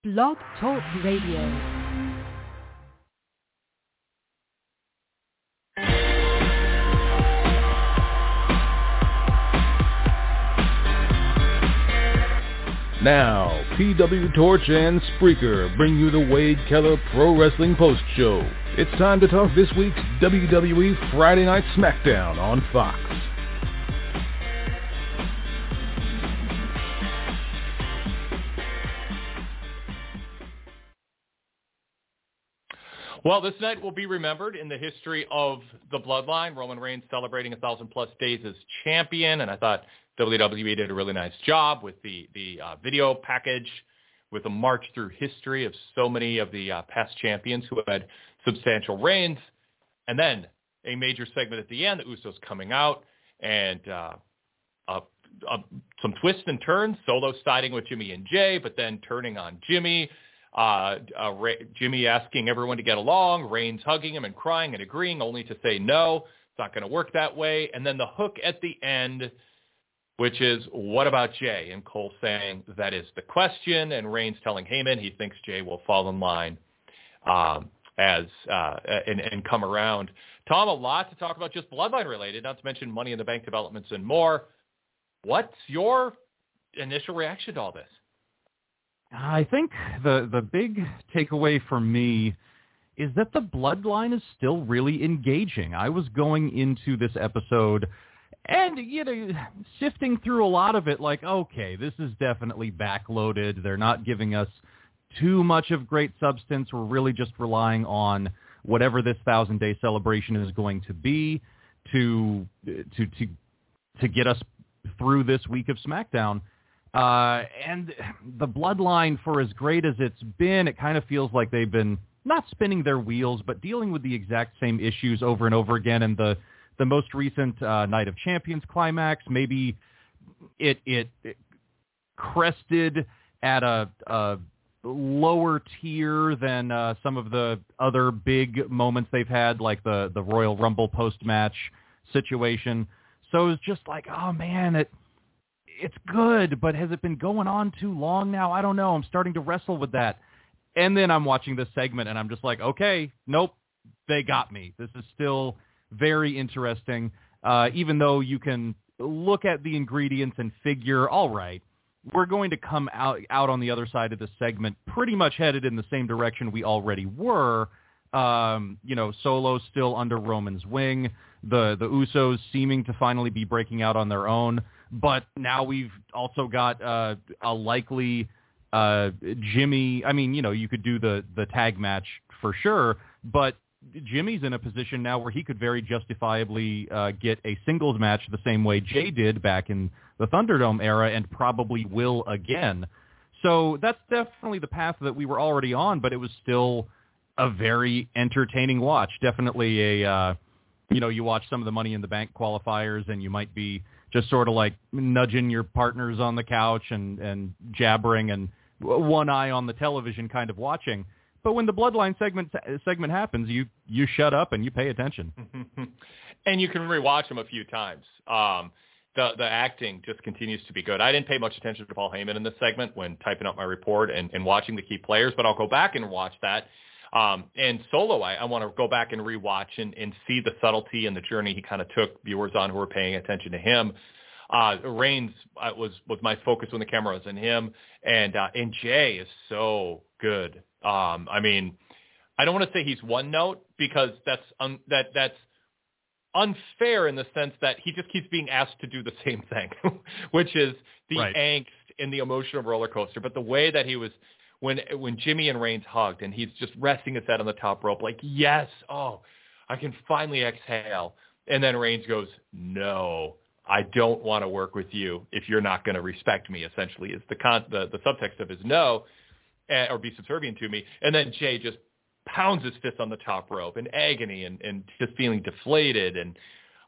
Blog Talk Radio. Now, PW Torch and Spreaker bring you the Wade Keller Pro Wrestling Post Show. It's time to talk this week's WWE Friday Night SmackDown on Fox. Well, this night will be remembered in the history of the Bloodline. Roman Reigns celebrating 1,000-plus days as champion, and I thought WWE did a really nice job with the video package, with a march through history of so many of the past champions who had substantial reigns, and then a major segment at the end, the Usos coming out, and some twists and turns, Solo siding with Jimmy and Jay, but then turning on Jimmy, Jimmy asking everyone to get along, Reigns hugging him and crying and agreeing, only to say no, it's not going to work that way, and then the hook at the end, which is, what about Jay? And Cole saying, that is the question, and Reigns telling Heyman he thinks Jay will fall in line and come around. Tom, a lot to talk about just Bloodline related, not to mention Money in the Bank developments and more. What's your initial reaction to all this? I think the big takeaway for me is that the Bloodline is still really engaging. I was going into this episode and, sifting through a lot of it like, okay, this is definitely backloaded. They're not giving us too much of great substance. We're really just relying on whatever this 1,000-day celebration is going to be to get us through this week of SmackDown. And the Bloodline, for as great as it's been, it kind of feels like they've been not spinning their wheels, but dealing with the exact same issues over and over again. And the most recent Night of Champions climax, maybe it crested at a lower tier than some of the other big moments they've had, like the Royal Rumble post-match situation. So it's just like, oh man, it's good, but has it been going on too long now? I don't know. I'm starting to wrestle with that. And then I'm watching this segment, and I'm just like, okay, nope, they got me. This is still very interesting, even though you can look at the ingredients and figure, all right, we're going to come out on the other side of this segment pretty much headed in the same direction we already were. Solo's still under Roman's wing. The Usos seeming to finally be breaking out on their own. But now we've also got a likely Jimmy. I mean, you could do the tag match for sure, but Jimmy's in a position now where he could very justifiably get a singles match the same way Jay did back in the Thunderdome era and probably will again. So that's definitely the path that we were already on, but it was still a very entertaining watch. Definitely you watch some of the Money in the Bank qualifiers and you might be just sort of like nudging your partners on the couch and jabbering and one eye on the television kind of watching. But when the Bloodline segment happens, you shut up and you pay attention. And you can rewatch them a few times. The acting just continues to be good. I didn't pay much attention to Paul Heyman in this segment when typing up my report and watching the key players, but I'll go back and watch that. And Solo, I want to go back and rewatch and see the subtlety and the journey he kind of took viewers on who were paying attention to him. Reigns was my focus when the camera was on him, and Jay is so good. I mean, I don't want to say he's one note because that's unfair in the sense that he just keeps being asked to do the same thing, which is the right. angst and the emotional roller coaster. But the way that he was when Jimmy and Reigns hugged and he's just resting his head on the top rope, like, yes, oh, I can finally exhale. And then Reigns goes, no, I don't want to work with you if you're not going to respect me, essentially, is the subtext of his no, or be subservient to me. And then Jay just pounds his fist on the top rope in agony and just feeling deflated. And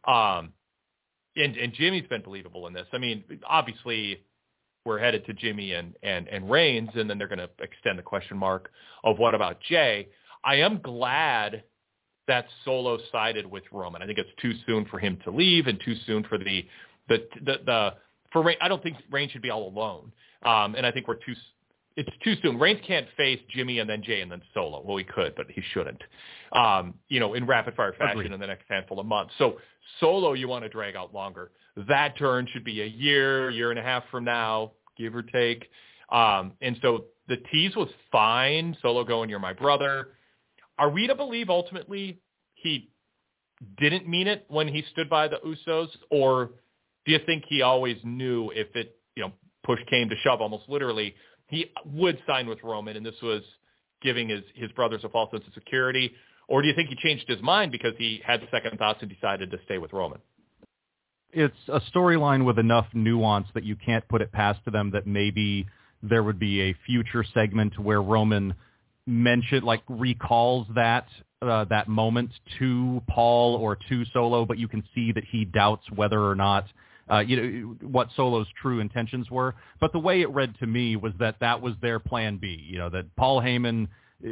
Jimmy's been believable in this. I mean, obviously we're headed to Jimmy and Reigns, and then they're going to extend the question mark of what about Jay. I am glad that Solo sided with Roman. I think it's too soon for him to leave and too soon for for Reigns. I don't think Reigns should be all alone. And I think it's too soon. Reigns can't face Jimmy and then Jay and then Solo. Well, he could, but he shouldn't. In rapid fire fashion. Agreed. In the next handful of months. So Solo, you want to drag out longer. That turn should be a year and a half from now, give or take. And so the tease was fine. Solo going, "You're my brother." Are we to believe ultimately he didn't mean it when he stood by the Usos, or do you think he always knew if it, push came to shove, almost literally, he would sign with Roman, and this was giving his brothers a false sense of security? Or do you think he changed his mind because he had second thoughts and decided to stay with Roman? It's a storyline with enough nuance that you can't put it past to them that maybe there would be a future segment where Roman recalls that moment to Paul or to Solo, but you can see that he doubts whether or not what Solo's true intentions were. But the way it read to me was that was their plan B, that Paul Heyman,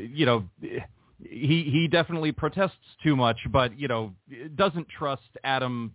he definitely protests too much, but, doesn't trust Adam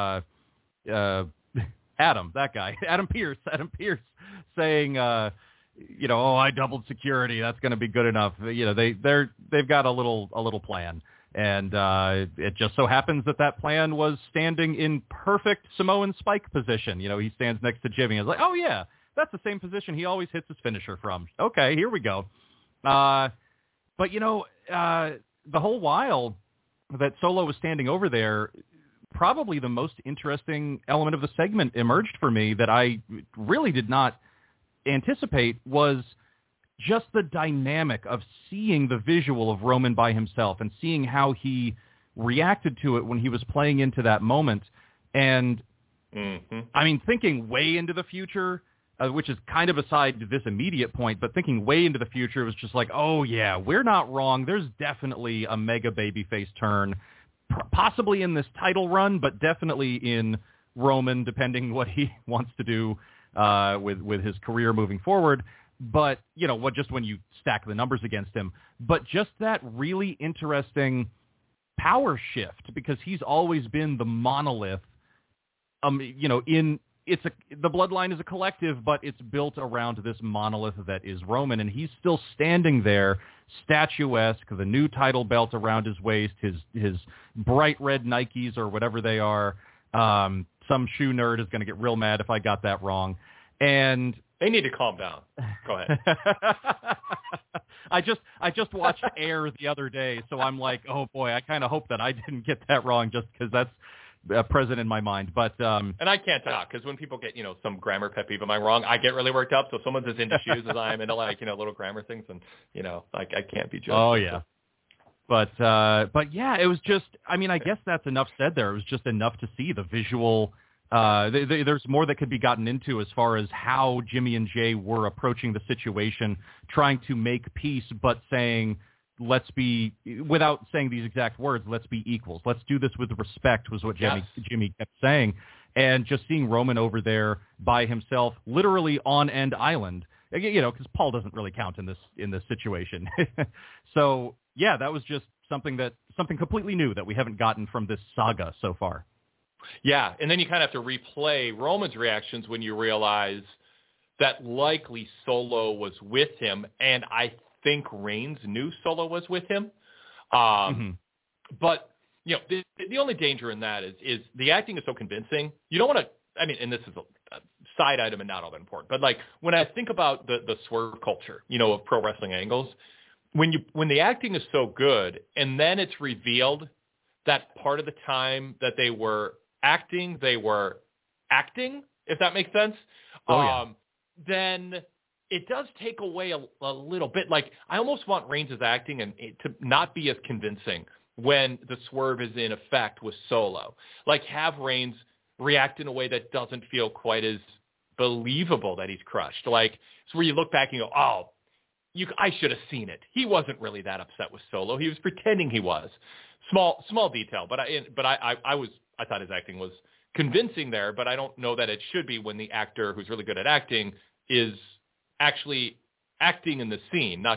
Pearce saying, I doubled security, that's going to be good enough. They've got a little plan. And it just so happens that plan was standing in perfect Samoan spike position. He stands next to Jimmy. It's like, oh, yeah, that's the same position he always hits his finisher from. Okay, here we go. But, the whole while that Solo was standing over there, probably the most interesting element of the segment emerged for me that I really did not anticipate was just the dynamic of seeing the visual of Roman by himself and seeing how he reacted to it when he was playing into that moment. And thinking way into the future, which is kind of aside to this immediate point, but thinking way into the future was just like, oh yeah, we're not wrong. There's definitely a mega babyface turn, possibly in this title run, but definitely in Roman, depending what he wants to do with his career moving forward. But, just when you stack the numbers against him, but just that really interesting power shift, because he's always been the monolith, the bloodline is a collective, but it's built around this monolith that is Roman, and he's still standing there, statuesque, the new title belt around his waist, his bright red Nikes or whatever they are. Some shoe nerd is going to get real mad if I got that wrong. And they need to calm down. Go ahead. I just watched Air the other day, so I'm like, oh boy, I kind of hope that I didn't get that wrong, just because that's present in my mind. But and I can't talk because when people get some grammar pet peeve, am I wrong? I get really worked up. So if someone's as into shoes as I am into little grammar things, and I can't be judged. Oh yeah. But yeah, it was just. I guess that's enough said there. It was just enough to see the visual. There's more that could be gotten into as far as how Jimmy and Jay were approaching the situation, trying to make peace, but saying, without saying these exact words, let's be equals. Let's do this with respect, was what Jimmy kept saying. And just seeing Roman over there by himself, literally on End Island, because Paul doesn't really count in this situation. So yeah, that was just something completely new that we haven't gotten from this saga so far. Yeah, and then you kind of have to replay Roman's reactions when you realize that likely Solo was with him, and I think Reigns knew Solo was with him. But, the only danger in that is the acting is so convincing. You don't want to, and this is a side item and not all that important, but when I think about the swerve culture, of pro wrestling angles, when the acting is so good and then it's revealed that part of the time that they were acting, if that makes sense. Then it does take away a little bit. I almost want Reigns' acting and to not be as convincing when the swerve is in effect with Solo. Have Reigns react in a way that doesn't feel quite as believable that he's crushed. It's where you look back and go, oh, I should have seen it. He wasn't really that upset with Solo. He was pretending he was. Small detail, but I thought his acting was convincing there, but I don't know that it should be when the actor who's really good at acting is actually acting in the scene, not just,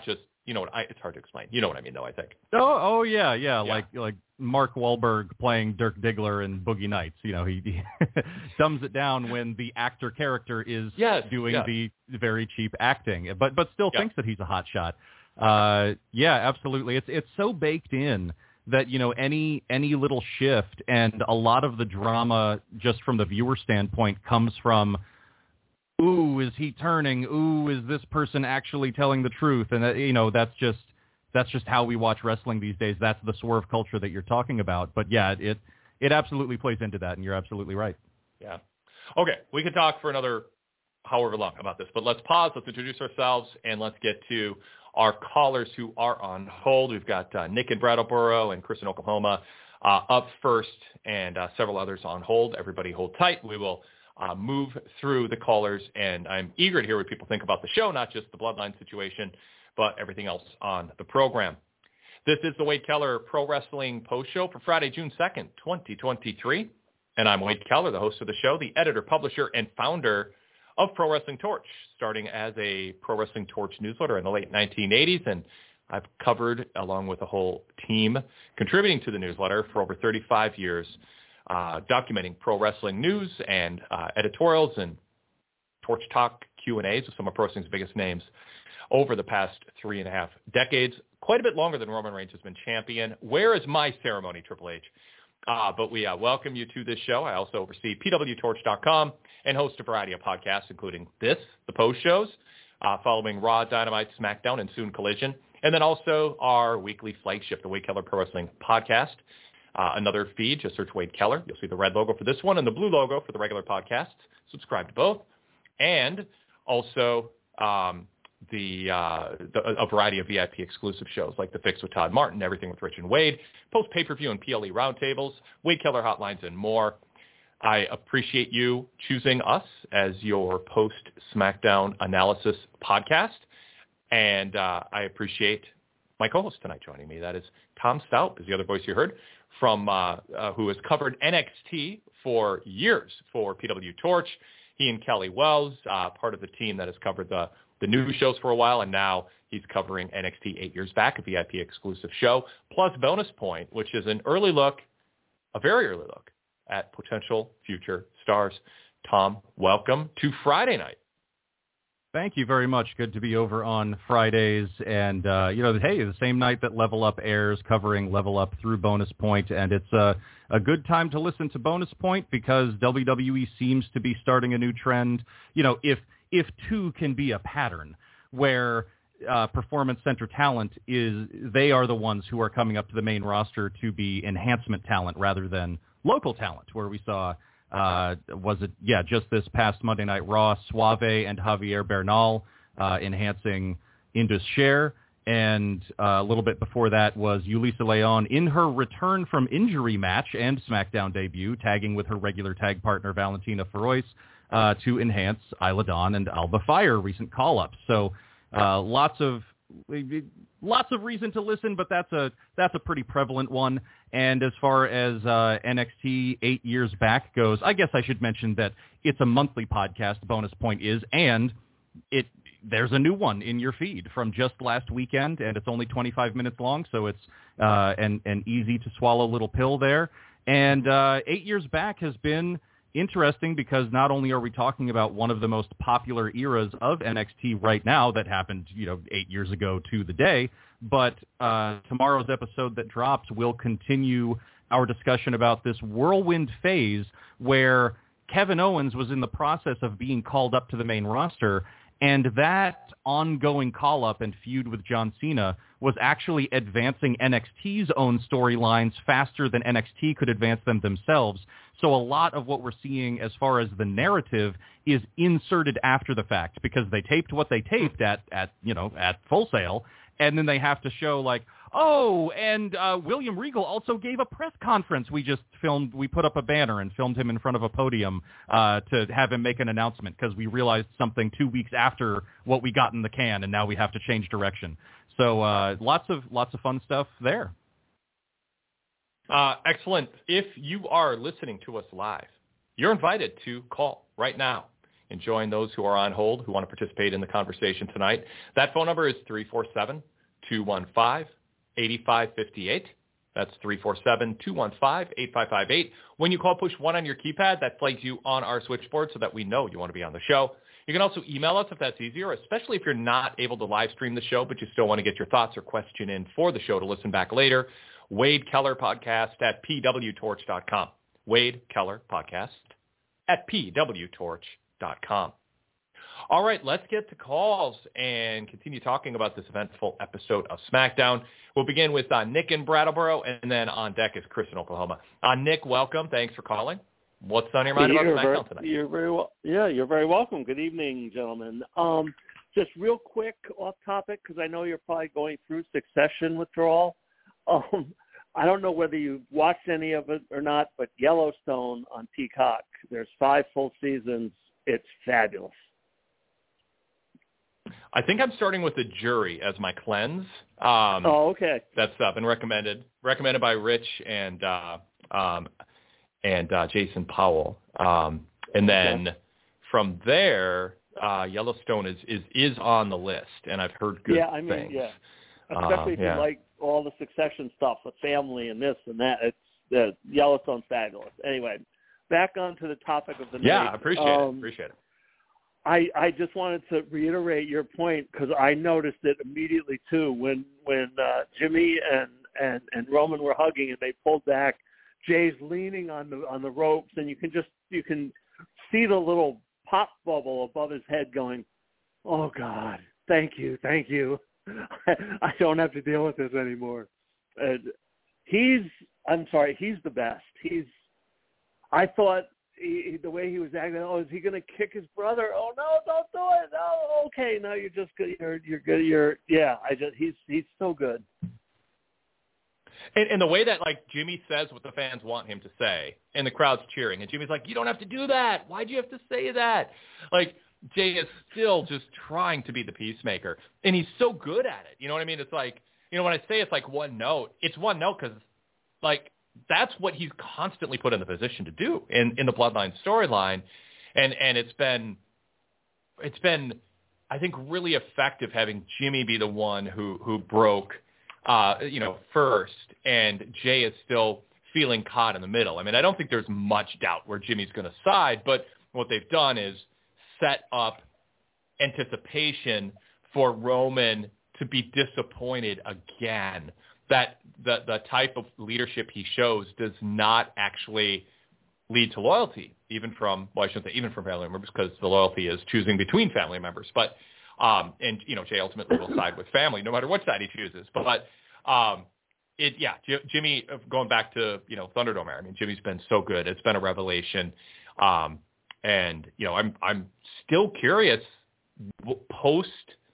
You know what? It's hard to explain. You know what I mean, though, I think. Oh yeah. Like Mark Wahlberg playing Dirk Diggler in Boogie Nights. You know, he dumbs it down when the actor character is doing the very cheap acting, but still thinks that he's a hot shot. Yeah, absolutely. It's so baked in that, you know, any little shift, and a lot of the drama just from the viewer standpoint comes from, ooh, is he turning? Ooh, is this person actually telling the truth? And you know, that's just how we watch wrestling these days. That's the swerve culture that you're talking about. But yeah, it absolutely plays into that, and you're absolutely right. Yeah. Okay, we could talk for another however long about this, but let's pause. Let's introduce ourselves, and let's get to our callers who are on hold. We've got Nick in Brattleboro and Chris in Oklahoma up first, and several others on hold. Everybody hold tight. We will move through the callers, and I'm eager to hear what people think about the show, not just the Bloodline situation, but everything else on the program. This is the Wade Keller Pro Wrestling Post Show for Friday, June 2nd, 2023, and I'm Wade Keller, the host of the show, the editor, publisher, and founder of Pro Wrestling Torch, starting as a Pro Wrestling Torch newsletter in the late 1980s, and I've covered, along with a whole team contributing to the newsletter for over 35 years, documenting pro wrestling news and editorials and Torch Talk Q&As with some of pro wrestling's biggest names over the past 3.5 decades, quite a bit longer than Roman Reigns has been champion. Where is my ceremony, Triple H? But we welcome you to this show. I also oversee pwtorch.com and host a variety of podcasts, including this, the post shows, following Raw, Dynamite, SmackDown, and soon Collision, and then also our weekly flagship, the Wade Keller Pro Wrestling Podcast. Another feed, just search Wade Keller. You'll see the red logo for this one and the blue logo for the regular podcasts. Subscribe to both. And also a variety of VIP exclusive shows like The Fix with Todd Martin, Everything with Rich and Wade, post pay-per-view and PLE roundtables, Wade Keller hotlines, and more. I appreciate you choosing us as your post-SmackDown analysis podcast, and I appreciate my co-host tonight joining me. That is Tom Stout, is the other voice you heard, from who has covered NXT for years for PW Torch. He and Kelly Wells, part of the team that has covered the new shows for a while, and now he's covering NXT 8 years back, a VIP exclusive show, plus Bonus Point, which is an early look, a very early look, at potential future stars. Tom, welcome to Friday night. Thank you very much. Good to be over on Fridays, and hey, the same night that Level Up airs, covering Level Up through Bonus Point, and it's a good time to listen to Bonus Point because WWE seems to be starting a new trend. You know, if two can be a pattern where Performance Center talent they are the ones who are coming up to the main roster to be enhancement talent rather than local talent, where we saw just this past Monday Night Raw, Suave and Javier Bernal enhancing Indus Sher, and a little bit before that was Yulisa Leon in her return from injury match and SmackDown debut, tagging with her regular tag partner Valentina Feroz to enhance Isla Dawn and Alba Fire, recent call-ups. So lots of reason to listen, but that's a pretty prevalent one. And as far as NXT 8 years back goes, I guess I should mention that it's a monthly podcast, Bonus Point is, and there's a new one in your feed from just last weekend, and it's only 25 minutes long, so it's an easy to swallow little pill there. And 8 years back has been interesting because not only are we talking about one of the most popular eras of NXT right now that happened, 8 years ago to the day, but tomorrow's episode that drops will continue our discussion about this whirlwind phase where Kevin Owens was in the process of being called up to the main roster, and that ongoing call-up and feud with John Cena was actually advancing NXT's own storylines faster than NXT could advance them themselves. So a lot of what we're seeing as far as the narrative is inserted after the fact because they taped what they taped at Full Sail, and then they have to show William Regal also gave a press conference. We put up a banner and filmed him in front of a podium to have him make an announcement because we realized something 2 weeks after what we got in the can, and now we have to change direction. So lots of fun stuff there. Excellent. If you are listening to us live, you're invited to call right now and join those who are on hold who want to participate in the conversation tonight. That phone number is 347-215-8558. That's 347-215-8558. When you call, push 1 on your keypad. That flags you on our switchboard so that we know you want to be on the show. You can also email us if that's easier, especially if you're not able to live stream the show, but you still want to get your thoughts or question in for the show to listen back later. Wade Keller Podcast at pwtorch.com. Wade Keller Podcast at pwtorch.com. All right, let's get to calls and continue talking about this eventful episode of SmackDown. We'll begin with Nick in Brattleboro, and then on deck is Chris in Oklahoma. Nick, welcome. Thanks for calling. What's on your mind about SmackDown tonight? You're very well. Yeah, you're very welcome. Good evening, gentlemen. Just real quick off topic, because I know you're probably going through Succession withdrawal. I don't know whether you've watched any of it or not, but Yellowstone on Peacock, there's 5 full seasons. It's fabulous. I think I'm starting with The Jury as my cleanse. Okay. That's been recommended by Rich and Jason Powell. And then from there, Yellowstone is on the list, and I've heard good things. Yeah. Especially if you like all the Succession stuff, the family and this and that. It's Yellowstone's fabulous. Anyway, back onto the topic of the night. Yeah, appreciate it. I just wanted to reiterate your point because I noticed it immediately too when Jimmy and Roman were hugging and they pulled back. Jay's leaning on the ropes, and you can see the little pop bubble above his head going, "Oh God, thank you. I don't have to deal with this anymore." And he's the best. I thought. The way he was acting, is he going to kick his brother? Oh no, don't do it! No, okay, no, you're just good. You're good. He's so good. And the way that Jimmy says what the fans want him to say, and the crowd's cheering, and Jimmy's like, "You don't have to do that. Why'd you have to say that?" Jay is still just trying to be the peacemaker, and he's so good at it. You know what I mean? It's when I say it's one note, it's one note because that's what he's constantly put in the position to do in the Bloodline storyline. And it's been, I think, really effective having Jimmy be the one who broke, first, and Jay is still feeling caught in the middle. I mean, I don't think there's much doubt where Jimmy's going to side, but what they've done is set up anticipation for Roman to be disappointed again. That the type of leadership he shows does not actually lead to loyalty, even from family members, because the loyalty is choosing between family members. But Jay ultimately will side with family, no matter what side he chooses. But Jimmy, going back to Thunderdome era, I mean, Jimmy's been so good. It's been a revelation, and I'm still curious post.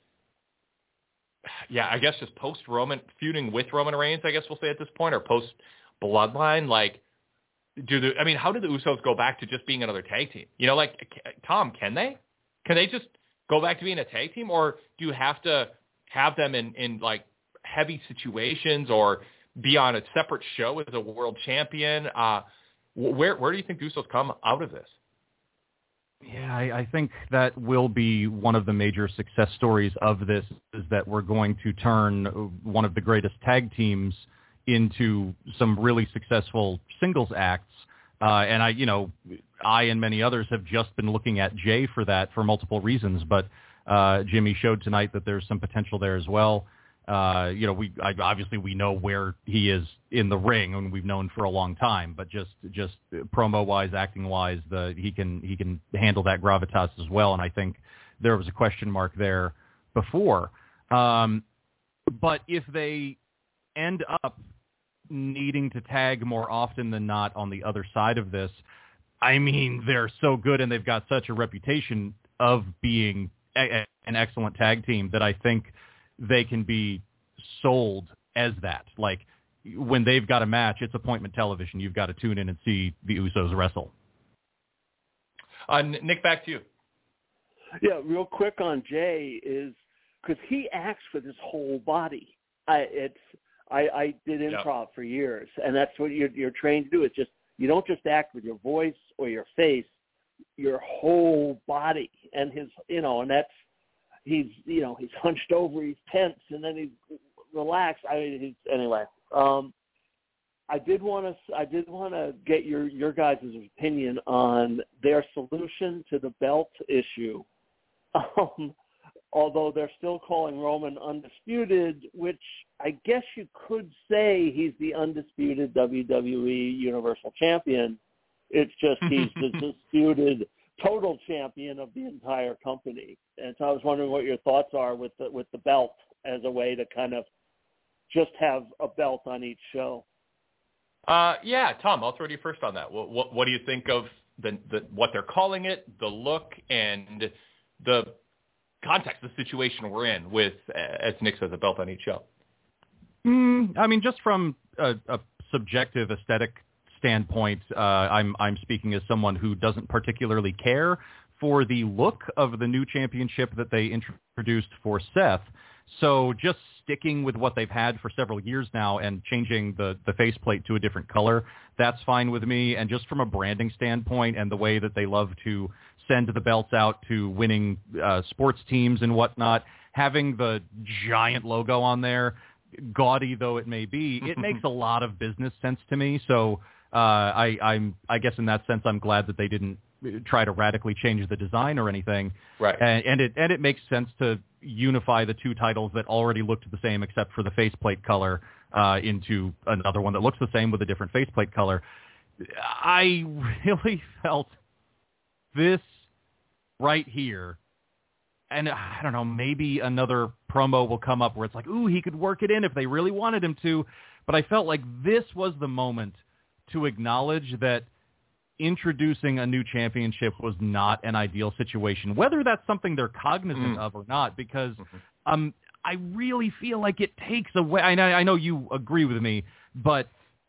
Yeah, I guess just post-Roman, feuding with Roman Reigns, I guess we'll say at this point, or post-Bloodline, how do the Usos go back to just being another tag team? Tom, can they? Can they just go back to being a tag team, or do you have to have them in heavy situations or be on a separate show as a world champion? Where do you think the Usos come out of this? Yeah, I think that will be one of the major success stories of this, is that we're going to turn one of the greatest tag teams into some really successful singles acts. And I and many others have just been looking at Jay for that for multiple reasons, but Jimmy showed tonight that there's some potential there as well. We know where he is in the ring, and we've known for a long time. But just promo wise, acting wise, he can handle that gravitas as well. And I think there was a question mark there before. But if they end up needing to tag more often than not on the other side of this, I mean, they're so good and they've got such a reputation of being an excellent tag team that I think they can be sold as that. When they've got a match, it's appointment television. You've got to tune in and see the Usos wrestle. Nick, back to you. Yeah, real quick on Jay is because he acts with his whole body. I did improv for years, and that's what you're trained to do. It's just you don't just act with your voice or your face, your whole body, and and that's. He's hunched over, he's tense, and then he's relax. Anyway. I did want to get your guys' opinion on their solution to the belt issue. Although they're still calling Roman undisputed, which I guess you could say he's the undisputed WWE Universal Champion. It's just he's the disputed total champion of the entire company. And so I was wondering what your thoughts are with the belt as a way to kind of just have a belt on each show. Yeah, Tom, I'll throw to you first on that. What do you think of the what they're calling it, the look, and the context, the situation we're in with, as Nick says, a belt on each show? I mean, just from a subjective aesthetic standpoint, I'm speaking as someone who doesn't particularly care for the look of the new championship that they introduced for Seth. So just sticking with what they've had for several years now and changing the faceplate to a different color, that's fine with me. And just from a branding standpoint and the way that they love to send the belts out to winning sports teams and whatnot, having the giant logo on there, gaudy though it may be, it makes a lot of business sense to me. So I guess in that sense, I'm glad that they didn't try to radically change the design or anything. Right. And it makes sense to unify the two titles that already looked the same except for the faceplate color into another one that looks the same with a different faceplate color. I really felt this right here, and I don't know, maybe another promo will come up where it's like, ooh, he could work it in if they really wanted him to, but I felt like this was the moment to acknowledge that introducing a new championship was not an ideal situation, whether that's something they're cognizant of or not, because I really feel like it takes away, I know you agree with me, but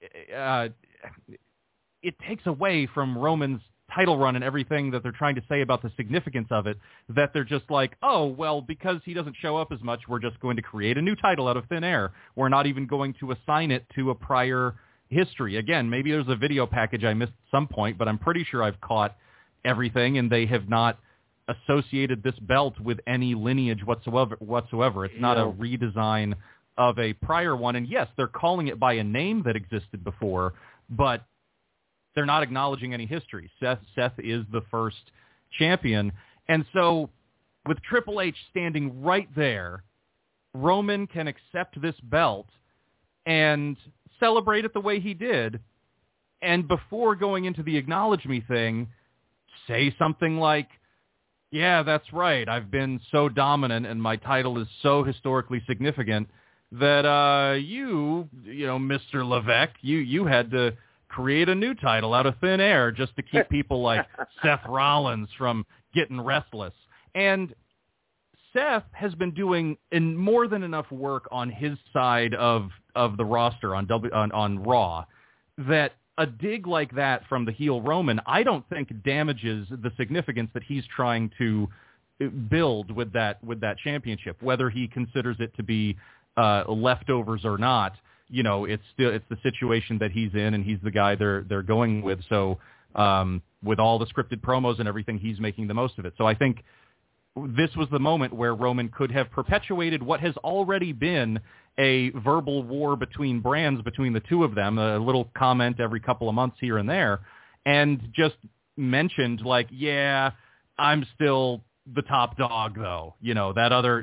it takes away from Roman's title run and everything that they're trying to say about the significance of it, that they're just like, oh, well, because he doesn't show up as much, we're just going to create a new title out of thin air. We're not even going to assign it to a prior history. Again, maybe there's a video package I missed at some point, but I'm pretty sure I've caught everything, and they have not associated this belt with any lineage whatsoever. It's not a redesign of a prior one. And yes, they're calling it by a name that existed before, but they're not acknowledging any history. Seth is the first champion. And so with Triple H standing right there, Roman can accept this belt and celebrate it the way he did. And before going into the acknowledge me thing, say something like, yeah, that's right. I've been so dominant and my title is so historically significant that you know, Mr. Levesque, you had to create a new title out of thin air just to keep people like Seth Rollins from getting restless. And Seth has been doing more than enough work on his side of the roster on Raw that a dig like that from the heel Roman, I don't think damages the significance that he's trying to build with that championship, whether he considers it to be leftovers or not. You know, it's the situation that he's in, and he's the guy they're going with. So with all the scripted promos and everything, he's making the most of it. So I think this was the moment where Roman could have perpetuated what has already been a verbal war between brands, between the two of them, a little comment every couple of months here and there, and just mentioned like, yeah, I'm still the top dog though. You know, that other,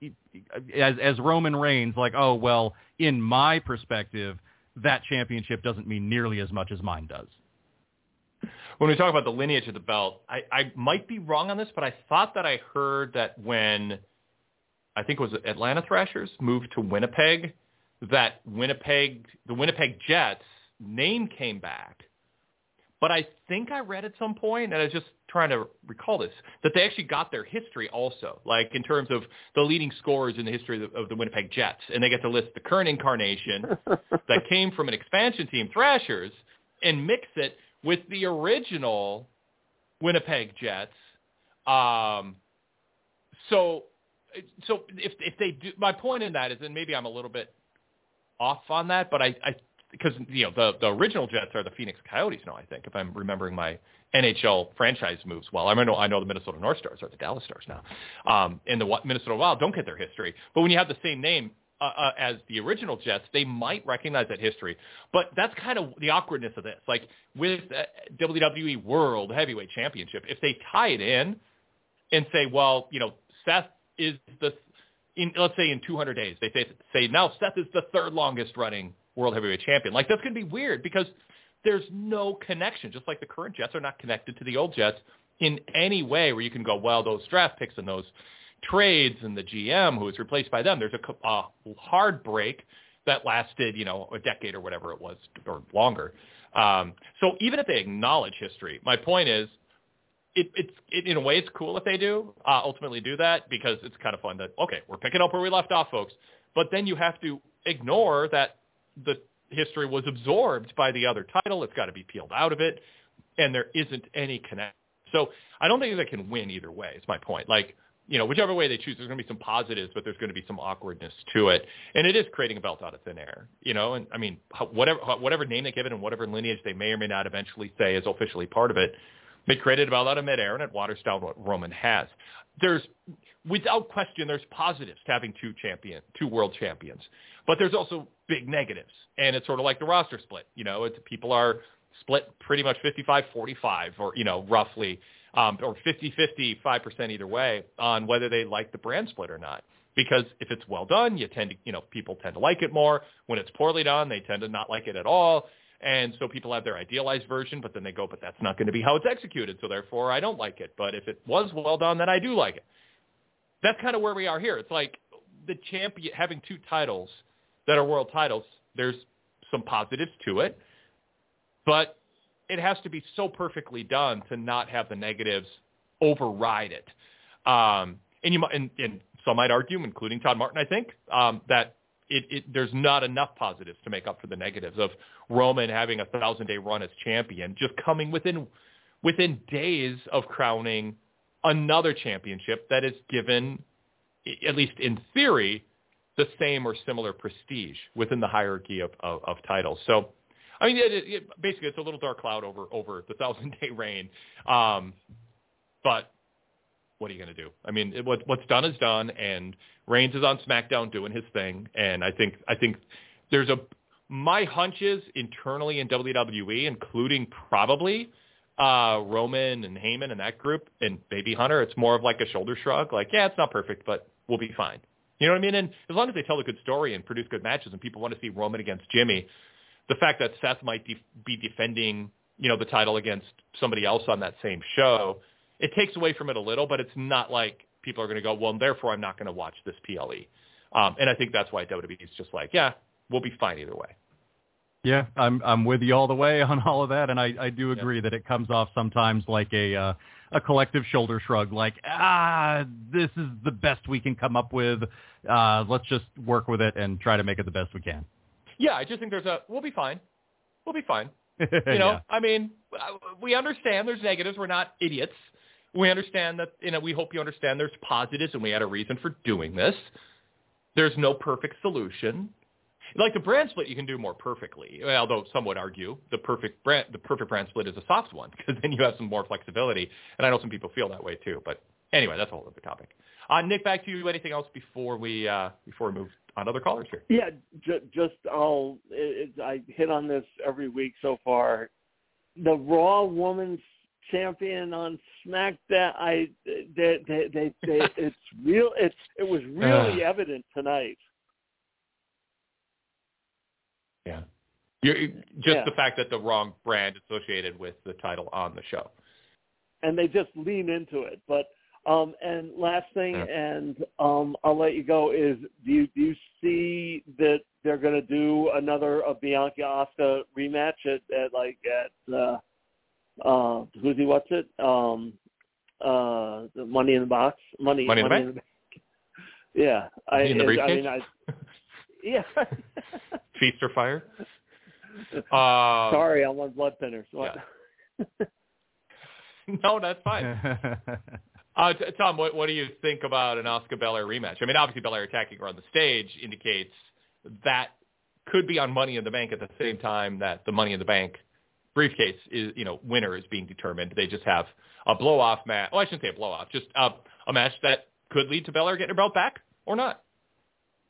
as Roman Reigns, like, oh, well, in my perspective, that championship doesn't mean nearly as much as mine does. When we talk about the lineage of the belt, I might be wrong on this, but I thought that I heard that when, I think it was Atlanta Thrashers moved to Winnipeg, that the Winnipeg Jets name came back. But I think I read at some point, and I was just trying to recall this, that they actually got their history also, like in terms of the leading scorers in the history of the Winnipeg Jets. And they get to list the current incarnation that came from an expansion team, Thrashers, and mix it with the original Winnipeg Jets. So if they do, my point in that is, and maybe I'm a little bit off on that, but I because you know the original Jets are the Phoenix Coyotes now, I think, if I'm remembering my NHL franchise moves well. I know the Minnesota North Stars are the Dallas Stars now, and the Minnesota Wild don't get their history. But when you have the same name, as the original Jets, they might recognize that history. But that's kind of the awkwardness of this. Like with WWE World Heavyweight Championship, if they tie it in and say, well, Seth is let's say in 200 days, they say now Seth is the third longest running World Heavyweight Champion. Like that's going to be weird because there's no connection, just like the current Jets are not connected to the old Jets in any way where you can go, well, those draft picks and those trades and the GM who was replaced by them, there's a hard break that lasted, a decade or whatever it was or longer. So even if they acknowledge history, my point is it in a way it's cool if they do ultimately do that because it's kind of fun that, okay, we're picking up where we left off, folks. But then you have to ignore that the history was absorbed by the other title. It's got to be peeled out of it, and there isn't any connection. So I don't think they can win either way, is my point. Like, whichever way they choose, there's going to be some positives, but there's going to be some awkwardness to it. And it is creating a belt out of thin air, And I mean, whatever name they give it and whatever lineage they may or may not eventually say is officially part of it, they created a belt out of midair, and it waters down what Roman has. Without question, there's positives to having two world champions, but there's also big negatives. And it's sort of like the roster split. People are split pretty much 55-45 or, roughly, or 50-50, 5% either way on whether they like the brand split or not. Because if it's well done, people tend to like it more. When it's poorly done, they tend to not like it at all. And so people have their idealized version, but then they go, but that's not going to be how it's executed. So therefore I don't like it. But if it was well done, then I do like it. That's kind of where we are here. It's like the champion having two titles that are world titles. There's some positives to it, but it has to be so perfectly done to not have the negatives override it. And some might argue, including Todd Martin, I think, that there's not enough positives to make up for the negatives of Roman having a 1,000-day run as champion, just coming within days of crowning another championship that is given, at least in theory, the same or similar prestige within the hierarchy of titles. So, I mean, basically, it's a little dark cloud over the 1,000-day reign. But what are you going to do? I mean, what's done is done, and Reigns is on SmackDown doing his thing. And I think there's my hunches internally in WWE, including probably Roman and Heyman and that group and Baby Hunter. It's more of like a shoulder shrug, like, yeah, it's not perfect, but we'll be fine. You know what I mean? And as long as they tell a good story and produce good matches and people want to see Roman against Jimmy, the fact that Seth might be defending, the title against somebody else on that same show, it takes away from it a little, but it's not like people are going to go, well, therefore I'm not going to watch this PLE. And I think that's why WWE is just like, yeah, we'll be fine either way. Yeah, I'm with you all the way on all of that, and I do agree that it comes off sometimes like a collective shoulder shrug, like, this is the best we can come up with. Let's just work with it and try to make it the best we can. Yeah, I just think we'll be fine. We'll be fine. Yeah. I mean, we understand there's negatives. We're not idiots. We understand that, we hope you understand there's positives, and we had a reason for doing this. There's no perfect solution. Like the brand split, you can do more perfectly. Although some would argue the perfect brand split is a soft one because then you have some more flexibility. And I know some people feel that way too. But anyway, that's a whole other topic. Nick, back to you. Anything else before we move on to other callers here? Yeah, I hit on this every week so far. The Raw Women's Champion on SmackDown. It's real. It was really evident tonight. Yeah. The fact that the wrong brand associated with the title on the show. And they just lean into it. But and last thing, and I'll let you go, is do you see that they're going to do another Bianca Asuka rematch at who's what's it? The Money in the Box? Money in the Bank? Yeah. In the briefcase? Yeah. Feast or fire? Sorry, I'm on blood thinners. Yeah. No, that's fine. Tom, what do you think about an Asuka Belair rematch? I mean, obviously Belair attacking her on the stage indicates that could be on Money in the Bank at the same time that the Money in the Bank briefcase is, winner is being determined. They just have a blow-off match. Oh, I shouldn't say a blow-off, just a match that could lead to Belair getting her belt back or not.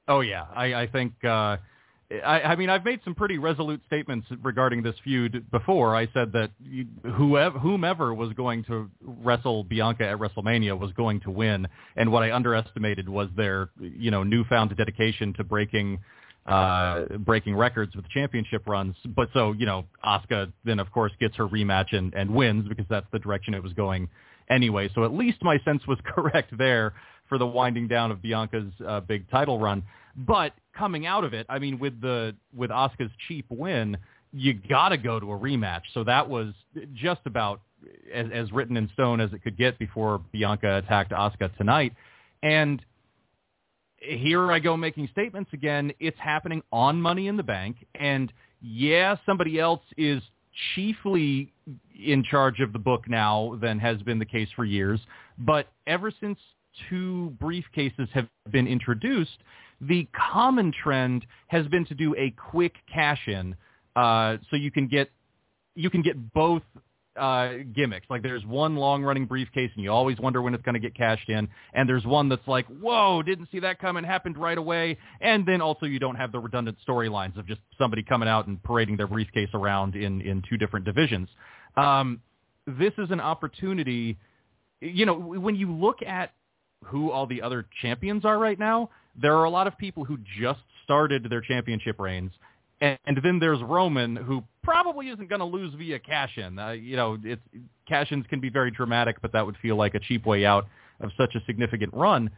Oh, yeah. I think, I mean, I've made some pretty resolute statements regarding this feud before. I said that whomever was going to wrestle Bianca at WrestleMania was going to win, and what I underestimated was their, newfound dedication to breaking records with championship runs. But so, Asuka then, of course, gets her rematch and wins because that's the direction it was going anyway. So at least my sense was correct there for the winding down of Bianca's big title run. But coming out of it, I mean, with Asuka's cheap win, you got to go to a rematch. So that was just about as written in stone as it could get before Bianca attacked Asuka tonight. And here I go making statements again. It's happening on Money in the Bank. And yeah, somebody else is chiefly in charge of the book now than has been the case for years. But ever since 2 briefcases have been introduced, the common trend has been to do a quick cash-in, so you can get both gimmicks. Like there's one long-running briefcase, and you always wonder when it's going to get cashed in, and there's one that's like, whoa, didn't see that coming, happened right away, and then also you don't have the redundant storylines of just somebody coming out and parading their briefcase around in 2 different divisions. This is an opportunity, when you look at who all the other champions are right now, there are a lot of people who just started their championship reigns, and then there's Roman, who probably isn't going to lose via cash-in. Cash-ins can be very dramatic, but that would feel like a cheap way out of such a significant run.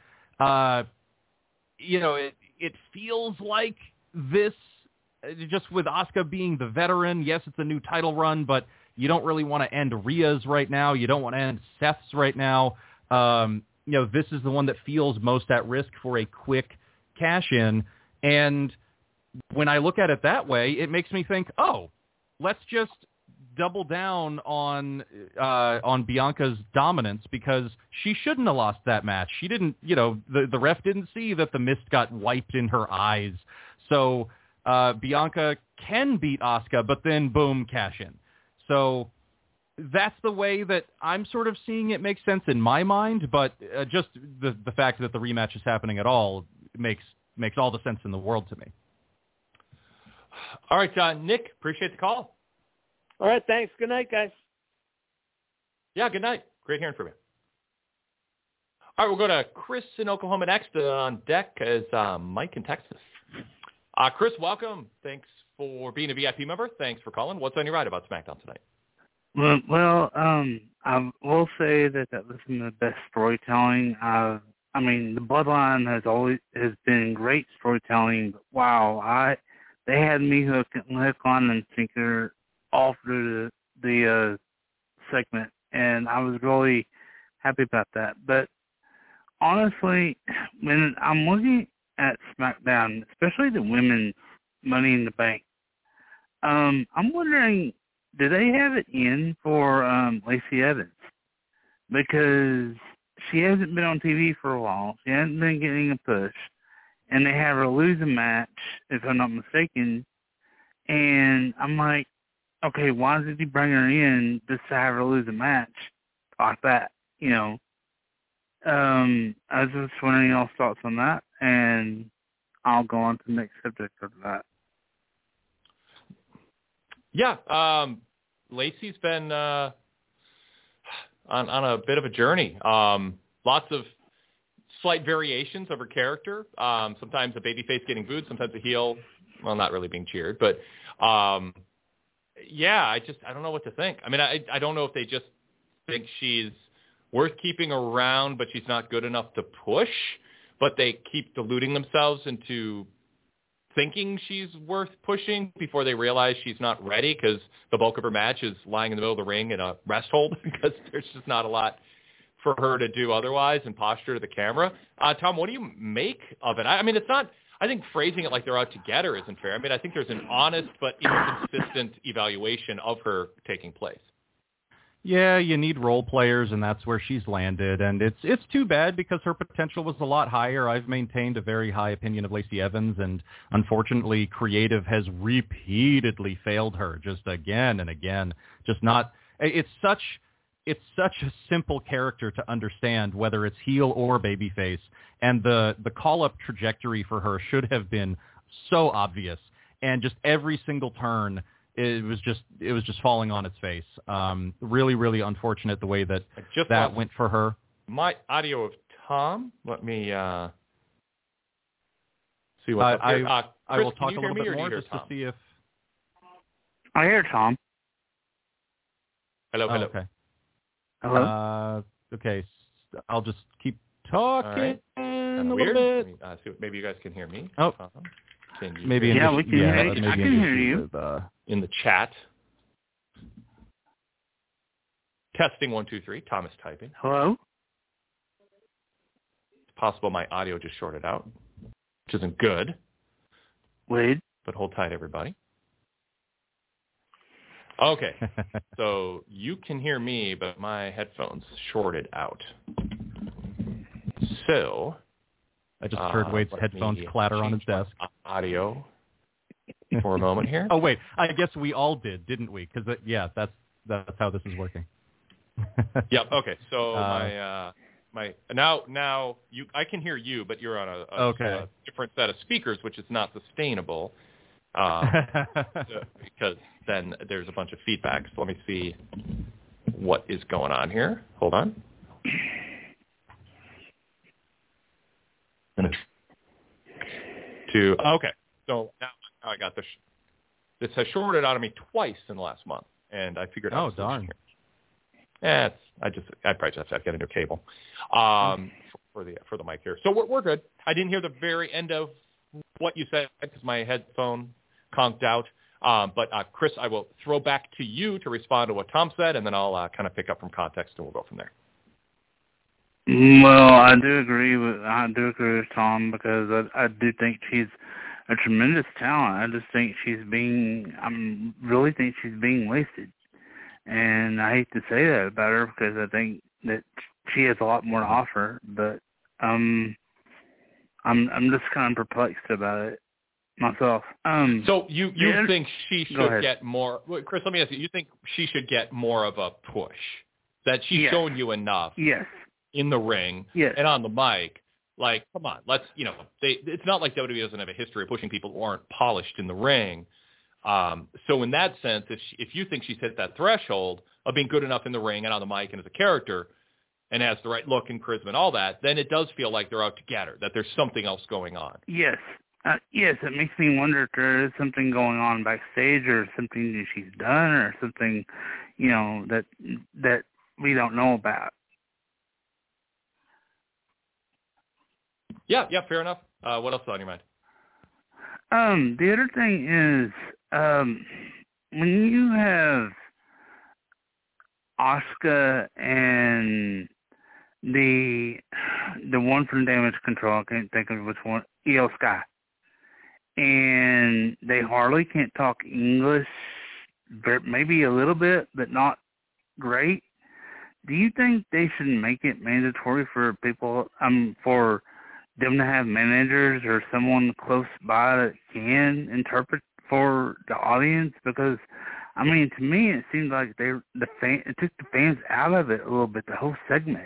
It feels like this, just with Asuka being the veteran, yes, it's a new title run, but you don't really want to end Rhea's right now. You don't want to end Seth's right now. This is the one that feels most at risk for a quick cash-in. And when I look at it that way, it makes me think, let's just double down on Bianca's dominance, because she shouldn't have lost that match. She didn't, the ref didn't see that the mist got wiped in her eyes. So Bianca can beat Asuka, but then boom, cash in. So that's the way that I'm sort of seeing it make sense in my mind, but just the fact that the rematch is happening at all makes all the sense in the world to me. All right, Nick, appreciate the call. All right, thanks. Good night, guys. Yeah, good night. Great hearing from you. All right, we'll go to Chris in Oklahoma next. On deck is Mike in Texas. Chris, welcome. Thanks for being a VIP member. Thanks for calling. What's on your mind about SmackDown tonight? Well, I will say that was some of the best storytelling. The Bloodline has been great storytelling. But wow, they had me hook on and sinker all through the segment, and I was really happy about that. But honestly, when I'm looking at SmackDown, especially the women's Money in the Bank, I'm wondering, do they have it in for Lacey Evans? Because she hasn't been on TV for a while. She hasn't been getting a push. And they have her lose a match, if I'm not mistaken. And I'm like, okay, why did he bring her in just to have her lose a match like that? I was just wondering y'all's thoughts on that. And I'll go on to the next subject of that. Yeah, Lacey's been on a bit of a journey. Lots of slight variations of her character. Sometimes a babyface getting booed, sometimes a heel, well, not really being cheered. But, I don't know what to think. I mean, I don't know if they just think she's worth keeping around, but she's not good enough to push. But they keep deluding themselves into thinking she's worth pushing before they realize she's not ready, because the bulk of her match is lying in the middle of the ring in a rest hold because there's just not a lot for her to do otherwise and posture to the camera. Tom, what do you make of it? I mean, it's not, I think phrasing it like they're out to get her isn't fair. I mean, I think there's an honest but inconsistent evaluation of her taking place. Yeah, you need role players, and that's where she's landed. And it's too bad, because her potential was a lot higher. I've maintained a very high opinion of Lacey Evans, and unfortunately, creative has repeatedly failed her just again and again. Just not. It's such it's such a simple character to understand, whether it's heel or babyface, and the call-up trajectory for her should have been so obvious, and just every single turn, it was just falling on its face. Really, really unfortunate the way that went for her. My audio of Tom. Let me see what's up here. I Chris, will talk a little bit more just Tom? to see if... I hear Tom. Hello. Oh, okay. Hello? Okay, I'll just keep talking a little weird. bit. See, maybe you guys can hear me. Oh. Can you Maybe hear we can hear you. I can hear you. in the chat. Testing 1, 2, 3. Thomas typing. Hello? It's possible my audio just shorted out, which isn't good. Wade? But hold tight, everybody. Okay, so you can hear me, but my headphones shorted out. So I just heard Wade's headphones clatter on his desk. Audio for a moment here. Oh wait, I guess we all did, didn't we? Because that's how this is working. Yep. Okay. So now I can hear you, but you're on a different set of speakers, which is not sustainable. Because then there's a bunch of feedback. So let me see what is going on here. Hold on. Okay. So now I got this. This has shorted out of me twice in the last month, and I figured out. Oh darn. Yeah, I probably just have to get a new cable for the mic here. So we're good. I didn't hear the very end of what you said because my headphone conked out. But Chris, I will throw back to you to respond to what Tom said, and then I'll kind of pick up from context, and we'll go from there. Well, I do agree with Tom because I do think she's a tremendous talent. I just think really think she's being wasted. And I hate to say that about her because I think that she has a lot more to offer, but I'm just kind of perplexed about it myself. So you think she should get more? Chris, let me ask you. You think she should get more of a push? That she's shown you enough? Yes. In the ring and on the mic. Like, come on, let's it's not like WWE doesn't have a history of pushing people who aren't polished in the ring. So in that sense, if you think she's hit that threshold of being good enough in the ring and on the mic and as a character and has the right look and charisma and all that, then it does feel like they're out to get her, that there's something else going on. Yes. Yes, it makes me wonder if there is something going on backstage or something that she's done or something, that we don't know about. Yeah, fair enough. What else is on your mind? The other thing is, when you have Asuka and the one from Damage Control, I can't think of which one, Io Sky, and they hardly can't talk English, maybe a little bit, but not great. Do you think they should make it mandatory for people, for them to have managers or someone close by that can interpret for the audience? Because, to me, it seemed like it took the fans out of it a little bit, the whole segment.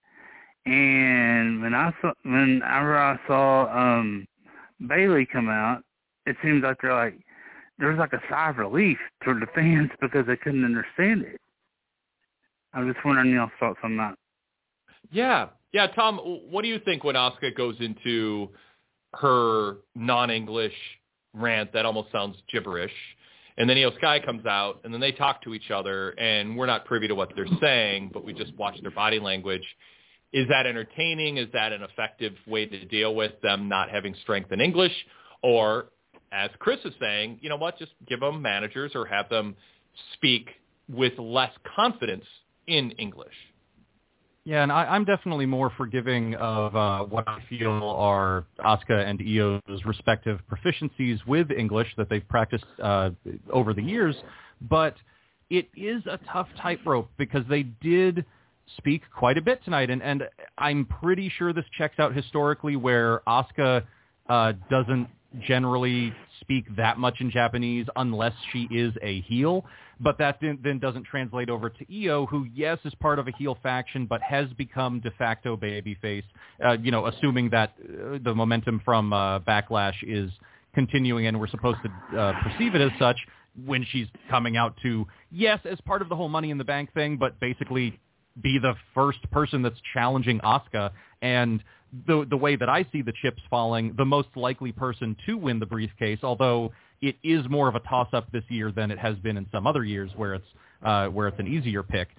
And whenever I saw Bayley come out, it seems like there was like a sigh of relief toward the fans because they couldn't understand it. I was just wondering y'all's thoughts on that. Yeah, Tom, what do you think when Asuka goes into her non-English rant that almost sounds gibberish, and then Io Sky comes out, and then they talk to each other, and we're not privy to what they're saying, but we just watch their body language. Is that entertaining? Is that an effective way to deal with them not having strength in English? Or, as Chris is saying, you know what, just give them managers or have them speak with less confidence in English. Yeah, and I'm definitely more forgiving of what I feel are Asuka and Io's respective proficiencies with English that they've practiced over the years, but it is a tough tightrope because they did speak quite a bit tonight, and I'm pretty sure this checks out historically where Asuka doesn't generally speak that much in Japanese unless she is a heel. But that then doesn't translate over to Io, who, yes, is part of a heel faction, but has become de facto babyface, assuming that the momentum from Backlash is continuing and we're supposed to perceive it as such when she's coming out to, yes, as part of the whole Money in the Bank thing, but basically be the first person that's challenging Asuka. And the way that I see the chips falling, the most likely person to win the briefcase, although it is more of a toss-up this year than it has been in some other years where it's an easier pick.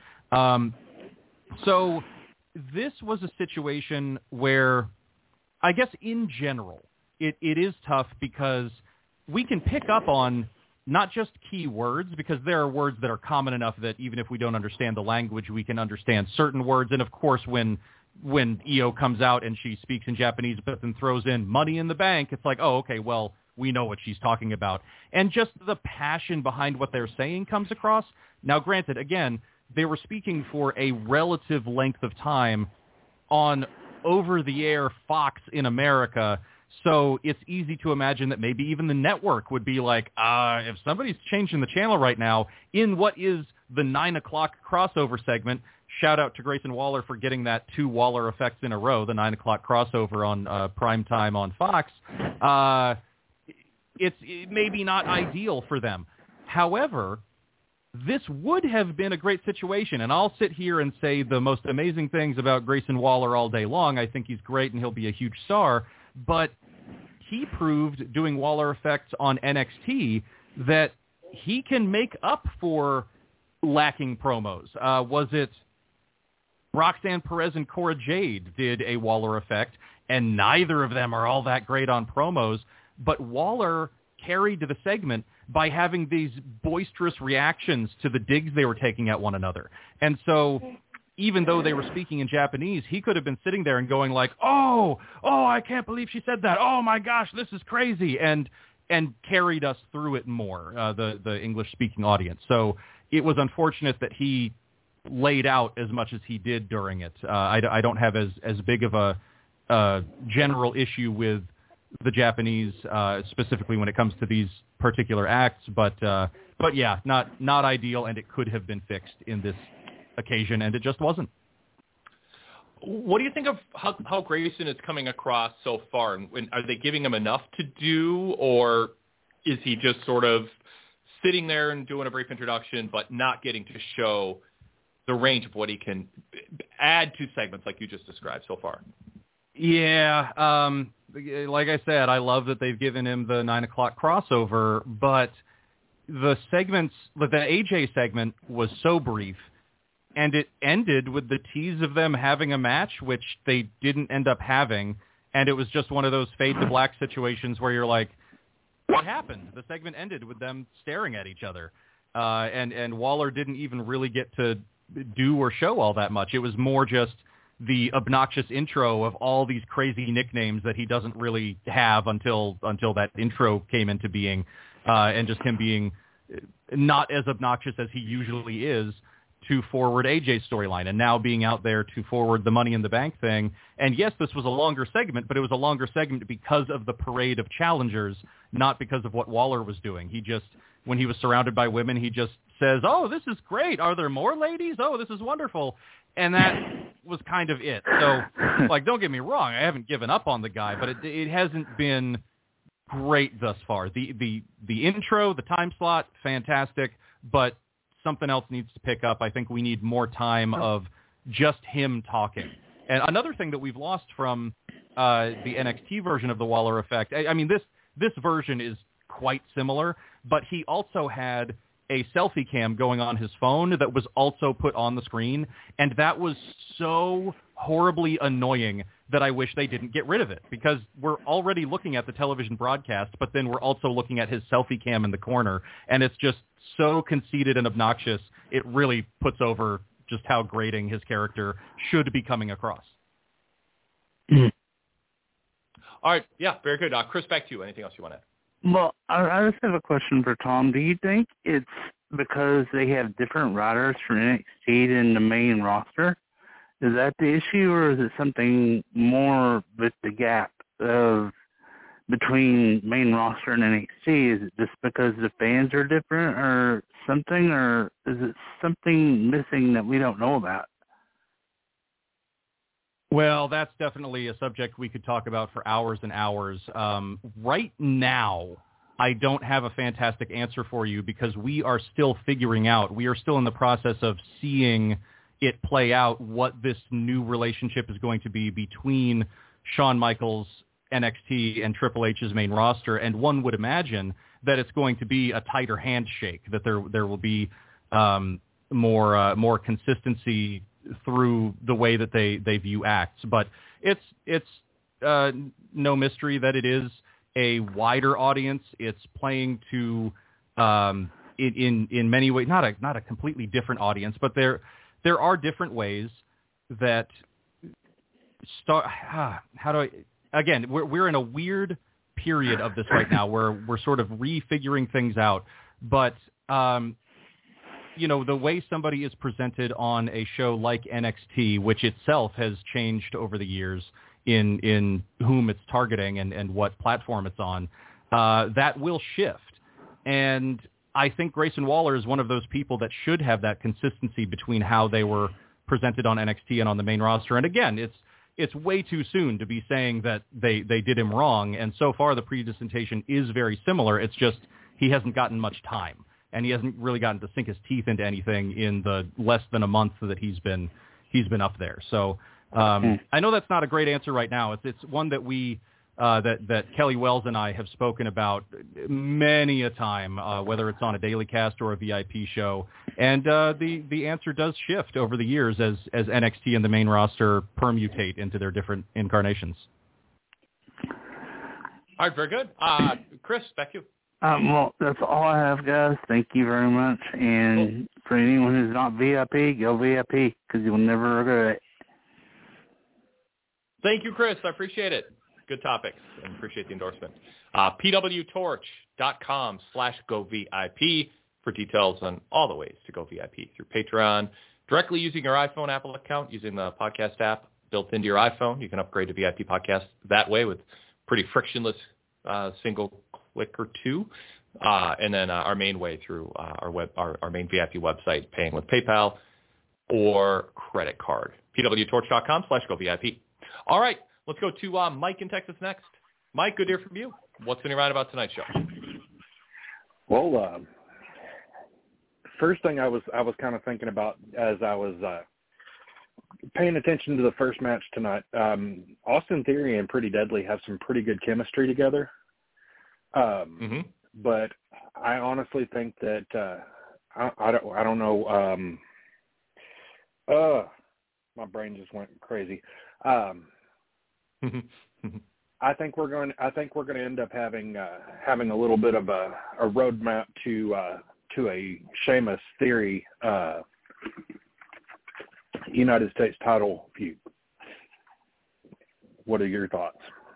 So this was a situation where, I guess in general, it is tough because we can pick up on not just key words, because there are words that are common enough that even if we don't understand the language, we can understand certain words. And of course, when Io comes out and she speaks in Japanese but then throws in Money in the Bank, it's like, oh, okay, well, we know what she's talking about. And just the passion behind what they're saying comes across. Now, granted, again, they were speaking for a relative length of time on over-the-air Fox in America, so it's easy to imagine that maybe even the network would be like, if somebody's changing the channel right now in what is the 9 o'clock crossover segment, shout out to Grayson Waller for getting that 2 Waller effects in a row, the 9 o'clock crossover on prime time on Fox, it's maybe not ideal for them. However, this would have been a great situation, and I'll sit here and say the most amazing things about Grayson Waller all day long. I think he's great and he'll be a huge star, but he proved doing Waller effects on NXT that he can make up for lacking promos. Was it Roxanne Perez and Cora Jade did a Waller effect, and neither of them are all that great on promos, but Waller carried the segment by having these boisterous reactions to the digs they were taking at one another. And so even though they were speaking in Japanese, he could have been sitting there and going like, oh, I can't believe she said that. Oh, my gosh, this is crazy. And carried us through it more, the English-speaking audience. So it was unfortunate that he laid out as much as he did during it. I don't have as big of a general issue with the Japanese, specifically when it comes to these particular acts. But yeah, not ideal, and it could have been fixed in this occasion, and it just wasn't. What do you think of how Grayson is coming across so far? And are they giving him enough to do, or is he just sort of sitting there and doing a brief introduction but not getting to show the range of what he can add to segments like you just described so far? Yeah, like I said, I love that they've given him the 9 o'clock crossover, but the AJ segment was so brief, and it ended with the tease of them having a match, which they didn't end up having, and it was just one of those fade to black situations where you're like, what happened? The segment ended with them staring at each other, and Waller didn't even really get to do or show all that much. It was more just the obnoxious intro of all these crazy nicknames that he doesn't really have until that intro came into being, and just him being not as obnoxious as he usually is to forward AJ's storyline, and now being out there to forward the Money in the Bank thing. And yes, this was a longer segment, but it was a longer segment because of the parade of challengers, not because of what Waller was doing. He just, when he was surrounded by women, he just says, oh, this is great. Are there more ladies? Oh, this is wonderful. And that was kind of it. So, like, don't get me wrong, I haven't given up on the guy, but it hasn't been great thus far. The intro, the time slot, fantastic, but something else needs to pick up. I think we need more time of just him talking. And another thing that we've lost from the NXT version of the Waller effect, I mean, this version is quite similar, but he also had a selfie cam going on his phone that was also put on the screen, and that was so horribly annoying that I wish they didn't get rid of it, because we're already looking at the television broadcast, but then we're also looking at his selfie cam in the corner, and it's just so conceited and obnoxious. It really puts over just how grating his character should be coming across. All right. Yeah, very good. Chris, back to you. Anything else you want to add? Well, I just have a question for Tom. Do you think it's because they have different writers for NXT than the main roster? Is that the issue, or is it something more with the gap of between main roster and NXT? Is it just because the fans are different or something, or is it something missing that we don't know about? Well, that's definitely a subject we could talk about for hours and hours. Right now, I don't have a fantastic answer for you because we are still figuring out. We are still in the process of seeing it play out what this new relationship is going to be between Shawn Michaels, NXT, and Triple H's main roster. And one would imagine that it's going to be a tighter handshake, that there will be more consistency through the way that they view acts. But it's no mystery that it is a wider audience. It's playing to in many ways not a completely different audience, but there are different ways that start. How do I? Again, we're in a weird period of this right now where we're sort of refiguring things out. But the way somebody is presented on a show like NXT, which itself has changed over the years in whom it's targeting and what platform it's on, that will shift. And I think Grayson Waller is one of those people that should have that consistency between how they were presented on NXT and on the main roster. And again, it's way too soon to be saying that they did him wrong. And so far, the presentation is very similar. It's just he hasn't gotten much time, and he hasn't really gotten to sink his teeth into anything in the less than a month that he's been up there. So I know that's not a great answer right now. It's one that we that Kelly Wells and I have spoken about many a time, whether it's on a daily cast or a VIP show. And the answer does shift over the years as NXT and the main roster permutate into their different incarnations. All right, very good. Chris, back to you. Well, that's all I have, guys. Thank you very much. And for anyone who's not VIP, go VIP because you'll never regret it. Thank you, Chris. I appreciate it. Good topics, and appreciate the endorsement. pwtorch.com/govip for details on all the ways to go VIP through Patreon, directly using your iPhone Apple account, using the podcast app built into your iPhone. You can upgrade to VIP podcast that way with pretty frictionless single click or two. And then our main way through our main VIP website, paying with PayPal or credit card. pwtorch.com/govip. All right. Let's go to Mike in Texas next. Mike, good to hear from you. What's on your mind about tonight's show? Well, first thing I was kind of thinking about as I was paying attention to the first match tonight, Austin Theory and Pretty Deadly have some pretty good chemistry together. But I honestly think that I don't know. My brain just went crazy. I think we're going to end up having a little bit of a roadmap to a Sheamus Theory United States title feud. What are your thoughts?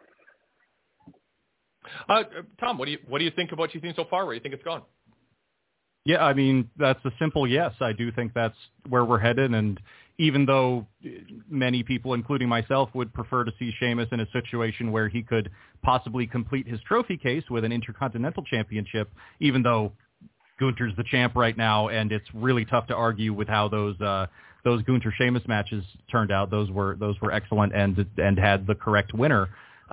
Tom, what do you think of what you've seen so far? Where do you think it's gone? Yeah, I mean, that's a simple yes. I do think that's where we're headed. And even though many people, including myself, would prefer to see Sheamus in a situation where he could possibly complete his trophy case with an Intercontinental Championship, even though Gunther's the champ right now, and it's really tough to argue with how those Gunther-Sheamus matches turned out. Those were excellent and had the correct winner.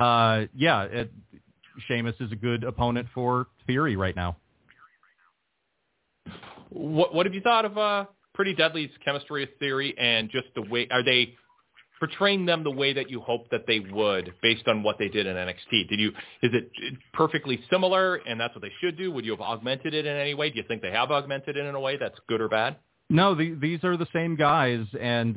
Sheamus is a good opponent for Theory right now. What have you thought of Pretty Deadly's chemistry with Theory, and just the way, are they portraying them the way that you hoped that they would based on what they did in NXT? Is it perfectly similar and that's what they should do? Would you have augmented it in any way? Do you think they have augmented it in a way that's good or bad? No, these are the same guys, and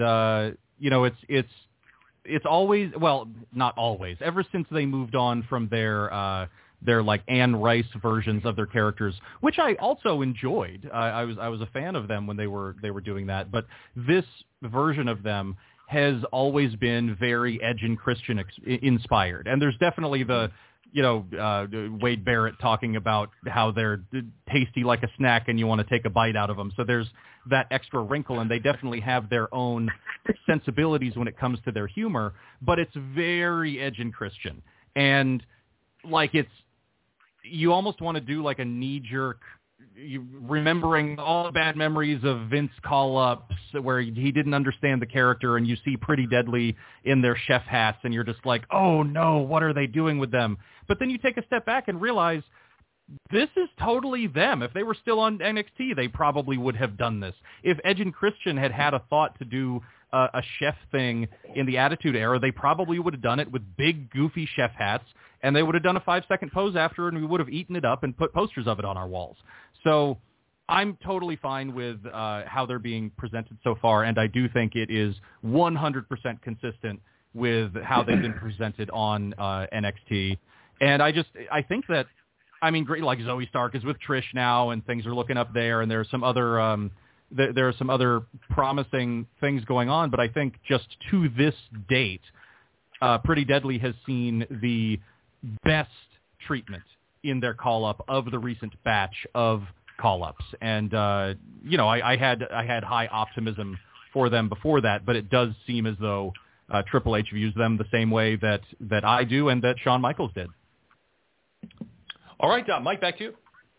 it's always, well, not always, ever since they moved on from their like Anne Rice versions of their characters, which I also enjoyed. I was a fan of them when they were doing that, but this version of them has always been very Edge and Christian inspired, and there's definitely the Wade Barrett talking about how they're tasty like a snack and you want to take a bite out of them. So there's that extra wrinkle, and they definitely have their own sensibilities when it comes to their humor, but it's very Edge and Christian. And like you almost want to do like a knee-jerk, remembering all the bad memories of Vince call-ups where he didn't understand the character, and you see Pretty Deadly in their chef hats, and you're just like, oh no, what are they doing with them? But then you take a step back and realize this is totally them. If they were still on NXT, they probably would have done this. If Edge and Christian had a thought to do a chef thing in the Attitude Era, they probably would have done it with big, goofy chef hats, and they would have done a 5-second pose after, and we would have eaten it up and put posters of it on our walls. So I'm totally fine with how they're being presented so far, and I do think it is 100% consistent with how they've been presented on NXT. And I think that, I mean, great, like Zoe Stark is with Trish now, and things are looking up there, and there are some other promising things going on. But I think just to this date, Pretty Deadly has seen the best treatment in their call-up of the recent batch of call-ups. And I had high optimism for them before that, but it does seem as though Triple H views them the same way that I do and that Shawn Michaels did. All right, Mike, back to you.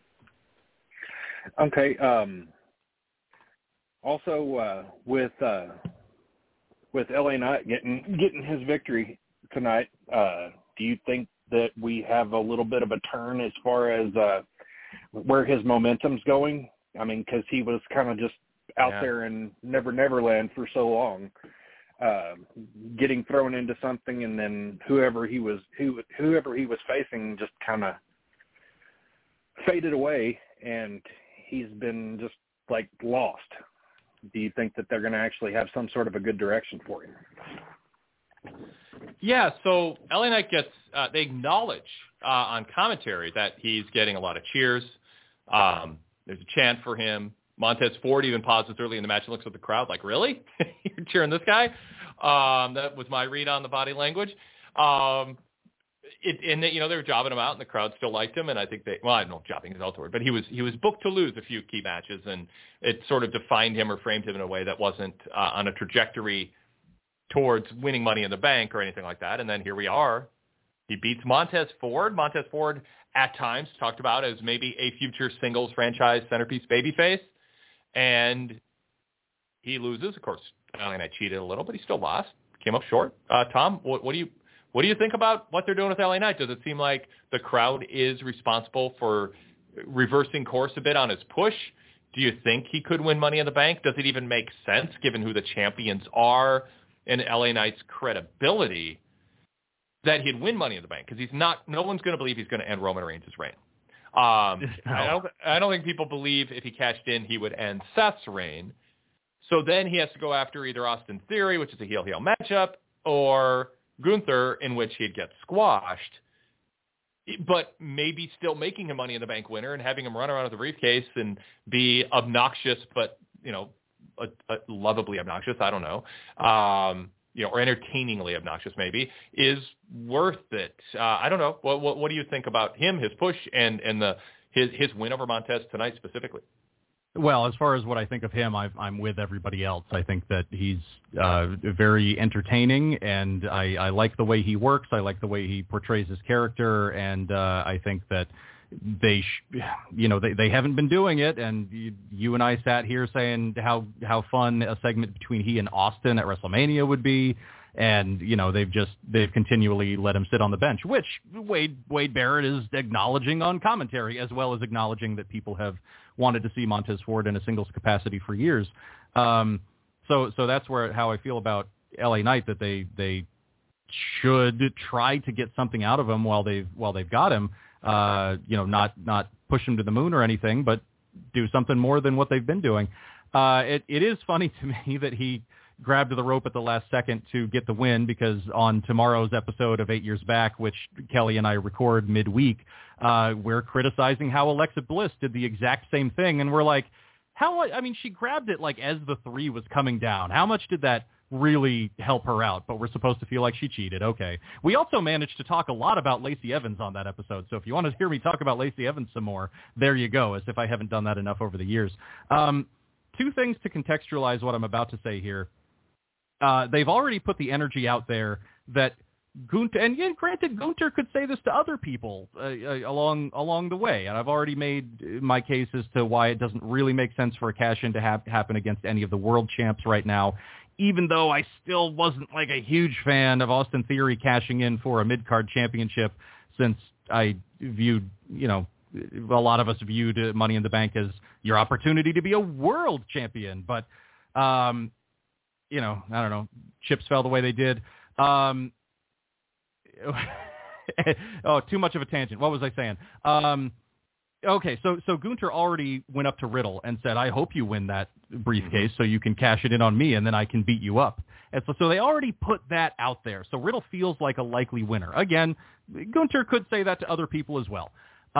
Okay. Also, with LA Knight getting his victory tonight, do you think that we have a little bit of a turn as far as where his momentum's going? I mean, because he was kind of just out there in Never Land for so long, getting thrown into something, and then whoever he was facing just kind of faded away, and he's been just like lost. Do you think that they're going to actually have some sort of a good direction for him? Yeah, so LA Knight gets, they acknowledge on commentary that he's getting a lot of cheers. There's a chant for him. Montez Ford even pauses early in the match and looks at the crowd like, really? You're cheering this guy? That was my read on the body language. They were jobbing him out, and the crowd still liked him, and I think I don't know if jobbing is also the word, but he was booked to lose a few key matches, and it sort of defined him or framed him in a way that wasn't on a trajectory towards winning Money in the Bank or anything like that. And then here we are. He beats Montez Ford. Montez Ford, at times, talked about as maybe a future singles franchise centerpiece babyface, and he loses. Of course, LA Knight cheated a little, but he still lost. Came up short. Tom, what do you think about what they're doing with LA Knight? Does it seem like the crowd is responsible for reversing course a bit on his push? Do you think he could win Money in the Bank? Does it even make sense given who the champions are and LA Knight's credibility that he'd win Money in the Bank? Because no one's going to believe he's going to end Roman Reigns' reign. I don't think people believe if he cashed in, he would end Seth's reign. So then he has to go after either Austin Theory, which is a heel-heel matchup, or Gunther, in which he'd get squashed, but maybe still making him Money in the Bank winner and having him run around with a briefcase and be obnoxious, but, lovably obnoxious, I don't know, or entertainingly obnoxious maybe, is worth it. I don't know. What do you think about him, his push, and his win over Montez tonight specifically? Well, as far as what I think of him, I'm with everybody else. I think that he's very entertaining, and I like the way he works. I like the way he portrays his character, and I think that they haven't been doing it. And you and I sat here saying how fun a segment between he and Austin at WrestleMania would be. And, they've continually let him sit on the bench, which Wade Barrett is acknowledging on commentary, as well as acknowledging that people have wanted to see Montez Ford in a singles capacity for years. So that's how I feel about LA Knight, that they should try to get something out of him while they've got him, not push him to the moon or anything, but do something more than what they've been doing. It is funny to me that he grabbed the rope at the last second to get the win, because on tomorrow's episode of 8 Years Back, which Kelly and I record midweek, we're criticizing how Alexa Bliss did the exact same thing. And we're like, she grabbed it like as the 3 was coming down. How much did that really help her out? But we're supposed to feel like she cheated. Okay. We also managed to talk a lot about Lacey Evans on that episode. So if you want to hear me talk about Lacey Evans some more, there you go, as if I haven't done that enough over the years. 2 things to contextualize what I'm about to say here. They've already put the energy out there that Gunther, and granted, Gunther could say this to other people along the way, and I've already made my case as to why it doesn't really make sense for a cash-in to happen against any of the world champs right now, even though I still wasn't like a huge fan of Austin Theory cashing in for a mid-card championship, since I viewed, a lot of us viewed Money in the Bank as your opportunity to be a world champion, but, I don't know, chips fell the way they did. Oh, too much of a tangent. What was I saying? Okay, so Gunther already went up to Riddle and said, I hope you win that briefcase so you can cash it in on me and then I can beat you up. And so they already put that out there. So Riddle feels like a likely winner. Again, Gunther could say that to other people as well.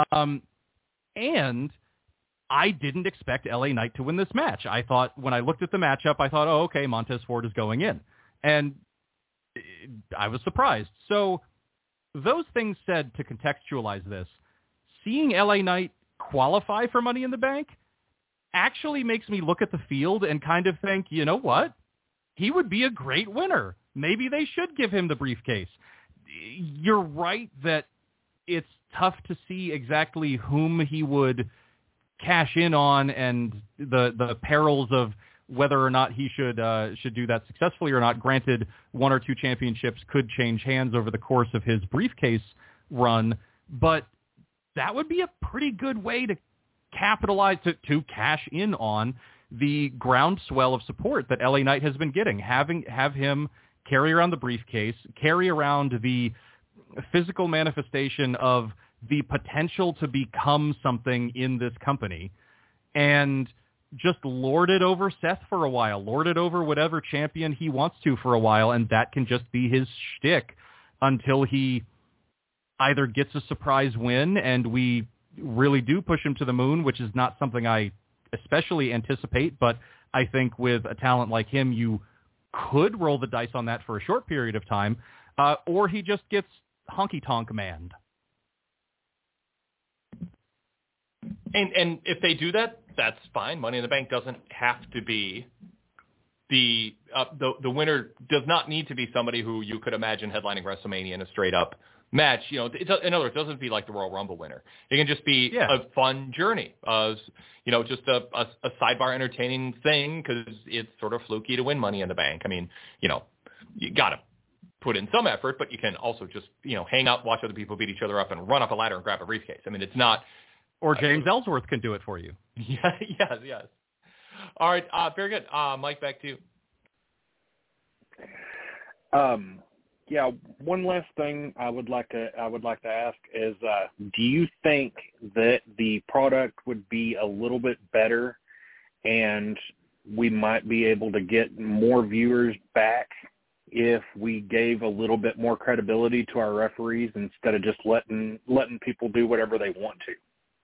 And I didn't expect LA Knight to win this match. I thought, when I looked at the matchup, I thought, oh, okay, Montez Ford is going in. And I was surprised. So those things said, to contextualize this, seeing LA Knight qualify for Money in the Bank actually makes me look at the field and kind of think, you know what? He would be a great winner. Maybe they should give him the briefcase. You're right that it's tough to see exactly whom he would cash in on and the perils of whether or not he should do that successfully or not. Granted, one or two championships could change hands over the course of his briefcase run, but that would be a pretty good way to capitalize, to cash in on the groundswell of support that LA Knight has been getting. Have him carry around the briefcase, carry around the physical manifestation of the potential to become something in this company, and just lord it over Seth for a while, lord it over whatever champion he wants to for a while, and that can just be his shtick until he either gets a surprise win and we really do push him to the moon, which is not something I especially anticipate, but I think with a talent like him, you could roll the dice on that for a short period of time, or he just gets honky-tonk manned. And if they do that, that's fine. Money in the Bank doesn't have to be the winner. Does not need to be somebody who you could imagine headlining WrestleMania in a straight up match. In other words, it doesn't be like the Royal Rumble winner. It can just be a fun journey, just a sidebar entertaining thing, because it's sort of fluky to win Money in the Bank. I mean, you got to put in some effort, but you can also just hang out, watch other people beat each other up, and run up a ladder and grab a briefcase. I mean, it's not. Or James Ellsworth can do it for you. Yes. All right, very good. Mike, back to you. One last thing I would like to ask is, do you think that the product would be a little bit better, and we might be able to get more viewers back if we gave a little bit more credibility to our referees instead of just letting people do whatever they want to?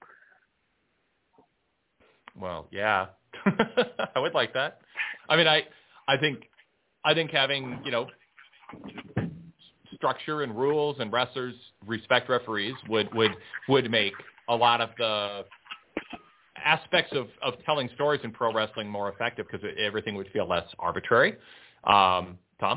Well, yeah, I would like that. I mean, I think having, structure and rules and wrestlers respect referees would make a lot of the aspects of telling stories in pro wrestling more effective, because everything would feel less arbitrary. Tom?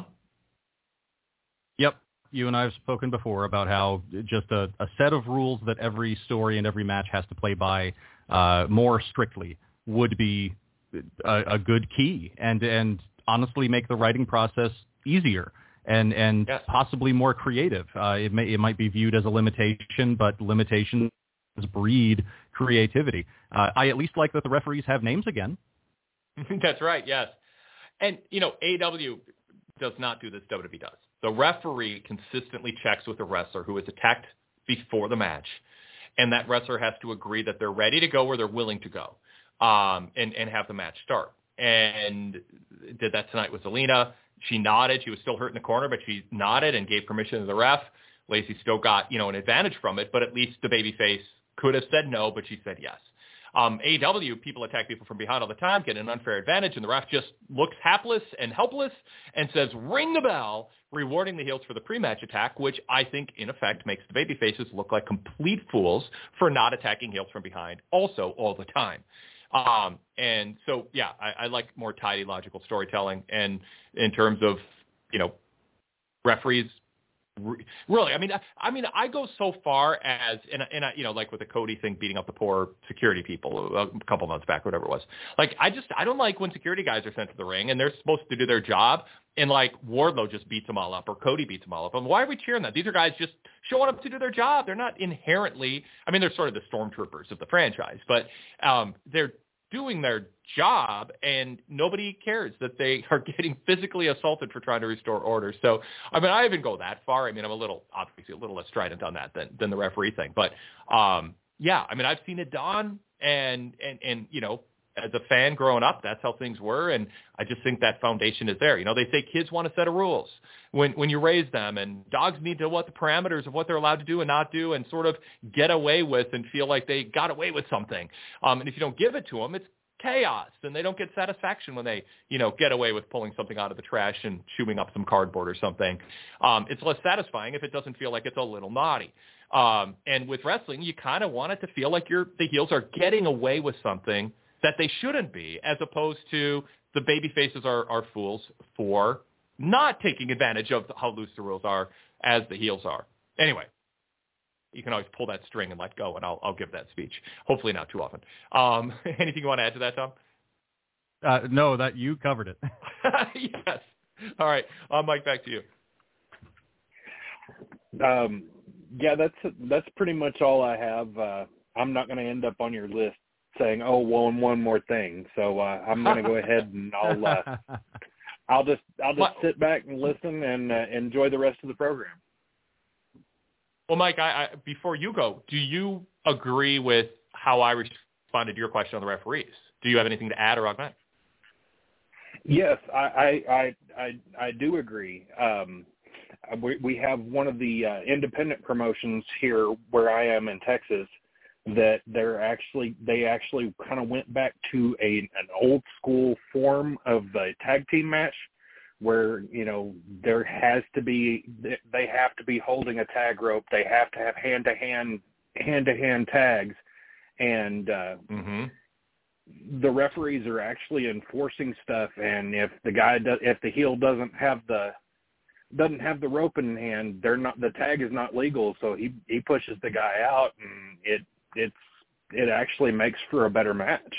Yep. You and I have spoken before about how just a set of rules that every story and every match has to play by more strictly would be a good key, and honestly make the writing process easier and possibly more creative. It might be viewed as a limitation, but limitations breed creativity. I at least like that the referees have names again. That's right, yes. And, AEW does not do this, WWE does. The referee consistently checks with the wrestler who is attacked before the match, and that wrestler has to agree that they're ready to go or they're willing to go, and have the match start. And did that tonight with Zelina. She nodded. She was still hurt in the corner, but she nodded and gave permission to the ref. Lacey still got, an advantage from it, but at least the babyface could have said no, but she said yes. AEW, people attack people from behind all the time, get an unfair advantage, and the ref just looks hapless and helpless and says, ring the bell, rewarding the heels for the pre-match attack, which I think, in effect, makes the babyfaces look like complete fools for not attacking heels from behind also all the time. And so, I like more tidy, logical storytelling. And in terms of, referees Really, I mean, I go so far as, and I, like with the Cody thing, beating up the poor security people a couple months back, whatever it was. Like, I don't like when security guys are sent to the ring and they're supposed to do their job, and like Wardlow just beats them all up or Cody beats them all up. And why are we cheering that? These are guys just showing up to do their job. They're not inherently, I mean, they're sort of the stormtroopers of the franchise, but they're doing their job, and nobody cares that they are getting physically assaulted for trying to restore order. So, I mean, I even go that far. I mean, I'm obviously a little less strident on that than the referee thing. But, yeah, I mean, I've seen it done, and as a fan growing up, that's how things were, and I just think that foundation is there. They say kids want a set of rules when you raise them, and dogs need to know what the parameters of what they're allowed to do and not do and sort of get away with and feel like they got away with something. And if you don't give it to them, it's chaos, and they don't get satisfaction when they, get away with pulling something out of the trash and chewing up some cardboard or something. It's less satisfying if it doesn't feel like it's a little naughty. And with wrestling, you kind of want it to feel like the heels are getting away with something that they shouldn't be, as opposed to the baby faces are fools for not taking advantage of how loose the rules are as the heels are. Anyway, you can always pull that string and let go, and I'll give that speech. Hopefully not too often. Anything you want to add to that, Tom? No, that you covered it. Yes. All right. Mike, back to you. Yeah, that's pretty much all I have. I'm not going to end up on your list saying, "Oh, well, and one more thing." So I'm going to go ahead and I'll just sit back and listen and enjoy the rest of the program. Well, Mike, I before you go, do you agree with how I responded to your question on the referees? Do you have anything to add or augment? Yes, I do agree. We have one of the independent promotions here where I am in Texas that they actually kind of went back to an old school form of the tag team match where, there has to be, they have to be holding a tag rope. They have to have hand-to-hand tags. And the referees are actually enforcing stuff. And if the heel doesn't have the rope in hand, the tag is not legal. So he pushes the guy out, and it actually makes for a better match.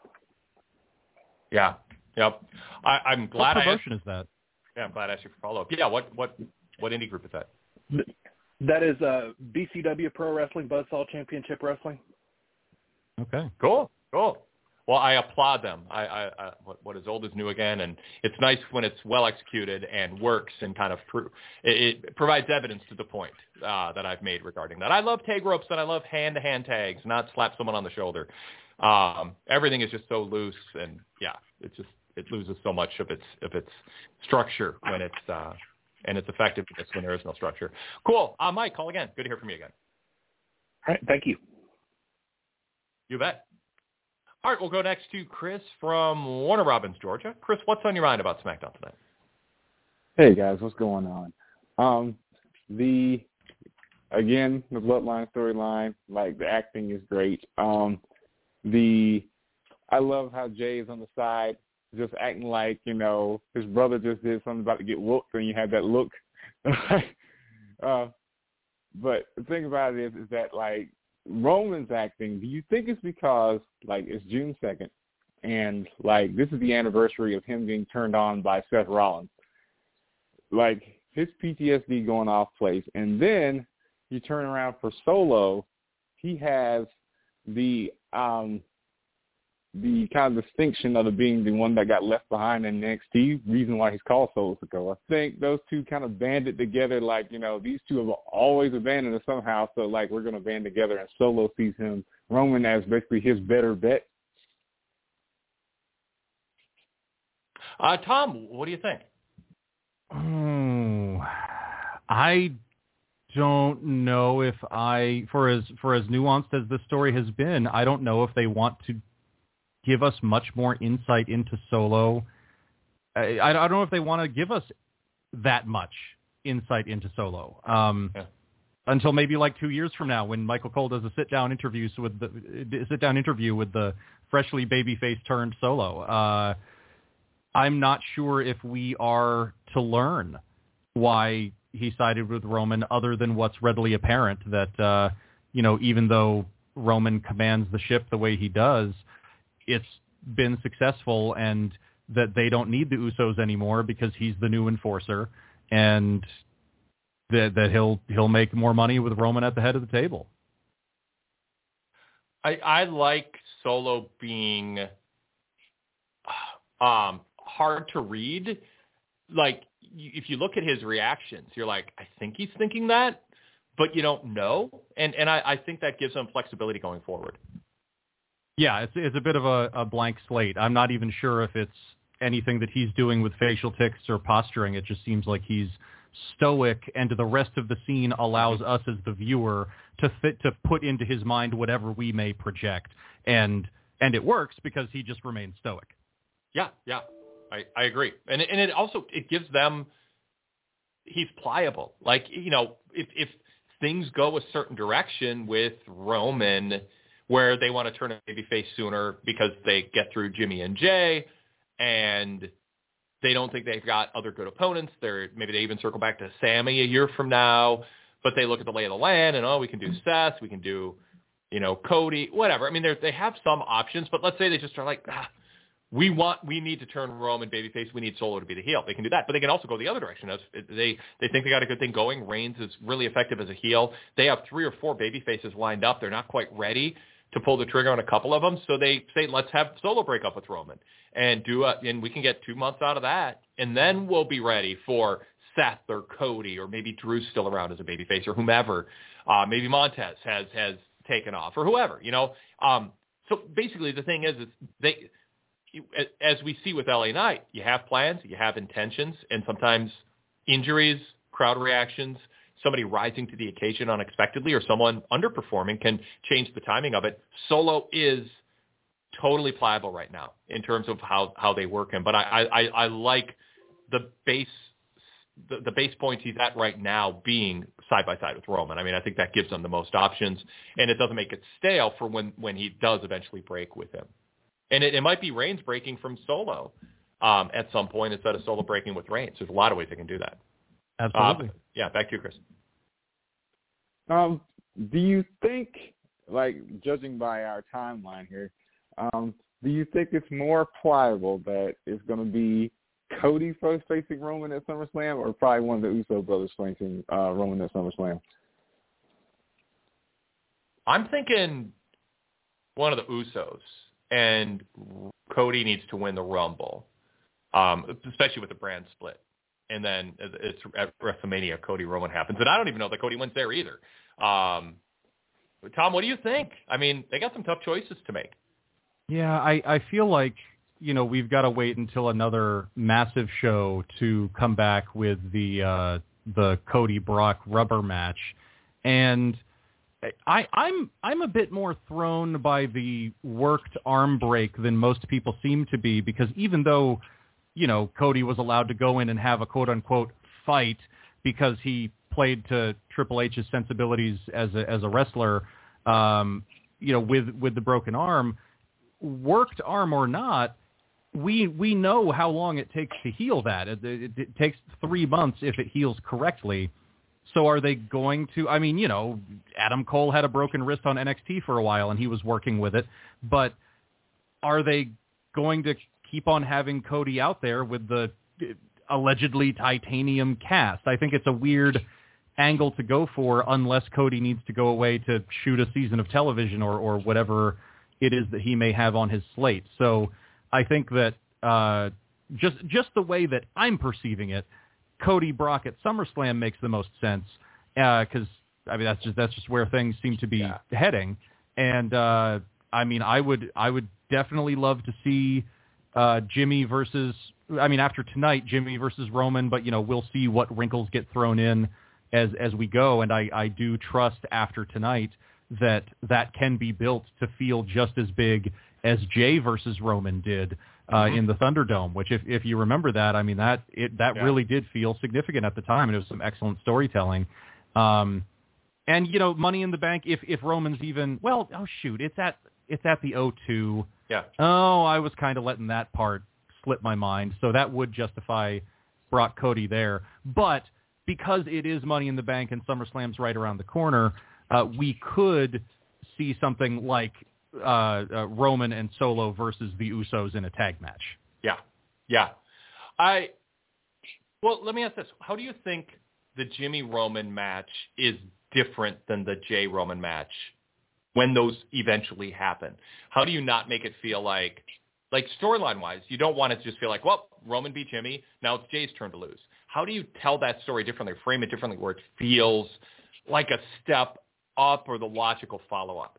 Yeah. Yep. I'm glad. What promotion is that? Yeah, I'm glad I asked you for follow-up. Yeah, what indie group is that? That is BCW Pro Wrestling, Buzzsaw Championship Wrestling. Okay. Cool. Well, I applaud them. What is old is new again, and it's nice when it's well executed and works and kind of it provides evidence to the point that I've made regarding that. I love tag ropes and I love hand-to-hand tags, not slap someone on the shoulder. Everything is just so loose, and yeah, it loses so much of its structure when it's and its effectiveness when there is no structure. Cool. Mike, call again. Good to hear from you again. All right, thank you. You bet. All right, we'll go next to Chris from Warner Robins, Georgia. Chris, what's on your mind about SmackDown tonight? Hey, guys, what's going on? The Bloodline storyline, like, the acting is great. I love how Jay is on the side, just acting like, his brother just did something about to get whooped, and you had that look. But the thing about it is that, like, Roman's acting, do you think it's because, like, it's June 2nd, and, like, this is the anniversary of him being turned on by Seth Rollins? Like, his PTSD going off place, and then you turn around for Solo, he has the kind of distinction of being the one that got left behind in NXT, reason why he's called Solo Sikoa. I think those two kind of banded together, like, these two have always abandoned us somehow, so, like, we're going to band together, and Solo sees Roman as basically his better bet. Tom, what do you think? I don't know if for as nuanced as this story has been, I don't know if they want to give us much more insight into Solo. I don't know if they want to give us that much insight into Solo until maybe like 2 years from now when Michael Cole does a sit-down interview with the freshly babyface turned Solo. I'm not sure if we are to learn why he sided with Roman, other than what's readily apparent that, even though Roman commands the ship the way he does, it's been successful, and that they don't need the Usos anymore because he's the new enforcer, and that he'll make more money with Roman at the head of the table. I like Solo being hard to read. Like, if you look at his reactions, you're like, I think he's thinking that, but you don't know. And I think that gives him flexibility going forward. Yeah, it's a bit of a blank slate. I'm not even sure if it's anything that he's doing with facial tics or posturing. It just seems like he's stoic, and the rest of the scene allows us as the viewer to put into his mind whatever we may project. And it works because he just remains stoic. Yeah. I agree. And it also, it gives them, he's pliable. Like, if things go a certain direction with Roman, where they want to turn a babyface sooner because they get through Jimmy and Jay, and they don't think they've got other good opponents. Maybe they even circle back to Sammy a year from now, but they look at the lay of the land and, we can do Seth, we can do, Cody, whatever. I mean, they have some options, but let's say they just are like, we need to turn Roman babyface. We need Solo to be the heel. They can do that, but they can also go the other direction. They think they got a good thing going. Reigns is really effective as a heel. They have 3 or 4 babyfaces lined up. They're not quite ready to pull the trigger on a couple of them, so they say, let's have Solo break up with Roman and and we can get 2 months out of that, and then we'll be ready for Seth or Cody, or maybe Drew's still around as a babyface, or whomever. Maybe Montez has taken off, or whoever. So basically, the thing is as we see with LA Knight, you have plans, you have intentions, and sometimes injuries, crowd reactions, somebody rising to the occasion unexpectedly, or someone underperforming can change the timing of it. Solo is totally pliable right now in terms of how they work him. But I like the base points he's at right now being side by side with Roman. I mean, I think that gives them the most options, and it doesn't make it stale for when he does eventually break with him. And it might be Reigns breaking from Solo at some point instead of Solo breaking with Reigns. There's a lot of ways they can do that. Absolutely. Back to you, Chris. Do you think, judging by our timeline here, do you think it's more pliable that it's going to be Cody first facing Roman at SummerSlam, or probably one of the Uso brothers facing Roman at SummerSlam? I'm thinking one of the Usos, and Cody needs to win the Rumble, especially with the brand split. And then it's at WrestleMania, Cody-Roman happens. And I don't even know that Cody wins there either. Tom, what do you think? I mean, they got some tough choices to make. Yeah, I feel like, we've got to wait until another massive show to come back with the Cody-Brock rubber match. And I'm a bit more thrown by the worked arm break than most people seem to be, because even though, Cody was allowed to go in and have a quote-unquote fight because he played to Triple H's sensibilities as a wrestler, with the broken arm, worked arm or not, we know how long it takes to heal that. It takes 3 months if it heals correctly. So are they going to, Adam Cole had a broken wrist on NXT for a while and he was working with it, but are they going to keep on having Cody out there with the allegedly titanium cast? I think it's a weird angle to go for unless Cody needs to go away to shoot a season of television or whatever it is that he may have on his slate. So I think that just the way that I'm perceiving it, Cody Brock at SummerSlam makes the most sense because that's just where things seem to be heading. And I would definitely love to see Jimmy versus, after tonight, Jimmy versus Roman, but we'll see what wrinkles get thrown in as we go. And I do trust after tonight that can be built to feel just as big as Jay versus Roman did in the Thunderdome, which if you remember that, that really did feel significant at the time, and it was some excellent storytelling. And Money in the Bank, if Roman's even, it's at the O2. Yeah. Oh, I was kind of letting that part slip my mind, so that would justify Brock Cody there. But because it is Money in the Bank and SummerSlam's right around the corner, we could see something like Roman and Solo versus the Usos in a tag match. Yeah. Well, let me ask this. How do you think the Jimmy Roman match is different than the Jay Roman match when those eventually happen? How do you not make it feel like storyline-wise, you don't want it to just feel like, well, Roman beat Jimmy, now it's Jay's turn to lose. How do you tell that story differently, frame it differently, where it feels like a step up or the logical follow-up?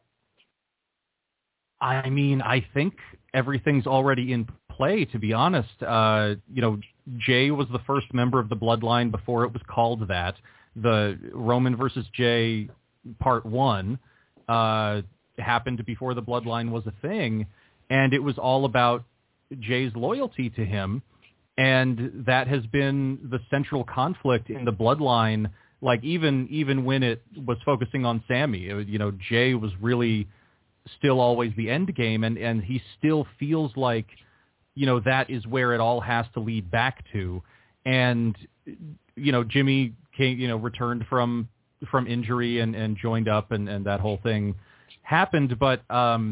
I mean, I think everything's already in play, to be honest. Jay was the first member of the Bloodline before it was called that. The Roman versus Jay Part 1 happened before the Bloodline was a thing, and it was all about Jay's loyalty to him, and that has been the central conflict in the Bloodline. Like, even when it was focusing on Sami, Jay was really still always the end game, and he still feels like, that is where it all has to lead back to. And, Jimmy came, returned from injury and joined up, and that whole thing happened. But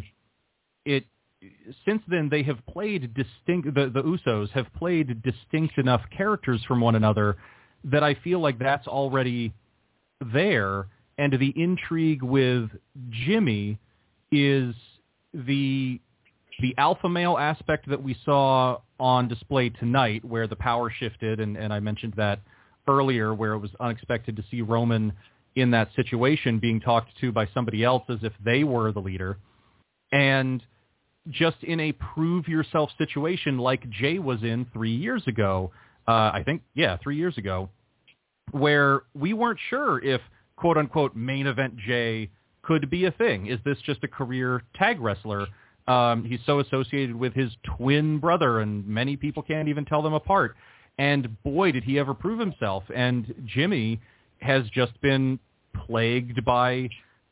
since then they have played distinct, the Usos have played distinct enough characters from one another that I feel like that's already there. And the intrigue with Jimmy is the alpha male aspect that we saw on display tonight, where the power shifted, and I mentioned that earlier, where it was unexpected to see Roman in that situation being talked to by somebody else as if they were the leader. And just in a prove yourself situation like Jay was in 3 years ago, 3 years ago, where we weren't sure if quote-unquote main event Jay could be a thing. Is this just a career tag wrestler? He's so associated with his twin brother, and many people can't even tell them apart. And boy, did he ever prove himself. And Jimmy has just been plagued by,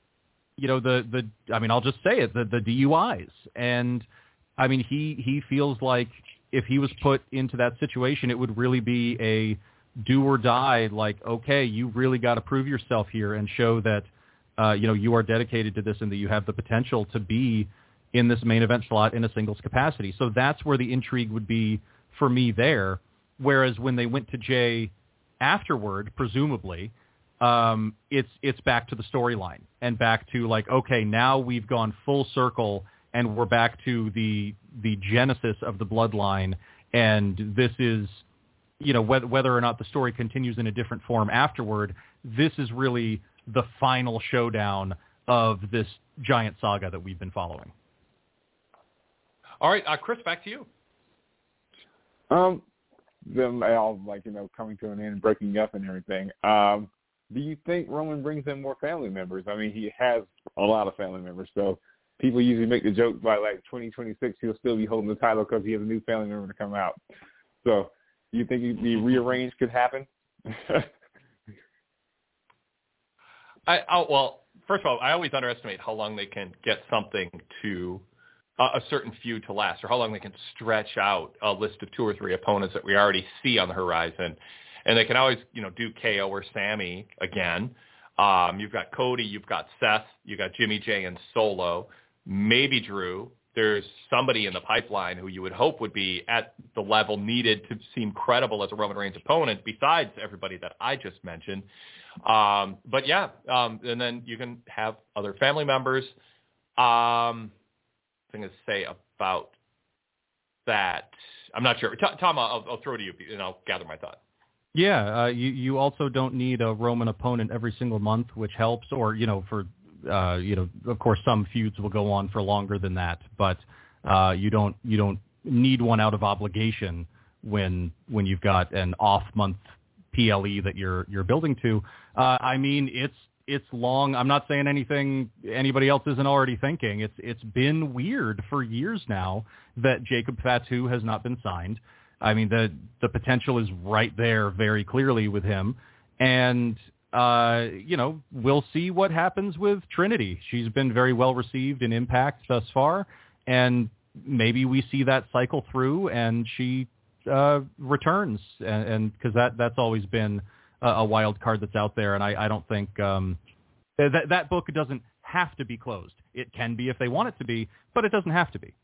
I'll just say it, the DUIs. And I mean, he feels like if he was put into that situation, it would really be a do or die. Like, okay, you really got to prove yourself here and show that, you are dedicated to this and that you have the potential to be in this main event slot in a singles capacity. So that's where the intrigue would be for me there. Whereas when they went to Jay afterward, presumably, it's back to the storyline and back to like, okay, now we've gone full circle and we're back to the genesis of the Bloodline. And this is, whether or not the story continues in a different form afterward, this is really the final showdown of this giant saga that we've been following. All right, Chris, back to you. Them all coming to an end, breaking up and everything. Do you think Roman brings in more family members? I mean, he has a lot of family members, so people usually make the joke by 2026 he'll still be holding the title because he has a new family member to come out. So, do you think the rearrange could happen? Well, first of all, I always underestimate how long they can get something to a certain feud to last, or how long they can stretch out a list of 2 or 3 opponents that we already see on the horizon. And they can always, do KO or Sami again. You've got Cody, you've got Seth, you've got Jimmy, Jay, and Solo, maybe Drew. There's somebody in the pipeline who you would hope would be at the level needed to seem credible as a Roman Reigns opponent, besides everybody that I just mentioned. And then you can have other family members. Thing to say about that, I'm not sure. Tom, I'll throw it to you, and I'll gather my thought. Yeah, you also don't need a Roman opponent every single month, which helps. Or of course, some feuds will go on for longer than that, but you don't need one out of obligation when you've got an off month PLE that you're building to. I mean, it's long. I'm not saying anything anybody else isn't already thinking. It's been weird for years now that Jacob Fatu has not been signed. I mean, the potential is right there very clearly with him. And, we'll see what happens with Trinity. She's been very well received in Impact thus far. And maybe we see that cycle through and she returns. And because that's always been a wild card that's out there, and I don't think that book doesn't have to be closed. It can be if they want it to be, but it doesn't have to be.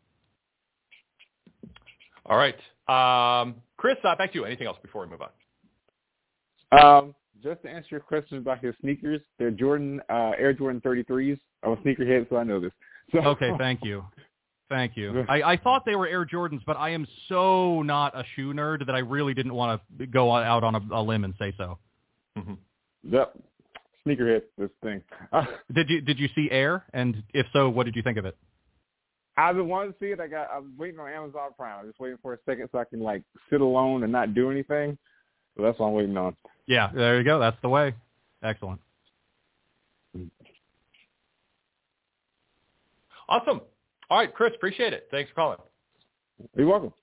All right. Chris, back to you. Anything else before we move on? Just to answer your question about his sneakers, they're Air Jordan 33s. I'm a sneakerhead, so I know this. So, okay, thank you. Thank you. I thought they were Air Jordans, but I am so not a shoe nerd that I really didn't want to go out on a limb and say so. Mm-hmm. Yep. Sneakerhead, this thing. Did you see Air? And if so, what did you think of it? I've been wanting to see it. I'm waiting on Amazon Prime. I'm just waiting for a second so I can like sit alone and not do anything. So that's what I'm waiting on. Yeah, there you go. That's the way. Excellent. Awesome. All right, Chris, appreciate it. Thanks for calling. You're welcome.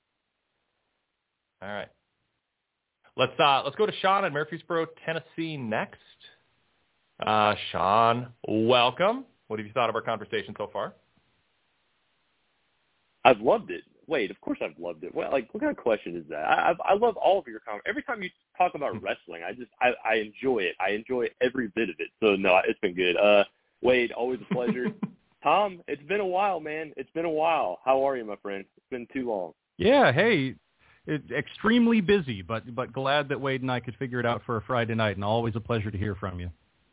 All right. Let's go to Sean in Murfreesboro, Tennessee next. Sean, welcome. What have you thought of our conversation so far? I've loved it. Wait, of course I've loved it. Well, like, what kind of question is that? I love all of your comments. Every time you talk about wrestling, I enjoy it. I enjoy every bit of it. So, no, it's been good. Wade, always a pleasure. Tom, it's been a while, man. It's been a while. How are you, my friend? It's been too long. Yeah, hey, it's extremely busy, but glad that Wade and I could figure it out for a Friday night, and always a pleasure to hear from you.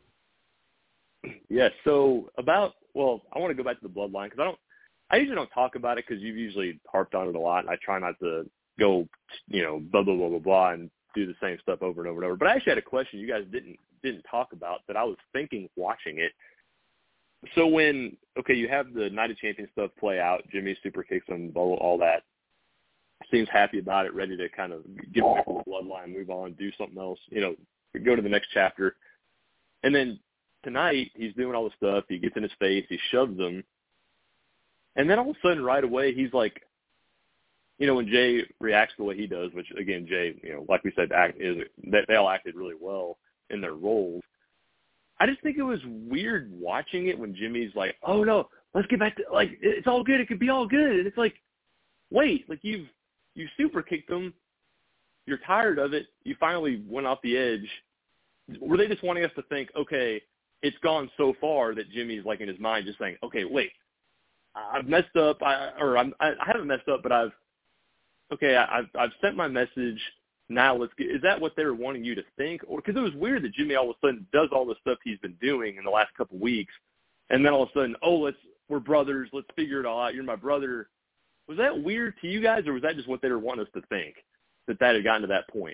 Yes, so I want to go back to the Bloodline because I usually don't talk about it because you've usually harped on it a lot, and I try not to go, blah, blah, blah, blah, blah, and do the same stuff over and over and over. But I actually had a question you guys didn't talk about that I was thinking watching it. So you have the Night of Champions stuff play out, Jimmy super kicks him, all that. Seems happy about it, ready to kind of get back to the Bloodline, move on, do something else, go to the next chapter. And then tonight, he's doing all the stuff. He gets in his face. He shoves him. And then all of a sudden, right away, he's like, when Jay reacts the way he does, which, again, Jay, like we said, they all acted really well in their roles. I just think it was weird watching it when Jimmy's like, oh, no, let's get back to, like, it's all good. It could be all good. And it's like, wait, like you super kicked them. You're tired of it. You finally went off the edge. Were they just wanting us to think, okay, it's gone so far that Jimmy's like in his mind just saying, okay, wait, I've messed up. I haven't messed up, but I've sent my message. Now let's get. Is that what they were wanting you to think? Or because it was weird that Jimmy all of a sudden does all the stuff he's been doing in the last couple of weeks, and then all of a sudden, we're brothers. Let's figure it all out. You're my brother. Was that weird to you guys, or was that just what they were wanting us to think that had gotten to that point?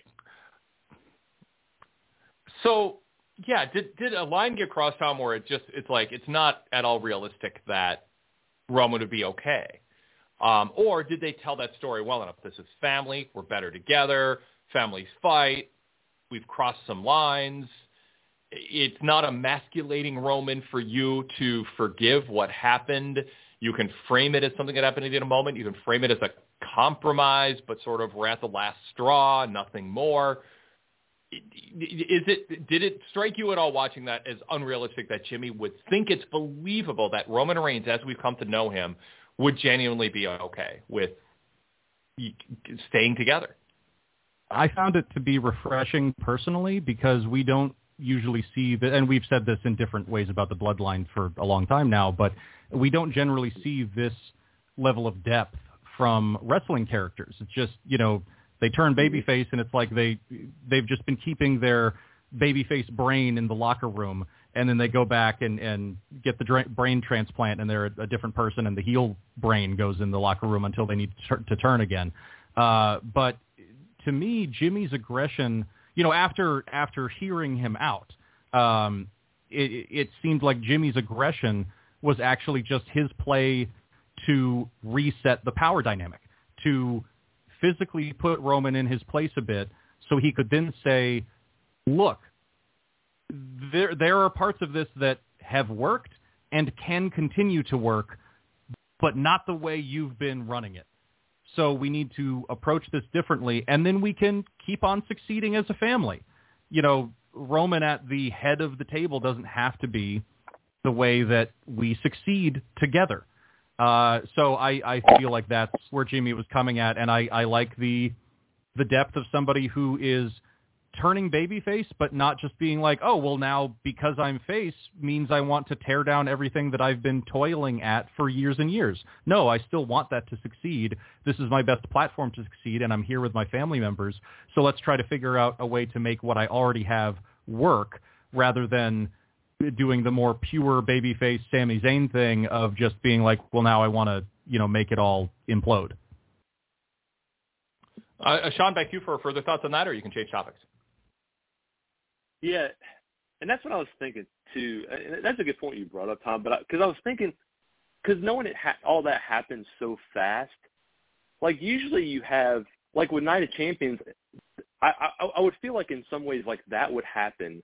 So, yeah, did a line get crossed, Tom, where it's like it's not at all realistic that Roman would be okay? Or did they tell that story well enough? This is family. We're better together. Families fight. We've crossed some lines. It's not emasculating Roman for you to forgive what happened. You can frame it as something that happened in a moment. You can frame it as a compromise, but sort of we're at the last straw, nothing more. Did it strike you at all watching that as unrealistic that Jimmy would think it's believable that Roman Reigns, as we've come to know him, would genuinely be okay with staying together? I found it to be refreshing personally because we don't usually see that, and we've said this in different ways about the Bloodline for a long time now, but we don't generally see this level of depth from wrestling characters. It's just, they turn babyface, and it's like they've just been keeping their babyface brain in the locker room, and then they go back and get the brain transplant, and they're a different person, and the heel brain goes in the locker room until they need to turn again. But to me, Jimmy's aggression, after hearing him out, it seemed like Jimmy's aggression was actually just his play to reset the power dynamic, to physically put Roman in his place a bit so he could then say, look, there are parts of this that have worked and can continue to work, but not the way you've been running it. So we need to approach this differently, and then we can keep on succeeding as a family. Roman at the head of the table doesn't have to be the way that we succeed together. So I feel like that's where Jimmy was coming at, and I like the depth of somebody who is turning babyface, but not just being like, oh, well, now because I'm face means I want to tear down everything that I've been toiling at for years and years. No, I still want that to succeed. This is my best platform to succeed, and I'm here with my family members. So let's try to figure out a way to make what I already have work rather than doing the more pure babyface Sami Zayn thing of just being like, well, now I want to, make it all implode. Sean, back to you for further thoughts on that, or you can change topics. Yeah, and that's what I was thinking too. And that's a good point you brought up, Tom. But because I was thinking, because knowing all that happens so fast, like usually you have, like with Night of Champions, I would feel like in some ways like that would happen,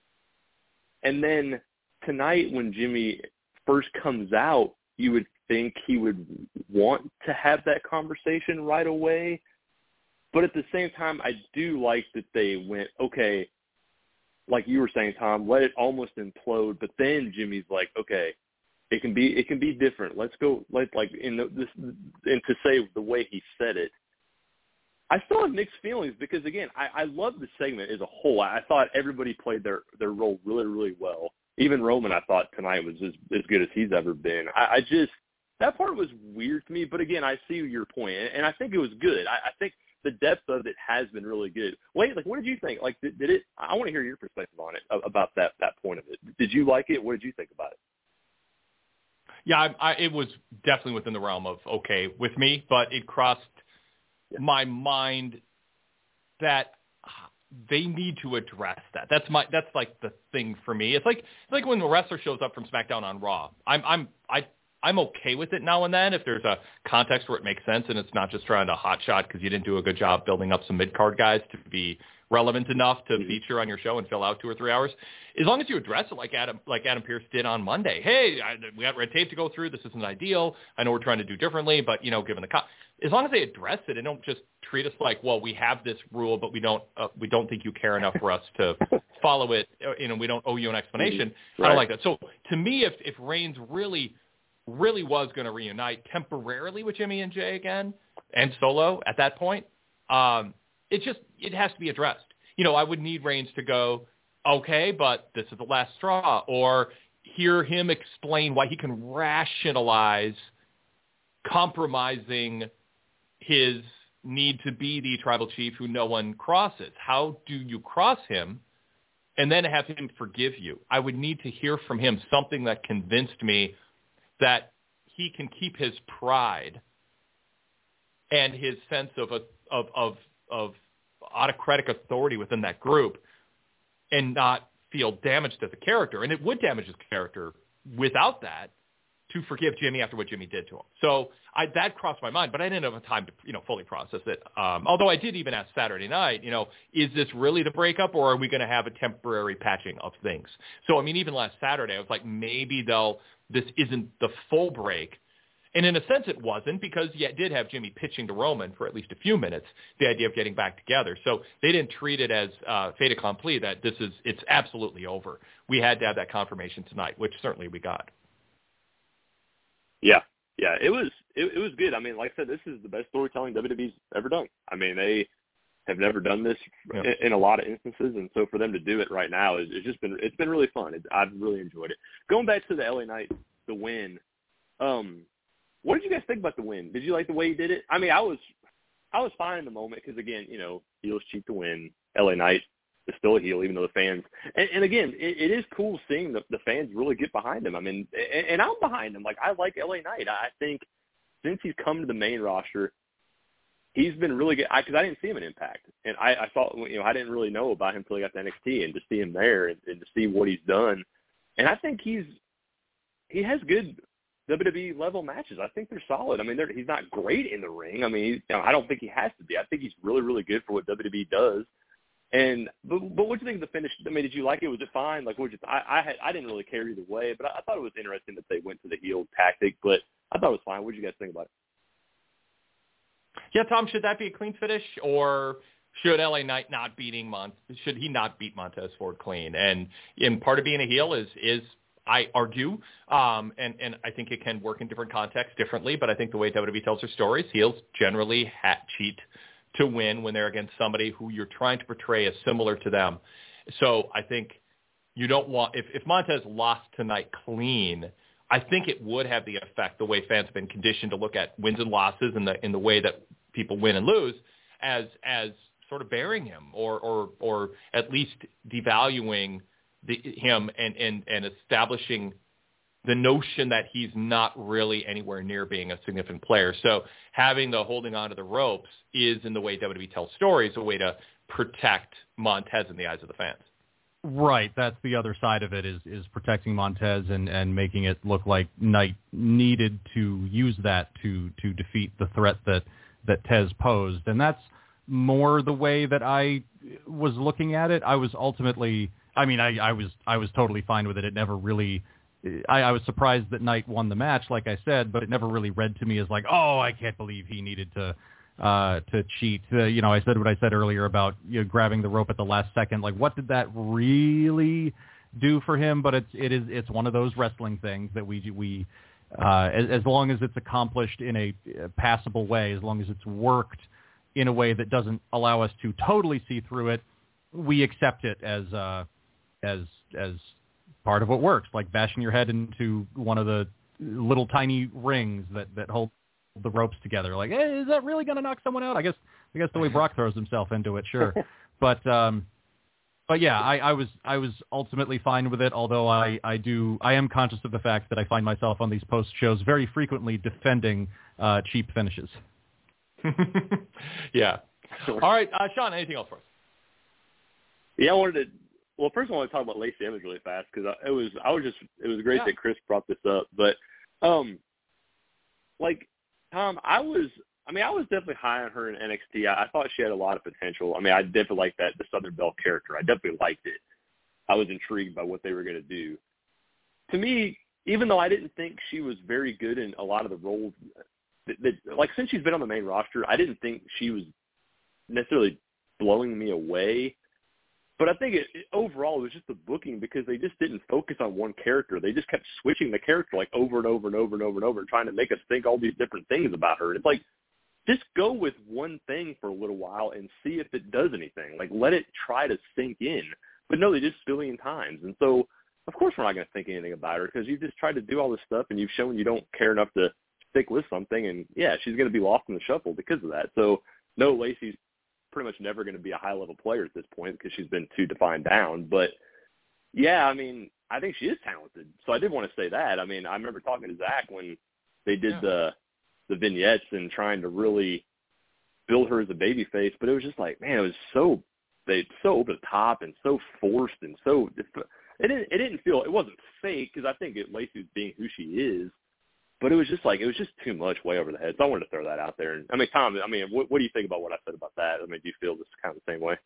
and then tonight when Jimmy first comes out, you would think he would want to have that conversation right away. But at the same time, I do like that they went, okay, like you were saying, Tom, let it almost implode. But then Jimmy's like, okay, it can be different. Let's go. And to say the way he said it, I still have mixed feelings because again, I love the segment as a whole. I thought everybody played their role really, really well. Even Roman, I thought tonight was as good as he's ever been. I just that part was weird to me. But again, I see your point, and I think it was good. I think the depth of it has been really good. Wait, like, what did you think? Like, did it? I want to hear your perspective on it, about that point of it. Did you like it? What did you think about it? Yeah, it was definitely within the realm of okay with me, but it crossed my mind that they need to address that. That's like the thing for me. It's like when the wrestler shows up from SmackDown on Raw. I'm okay with it now and then if there's a context where it makes sense and it's not just trying to hotshot because you didn't do a good job building up some mid-card guys to be relevant enough to feature on your show and fill out 2 or 3 hours. As long as you address it like Adam Pearce did on Monday. Hey, we got red tape to go through. This isn't ideal. I know we're trying to do differently, but, given the as long as they address it and don't just treat us like, well, we have this rule, but we don't think you care enough for us to follow it. We don't owe you an explanation. Right. I don't like that. So to me, if Reigns really was going to reunite temporarily with Jimmy and Jay again and Solo at that point, it has to be addressed. I would need Reigns to go, okay, but this is the last straw, or hear him explain why he can rationalize compromising his need to be the tribal chief who no one crosses. How do you cross him and then have him forgive you? I would need to hear from him something that convinced me that he can keep his pride and his sense of autocratic authority within that group and not feel damaged as a character. And it would damage his character without that to forgive Jimmy after what Jimmy did to him. So that crossed my mind, but I didn't have time to fully process it. Although I did even ask Saturday night, is this really the breakup or are we going to have a temporary patching of things? So, even last Saturday, I was like, maybe this isn't the full break. And in a sense it wasn't because it did have Jimmy pitching to Roman for at least a few minutes, the idea of getting back together. So they didn't treat it as fait accompli, that it's absolutely over. We had to have that confirmation tonight, which certainly we got. Yeah, it was good. Like I said, this is the best storytelling WWE's ever done. They have never done this in a lot of instances, and so for them to do it right now it's been really fun. I've really enjoyed it. Going back to the LA Knight, the win. What did you guys think about the win? Did you like the way he did it? I was fine in the moment because again, heels cheat to win. LA Knight is still a heel, even though the fans. And again, it is cool seeing the fans really get behind him. And I'm behind him. Like I like LA Knight. I think since he's come to the main roster, he's been really good. Because I didn't see him in Impact, and I thought I didn't really know about him until he got to NXT, and to see him there and to see what he's done, and I think he has good WWE level matches. I think they're solid. He's not great in the ring. I don't think he has to be. I think he's really, really good for what WWE does. But what do you think of the finish? Did you like it? Was it fine? Like, I didn't really care either way, but I thought it was interesting that they went to the heel tactic. But I thought it was fine. What did you guys think about it? Yeah, Tom, should that be a clean finish, or should LA Knight should he not beat Montez Ford clean? And part of being a heel is I argue, and I think it can work in different contexts differently, but I think the way WWE tells their stories, heels generally cheat to win when they're against somebody who you're trying to portray as similar to them. So I think you don't want, if Montez lost tonight clean, I think it would have the effect, the way fans have been conditioned to look at wins and losses in the way that people win and lose, as sort of burying him or at least devaluing him and establishing the notion that he's not really anywhere near being a significant player. So having the holding on to the ropes is, in the way WWE tells stories, a way to protect Montez in the eyes of the fans. Right. That's the other side of it, is protecting Montez and making it look like Knight needed to use that to defeat the threat that Tez posed. And that's more the way that I was looking at it. I was ultimately, I was totally fine with it. It never really, I was surprised that Knight won the match, like I said, but it never really read to me as like, oh, I can't believe he needed to cheat. I said what I said earlier about grabbing the rope at the last second. Like, what did that really do for him? But it's one of those wrestling things that we as long as it's accomplished in a passable way, as long as it's worked in a way that doesn't allow us to totally see through it, we accept it as part of what works, like bashing your head into one of the little tiny rings that hold the ropes together. Like, hey, is that really going to knock someone out? I guess the way Brock throws himself into it, sure. But yeah, I was ultimately fine with it, although I am conscious of the fact that I find myself on these post shows very frequently defending cheap finishes. Yeah. All right, Sean, anything else for us? Yeah, first I want to talk about Lacey Evans really fast, because it was great that Chris brought this up. But Tom, I was definitely high on her in NXT. I thought she had a lot of potential. I definitely liked the Southern Belle character. I definitely liked it. I was intrigued by what they were going to do. To me, even though I didn't think she was very good in a lot of the roles, since she's been on the main roster, I didn't think she was necessarily blowing me away. But I think overall it was just the booking, because they just didn't focus on one character. They just kept switching the character over and over and over and over and over, and trying to make us think all these different things about her. It's like, just go with one thing for a little while and see if it does anything. Let it try to sink in. But no, they did a billion times. And so, of course, we're not going to think anything about her, because you've just tried to do all this stuff and you've shown you don't care enough to stick with something. And, yeah, she's going to be lost in the shuffle because of that. So, no, Lacey's pretty much never going to be a high-level player at this point, because she's been too defined down. But, yeah, I think she is talented. So I did want to say that. I remember talking to Zach when they did the vignettes and trying to really build her as a babyface, but it was just like, man, it was so over the top and so forced, and so it didn't feel, it wasn't fake, because I think Lacey was being who she is, but it was just too much, way over the head. So I wanted to throw that out there. And Tom, what do you think about what I said about that? Do you feel this kind of the same way?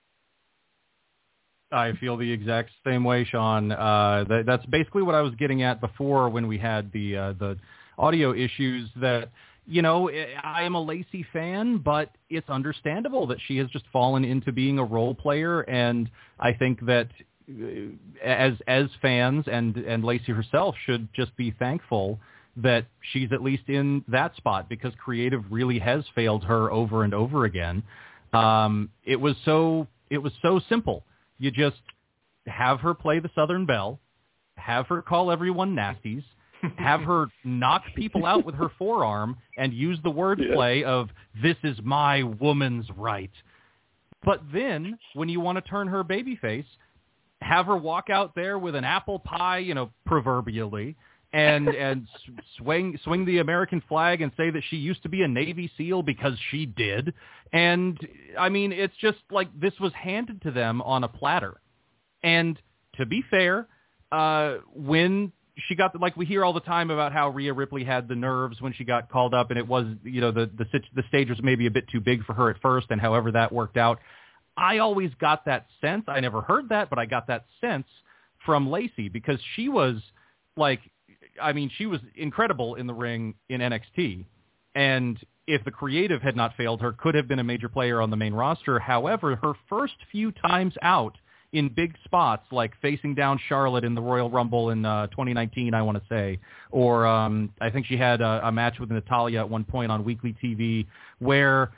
I feel the exact same way, Sean. That's basically what I was getting at before when we had the audio issues, that, I am a Lacey fan, but it's understandable that she has just fallen into being a role player. And I think that as fans and Lacey herself should just be thankful that she's at least in that spot, because creative really has failed her over and over again. It was so simple. You just have her play the Southern Belle, have her call everyone nasties, have her knock people out with her forearm, and use the wordplay of, this is my woman's right. But then, when you want to turn her babyface, have her walk out there with an apple pie, proverbially, and swing the American flag and say that she used to be a Navy SEAL, because she did. And, it's just like this was handed to them on a platter. And to be fair, when she got, we hear all the time about how Rhea Ripley had the nerves when she got called up, and it was, the stage was maybe a bit too big for her at first, and however that worked out. I always got that sense. I never heard that, but I got that sense from Lacey, because she was she was incredible in the ring in NXT. And if the creative had not failed her, could have been a major player on the main roster. However, her first few times out in big spots, like facing down Charlotte in the Royal Rumble in 2019, I want to say, or I think she had a match with Natalya at one point on weekly TV, where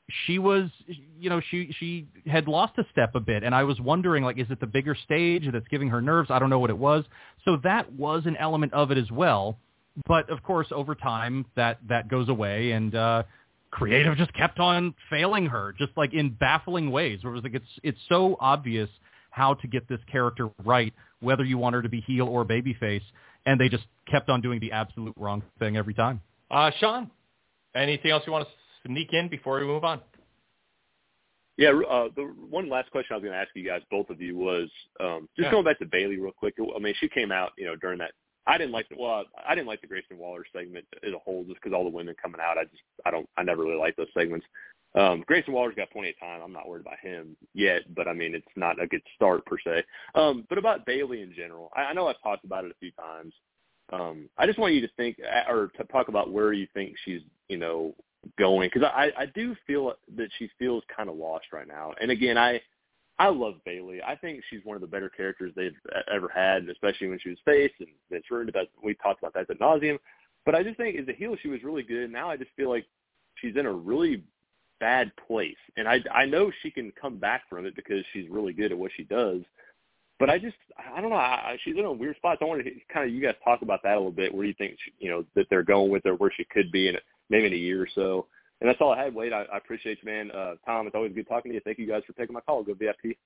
she was, she had lost a step a bit, and I was wondering, like, is it the bigger stage that's giving her nerves? I don't know what it was. So that was an element of it as well. But, of course, over time, that goes away, and creative just kept on failing her, just like in baffling ways, where it was like it's so obvious how to get this character right, whether you want her to be heel or babyface, and they just kept on doing the absolute wrong thing every time. Sean, anything else you want to sneak in before we move on? Yeah, the one last question I was going to ask you guys, both of you, was going back to Bayley real quick. I mean, she came out, during that. I didn't like the Grayson Waller segment as a whole, just because all the women coming out. I never really liked those segments. Grayson Waller's got plenty of time. I'm not worried about him yet, but I mean, it's not a good start per se. But about Bayley in general, I know I've talked about it a few times. I just want you to think, or to talk about where you think she's, going, because I do feel that she feels kind of lost right now. And again, I love Bayley. I think she's one of the better characters they've ever had, especially when she was face, and Vince Rude. We talked about that ad nauseum. But I just think as a heel, she was really good. Now I just feel like she's in a really bad place. And I know she can come back from it because she's really good at what she does. But I don't know. She's in a weird spot. So I wanted to kind of you guys talk about that a little bit, where you think, that they're going with her, where she could be maybe in a year or so. And that's all I had, Wade. I appreciate you, man. Tom, it's always good talking to you. Thank you guys for taking my call. Go VIP.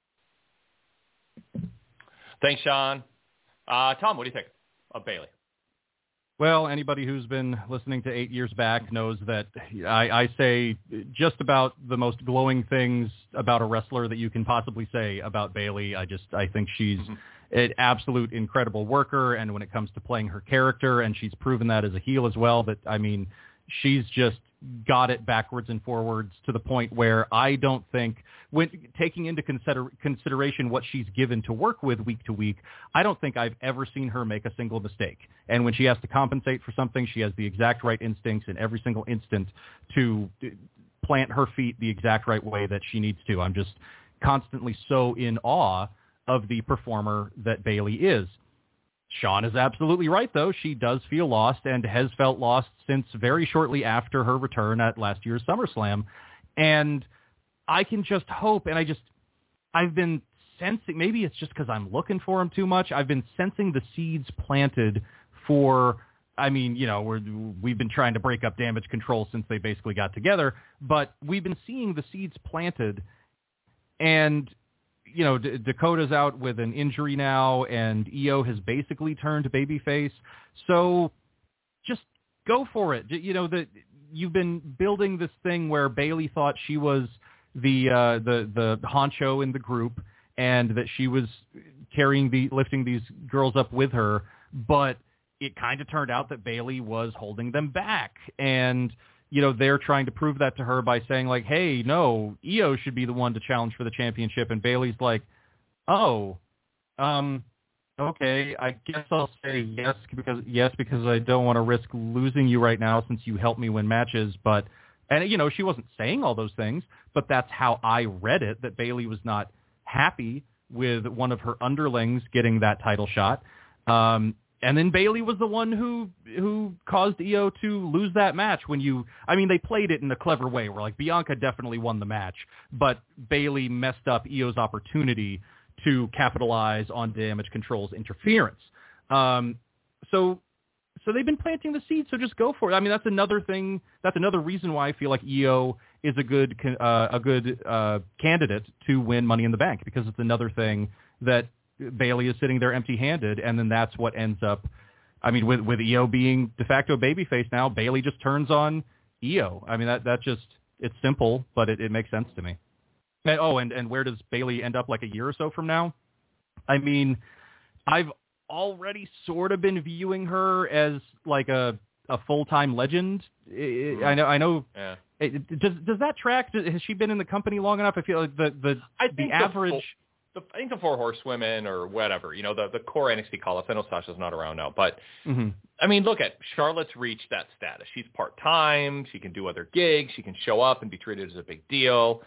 Thanks, Sean. Tom, what do you think of Bayley? Well, anybody who's been listening to 8 Years Back knows that I say just about the most glowing things about a wrestler that you can possibly say about Bayley. I think she's an absolute incredible worker, and when it comes to playing her character, and she's proven that as a heel as well, that, I mean, she's just got it backwards and forwards to the point where I don't think, when taking into consideration what she's given to work with week to week, I don't think I've ever seen her make a single mistake. And when she has to compensate for something, she has the exact right instincts in every single instant to plant her feet the exact right way that she needs to. I'm just constantly so in awe of the performer that Bayley is. Sean is absolutely right, though. She does feel lost and has felt lost since very shortly after her return at last year's SummerSlam. And I can just hope, and I've been sensing, maybe it's just because I'm looking for them too much, I've been sensing the seeds planted for, I mean, we've been trying to break up Damage Control since they basically got together, but we've been seeing the seeds planted, and Dakota's out with an injury now, and Io has basically turned babyface. So just go for it. You've been building this thing where Bayley thought she was the honcho in the group, and that she was lifting these girls up with her, but it kind of turned out that Bayley was holding them back. And they're trying to prove that to her by saying, like, hey, no, Io should be the one to challenge for the championship. And Bayley's like, oh, okay, I guess I'll say yes because I don't want to risk losing you right now since you helped me win matches. But, and, she wasn't saying all those things, but that's how I read it, that Bayley was not happy with one of her underlings getting that title shot. And then Bayley was the one who caused Io to lose that match they played it in a clever way where, like, Bianca definitely won the match, but Bayley messed up Io's opportunity to capitalize on Damage Control's interference. So they've been planting the seeds, so just go for it. I mean, that's another thing. That's another reason why I feel like Io is a good candidate to win Money in the Bank, because it's another thing that Bayley is sitting there empty-handed, and then that's what ends up. I mean, with Io being de facto babyface now, Bayley just turns on Io. I mean, that just, it's simple, but it makes sense to me. And where does Bayley end up like a year or so from now? I mean, I've already sort of been viewing her as like a full-time legend. I know. Yeah. Does that track? Has she been in the company long enough? I feel like the average. I think the Four Horsewomen or whatever, the core NXT call-ups. I know Sasha's not around now, but I mean, look at Charlotte's reached that status. She's part-time. She can do other gigs. She can show up and be treated as a big deal.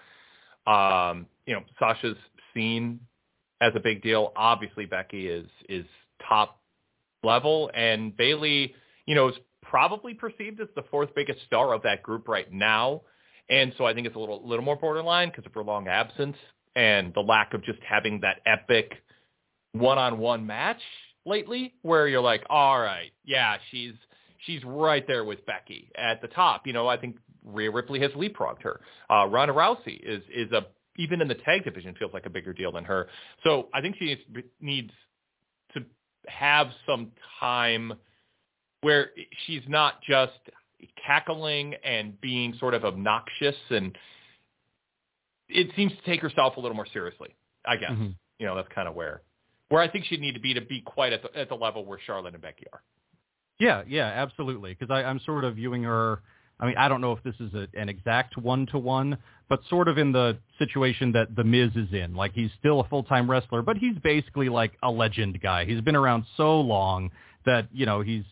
Sasha's seen as a big deal. Obviously, Becky is top level, and Bayley, is probably perceived as the fourth biggest star of that group right now. And so I think it's a little more borderline because of her long absence and the lack of just having that epic one-on-one match lately where you're like, all right, yeah, she's right there with Becky at the top. You know, I think Rhea Ripley has leapfrogged her. Ronda Rousey is even in the tag division feels like a bigger deal than her. So I think she needs to have some time where she's not just cackling and being sort of obnoxious, and it seems to take herself a little more seriously, I guess. Mm-hmm. You know, that's kind of where I think she'd need to be quite at the level where Charlotte and Becky are. Yeah, absolutely. Because I'm sort of viewing her, I mean, I don't know if this is an exact one-to-one, but sort of in the situation that The Miz is in. Like, he's still a full-time wrestler, but he's basically like a legend guy. He's been around so long that, you know, he's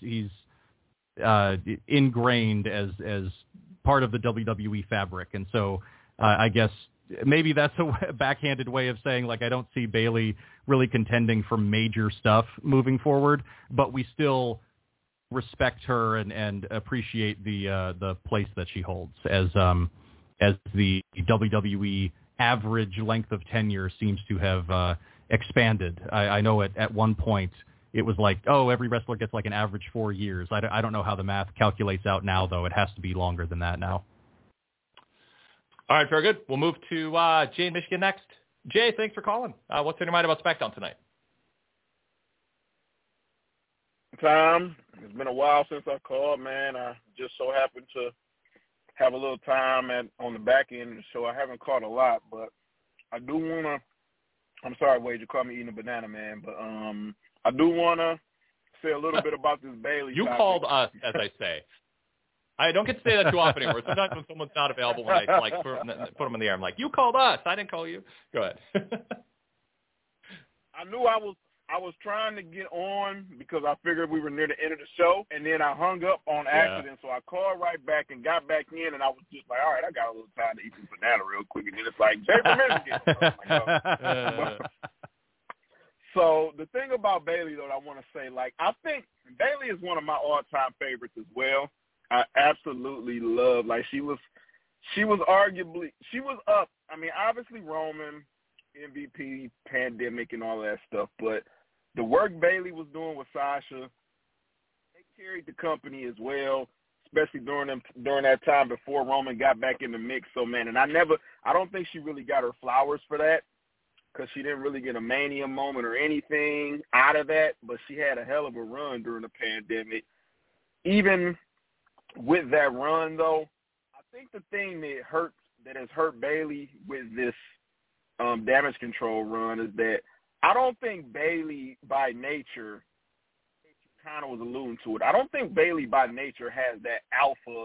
ingrained as part of the WWE fabric. And so I guess maybe that's a backhanded way of saying, like, I don't see Bayley really contending for major stuff moving forward, but we still respect her and appreciate the place that she holds as the WWE average length of tenure seems to have expanded. I know at one point it was like, oh, every wrestler gets like an average 4 years. I don't know how the math calculates out now, though. It has to be longer than that now. All right, very good. We'll move to Jay in Michigan next. Jay, thanks for calling. What's in your mind about SmackDown tonight? Tom, it's been a while since I called, man. I just so happened to have a little time on the back end of the show. I haven't caught a lot, but I do want to – I'm sorry, Wade, you called me eating a banana, man, but I do want to say a little bit about this Bayley You topic. Called us, as I say. I don't get to say that too often anymore. Sometimes when someone's not available, when I like put them in the air, I'm like, you called us. I didn't call you. Go ahead. I knew I was trying to get on because I figured we were near the end of the show, and then I hung up on accident. So I called right back and got back in, and I was just like, all right, I got a little time to eat this banana real quick. And then it's like, Jay from Michigan. So the thing about Bayley, though, I want to say, like, I think Bayley is one of my all-time favorites as well. I absolutely love, like, she was up. I mean, obviously Roman, MVP, pandemic, and all that stuff, but the work Bayley was doing with Sasha, they carried the company as well, especially during that time before Roman got back in the mix. So, man, and I don't think she really got her flowers for that because she didn't really get a Mania moment or anything out of that, but she had a hell of a run during the pandemic. Even with that run, though, I think the thing that has hurt Bayley with this Damage Control run is that I don't think Bayley by nature, kind of was alluding to it, I don't think Bayley by nature has that alpha.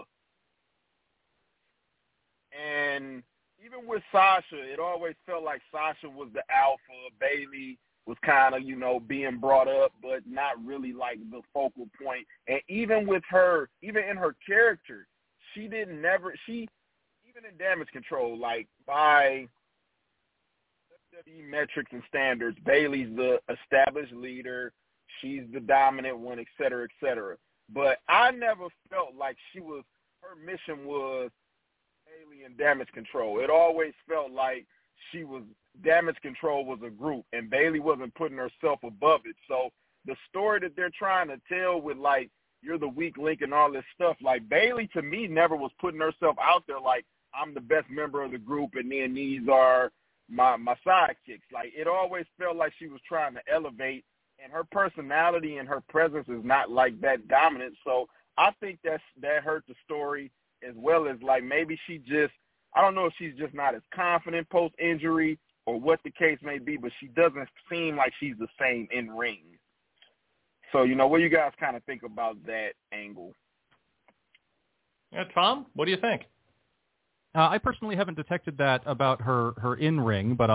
And even with Sasha, it always felt like Sasha was the alpha. Bayley was kind of, you know, being brought up, but not really like the focal point. And even with her, even in her character, even in Damage Control, like by WWE metrics and standards, Bayley's the established leader. She's the dominant one, et cetera, et cetera. But I never felt like her mission was Bayley in Damage Control. It always felt like Damage Control was a group, and Bayley wasn't putting herself above it. So the story that they're trying to tell with, like, you're the weak link and all this stuff, like, Bayley, to me, never was putting herself out there like, I'm the best member of the group, and then these are my sidekicks. Like, it always felt like she was trying to elevate, and her personality and her presence is not like that dominant. So I think that hurt the story, as well as, like, maybe I don't know if she's just not as confident post-injury or what the case may be, but she doesn't seem like she's the same in ring. So, you know, what do you guys kind of think about that angle? Yeah, Tom, what do you think? I personally haven't detected that about her in-ring, but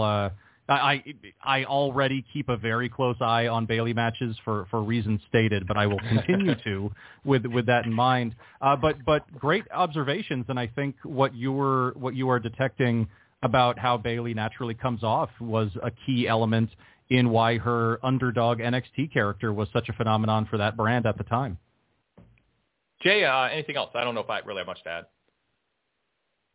I already keep a very close eye on Bayley matches for reasons stated, but I will continue to with that in mind. But great observations, and I think what you are detecting about how Bayley naturally comes off was a key element in why her underdog NXT character was such a phenomenon for that brand at the time. Jay, anything else? I don't know if I really have much to add.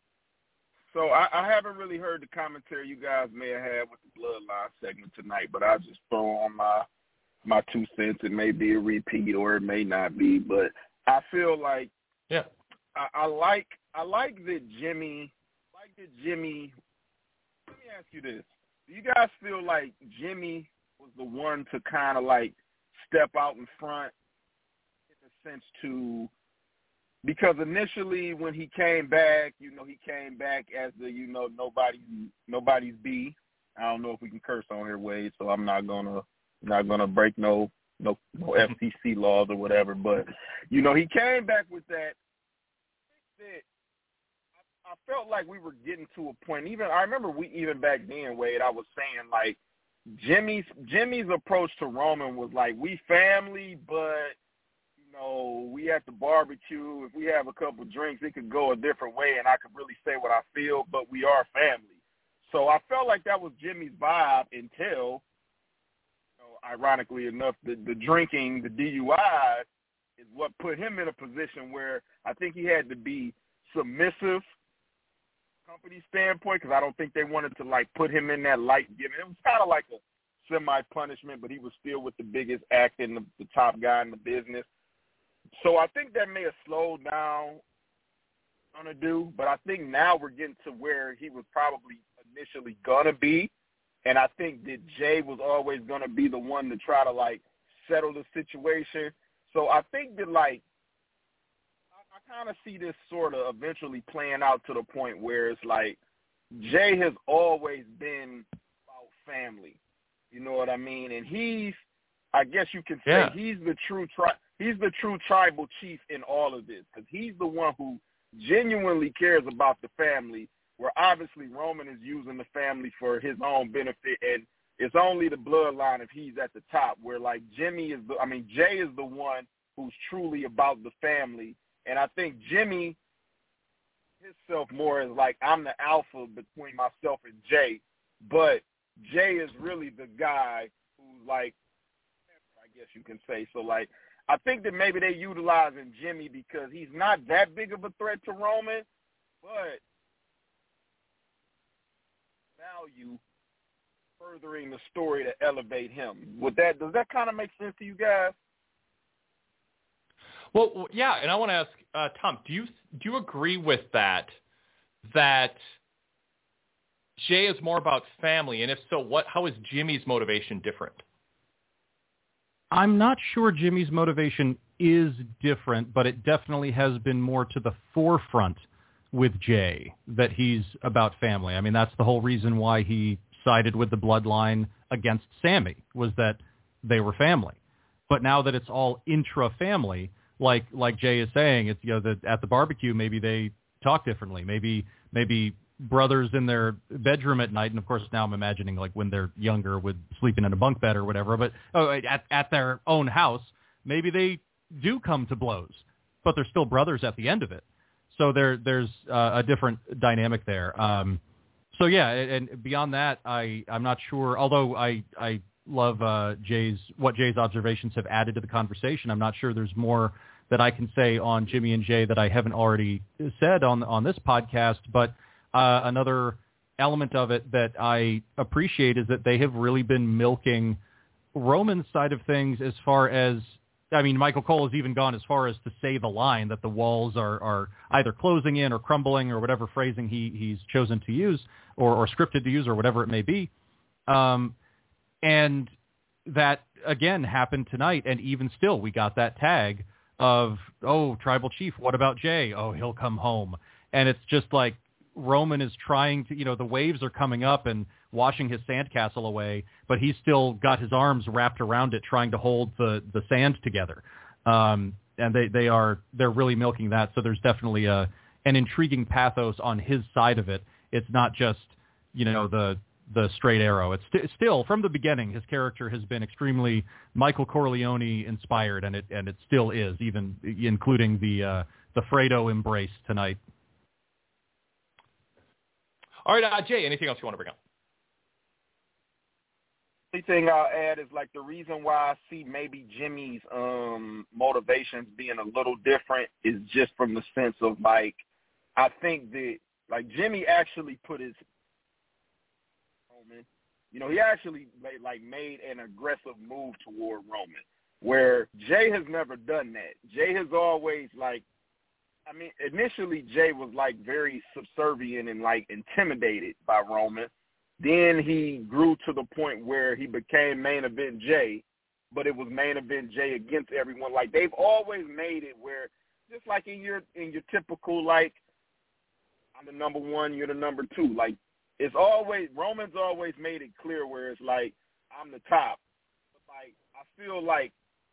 So I haven't really heard the commentary you guys may have had with the Bloodline segment tonight, but I'll just throw on my 2 cents. It may be a repeat or it may not be, but I feel like I like that Jimmy. Let me ask you this: do you guys feel like Jimmy was the one to kind of like step out in front, in a sense to? Because initially when he came back, he came back as the, nobody's B. I don't know if we can curse on here, Wade, so I'm not gonna break no FCC laws or whatever. But he came back with that. I felt like we were getting to a point. I remember even back then, Wade, I was saying like Jimmy's approach to Roman was like, we family, but we at the barbecue. If we have a couple drinks, it could go a different way, and I could really say what I feel, but we are family. So I felt like that was Jimmy's vibe until, ironically enough, the drinking, the DUI, is what put him in a position where I think he had to be submissive, company standpoint, because I don't think they wanted to like put him in that light giving. It was kind of like a semi-punishment, but he was still with the biggest act and the top guy in the business. So I think that may have slowed down on a do, but I think now we're getting to where he was probably initially going to be, and I think that Jay was always going to be the one to try to, like, settle the situation. So I think that, like, I kind of see this sort of eventually playing out to the point where it's like Jay has always been about family. You know what I mean? And I guess you can say he's the true tribal chief in all of this, because he's the one who genuinely cares about the family, where obviously Roman is using the family for his own benefit, and it's only the bloodline if he's at the top, where like Jay is the one who's truly about the family. And I think Jimmy himself more is like, I'm the alpha between myself and Jay, but Jay is really the guy who's like, I guess you can say. So, like, I think that maybe they're utilizing Jimmy because he's not that big of a threat to Roman, but value furthering the story to elevate him. Does that kind of make sense to you guys? Well, yeah, and I want to ask Tom, do you agree with that Jay is more about family, and if so, how is Jimmy's motivation different? I'm not sure Jimmy's motivation is different, but it definitely has been more to the forefront with Jay, that he's about family. I mean, that's the whole reason why he sided with the bloodline against Sammy, was that they were family. But now that it's all intra-family, like Jay is saying, it's that at the barbecue maybe they talk differently. Maybe brothers in their bedroom at night, and of course now I'm imagining like when they're younger with sleeping in a bunk bed or whatever, but at their own house, maybe they do come to blows, but they're still brothers at the end of it. So there's a different dynamic there. So yeah, and beyond that, I'm not sure, although I love what Jay's observations have added to the conversation. I'm not sure there's more that I can say on Jimmy and Jay that I haven't already said on this podcast, but another element of it that I appreciate is that they have really been milking Roman's side of things as far as, I mean, Michael Cole has even gone as far as to say the line that the walls are either closing in or crumbling or whatever phrasing he's chosen to use or scripted to use or whatever it may be. And that, again, happened tonight. And even still, we got that tag of, oh, Tribal Chief, what about Jay? Oh, he'll come home. And it's just like Roman is trying to, the waves are coming up and washing his sandcastle away, but he's still got his arms wrapped around it trying to hold the sand together. And they're really milking that. So there's definitely an intriguing pathos on his side of it. It's not just, the straight arrow. It's still, from the beginning, his character has been extremely Michael Corleone inspired, and it still is, even including the Fredo embrace tonight. All right, Jay, anything else you want to bring up? The thing I'll add is like the reason why I see maybe Jimmy's motivations being a little different is just from the sense of like, I think that Like Jimmy actually put his Roman. You know, he actually made an aggressive move toward Roman, where Jay has never done that. Jay has always initially Jay was very subservient and intimidated by Roman. Then he grew to the point where he became main event Jay, but it was main event Jay against everyone. Like they've always made it where just like in your typical I'm the number one, you're the number two. Like it's always Roman's always made it clear where it's like I'm the top. But I feel like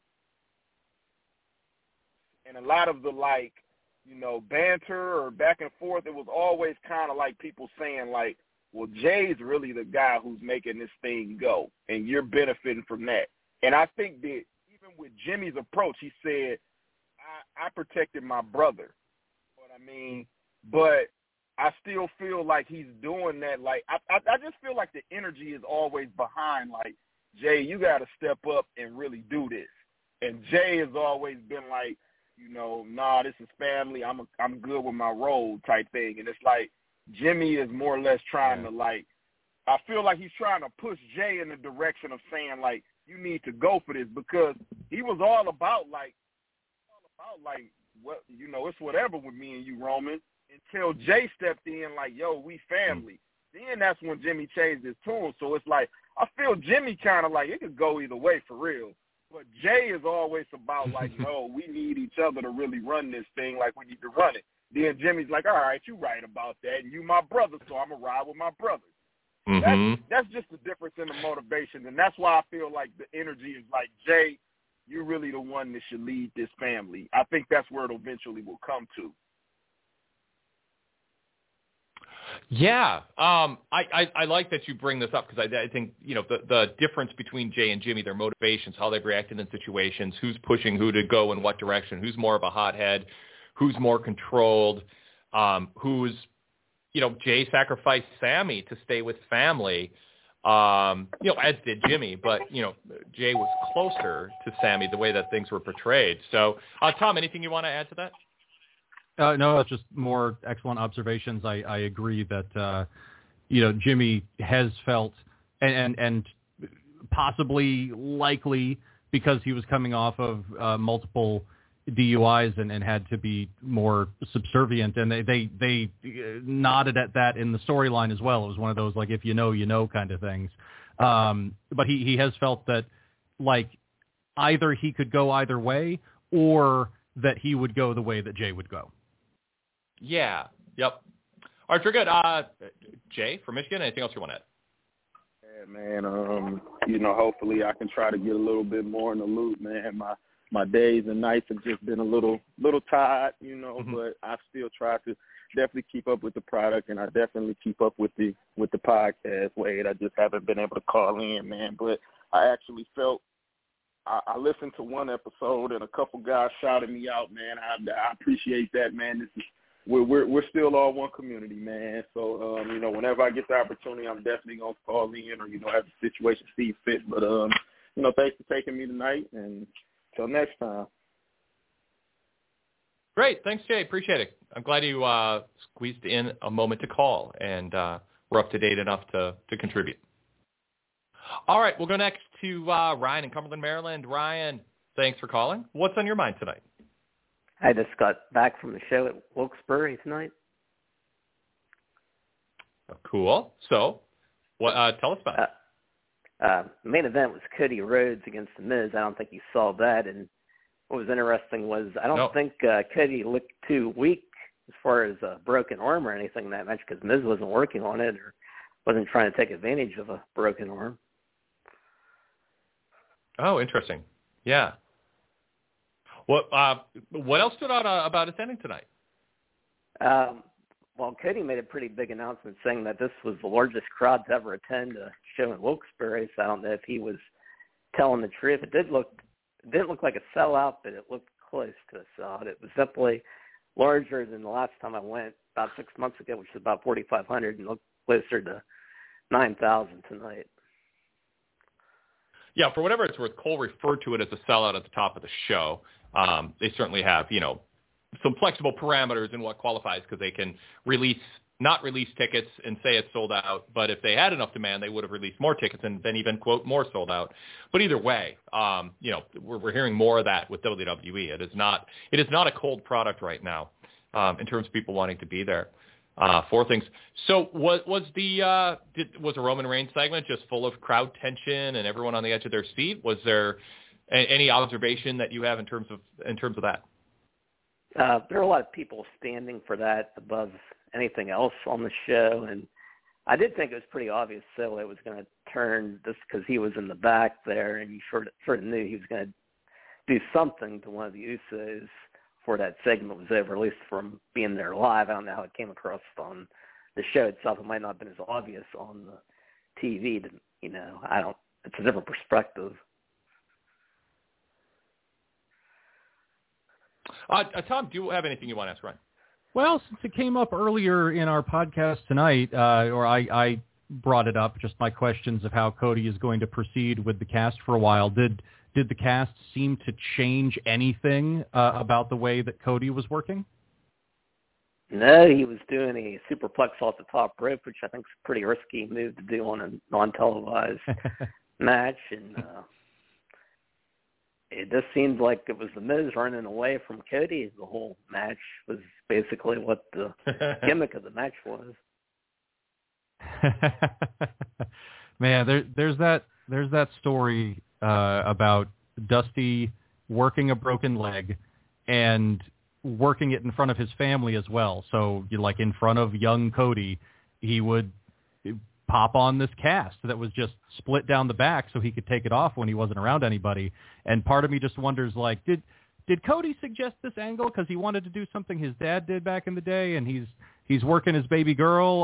and a lot of the banter or back and forth, it was always kind of like people saying well, Jay's really the guy who's making this thing go, and you're benefiting from that. And I think that even with Jimmy's approach, he said, I protected my brother. You know what I mean? But I still feel like he's doing that. I just feel like the energy is always behind, Jay, you got to step up and really do this. And Jay has always been nah, this is family. I'm good with my role type thing. And it's Jimmy is more or less trying to I feel like he's trying to push Jay in the direction of saying you need to go for this, because he was all about what it's whatever with me and you, Roman, until Jay stepped in yo, we family. Then that's when Jimmy changed his tune. So it's I feel Jimmy kind of it could go either way for real. But Jay is always about no, we need each other to really run this thing. We need to run it. Then Jimmy's all right, you right about that, and you my brother, so I'm gonna ride with my brothers. Mm-hmm. That's just the difference in the motivation, and that's why I feel like the energy is Jay, you're really the one that should lead this family. I think that's where it eventually will come to. Yeah, I like that you bring this up, because I think the difference between Jay and Jimmy, their motivations, how they've reacted in situations, who's pushing who to go in what direction, who's more of a hothead, who's more controlled, who's Jay sacrificed Sammy to stay with family, as did Jimmy, but Jay was closer to Sammy the way that things were portrayed. So, Tom, anything you want to add to that? No, that's just more excellent observations. I agree that, Jimmy has felt and possibly likely because he was coming off of multiple DUIs and had to be more subservient. And they nodded at that in the storyline as well. It was one of those, if you know kind of things. But he has felt that either he could go either way or that he would go the way that Jay would go. Yeah. Yep. All right, very good. Jay from Michigan, anything else you want to add? Yeah, man. Hopefully I can try to get a little bit more in the loop, man. My days and nights have just been a little tired, mm-hmm. but I still try to definitely keep up with the product, and I definitely keep up with the podcast, Wade. I just haven't been able to call in, man. But I actually felt I listened to one episode and a couple guys shouted me out, man. I appreciate that, man. This is we're still all one community, man. So whenever I get the opportunity, I'm definitely gonna call in or as the situation sees fit. But thanks for taking me tonight, and till next time. Great, thanks, Jay. Appreciate it. I'm glad you squeezed in a moment to call, and we're up to date enough to contribute. All right, we'll go next to Ryan in Cumberland, Maryland. Ryan, thanks for calling. What's on your mind tonight? I just got back from the show at Wilkes-Barre tonight. Cool. So, what? Tell us about it. The main event was Cody Rhodes against The Miz. I don't think you saw that. And what was interesting was I don't think Cody looked too weak as far as a broken arm or anything in that match, because Miz wasn't working on it or wasn't trying to take advantage of a broken arm. Oh, interesting. Yeah. What else stood out about attending tonight? Well, Cody made a pretty big announcement saying that this was the largest crowd to ever attend a show in Wilkes-Barre, so I don't know if he was telling the truth. It didn't look like a sellout, but it looked close to a sellout. It was definitely larger than the last time I went about 6 months ago, which was about 4,500, and looked closer to 9,000 tonight. Yeah, for whatever it's worth, Cole referred to it as a sellout at the top of the show. They certainly have, some flexible parameters in what qualifies, because they can release not release tickets and say it's sold out, but if they had enough demand, they would have released more tickets and then even, quote, more sold out. But either way, we're hearing more of that with WWE. It is not a cold product right now in terms of people wanting to be there for things. So was a Roman Reigns segment just full of crowd tension and everyone on the edge of their seat? Was there any observation that you have in terms of that? There are a lot of people standing for that above anything else on the show, and I did think it was pretty obvious Solo was going to turn just because he was in the back there, and you sort of knew he was going to do something to one of the Usos before that segment was over, at least from being there live. I don't know how it came across on the show itself. It might not have been as obvious on the TV. It's a different perspective. Tom, do you have anything you want to ask Ryan? Well, since it came up earlier in our podcast tonight, or I brought it up, just my questions of how Cody is going to proceed with the cast for a while. Did the cast seem to change anything about the way that Cody was working? No, he was doing a superplex off the top rope, which I think is a pretty risky move to do on a non-televised match, and it just seemed like it was the Miz running away from Cody. The whole match was basically what the gimmick of the match was. Man, there's that story about Dusty working a broken leg and working it in front of his family as well. So, like in front of young Cody, he would pop on this cast that was just split down the back so he could take it off when he wasn't around anybody. And part of me just wonders, like, did Cody suggest this angle because he wanted to do something his dad did back in the day, and he's working his baby girl?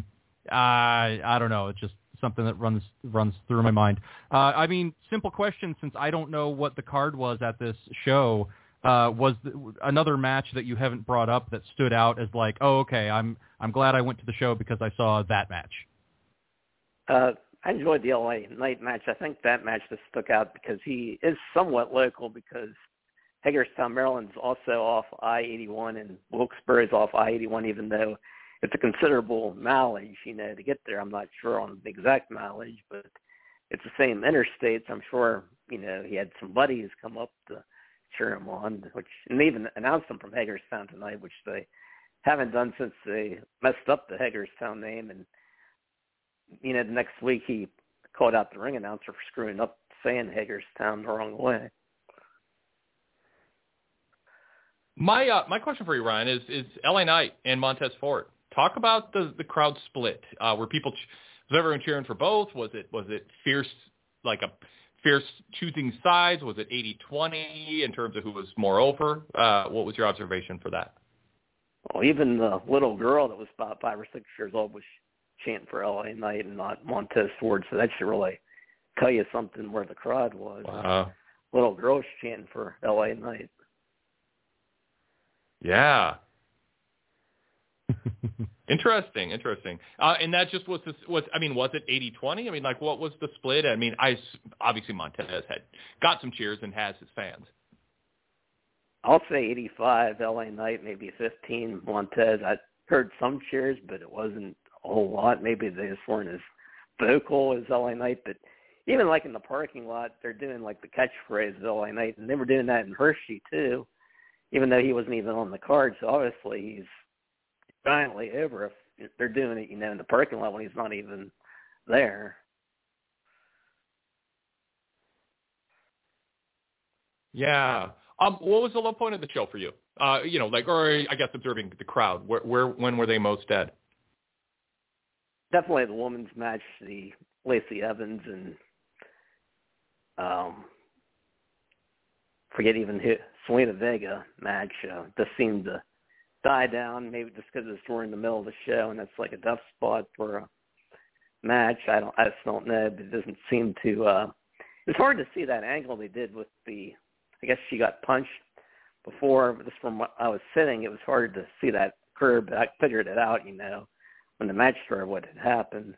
I don't know. It's just something that runs through my mind. I mean, simple question, since I don't know what the card was at this show. Was another match that you haven't brought up that stood out as like, oh, okay, I'm glad I went to the show because I saw that match? I enjoyed the LA Knight match. I think that match just stuck out because he is somewhat local, because Hagerstown, Maryland's also off I-81 and Wilkes-Barre is off I-81, even though it's a considerable mileage, to get there. I'm not sure on the exact mileage, but it's the same interstate. So I'm sure, he had some buddies come up to cheer him on, and they even announced him from Hagerstown tonight, which they haven't done since they messed up the Hagerstown name. And the next week he called out the ring announcer for screwing up saying Hagerstown the wrong way. My question for you, Ryan, is LA Knight and Montez Ford. Talk about the crowd split. Was everyone cheering for both? Was it fierce, like a fierce choosing sides? Was it 80-20 in terms of who was more over? What was your observation for that? Well, even the little girl that was about 5 or 6 years old was chanting for LA Knight and not Montez Ford, so that should really tell you something where the crowd was. Wow. Little girls chanting for LA Knight. Yeah. Interesting. And that just was it 80-20? I mean, like, what was the split? I mean, obviously Montez had got some cheers and has his fans. I'll say 85 LA Knight, maybe 15 Montez. I heard some cheers, but it wasn't a whole lot. Maybe they just weren't as vocal as LA Knight, but even like in the parking lot, they're doing like the catchphrase of LA Knight, and they were doing that in Hershey too, even though he wasn't even on the card. So obviously he's giantly over if they're doing it, in the parking lot when he's not even there. Yeah. What was the low point of the show for you? Or I guess observing the crowd. When were they most dead? Definitely the women's match, the Lacey Evans and forget even who, Selena Vega match. Just seemed to die down, maybe just because it's during the middle of the show, and that's like a tough spot for a match. I just don't know, but it doesn't seem to. It's hard to see that angle they did with the. I guess she got punched before, but just from what I was sitting, it was hard to see that curb. I figured it out, when the match started, what had happened.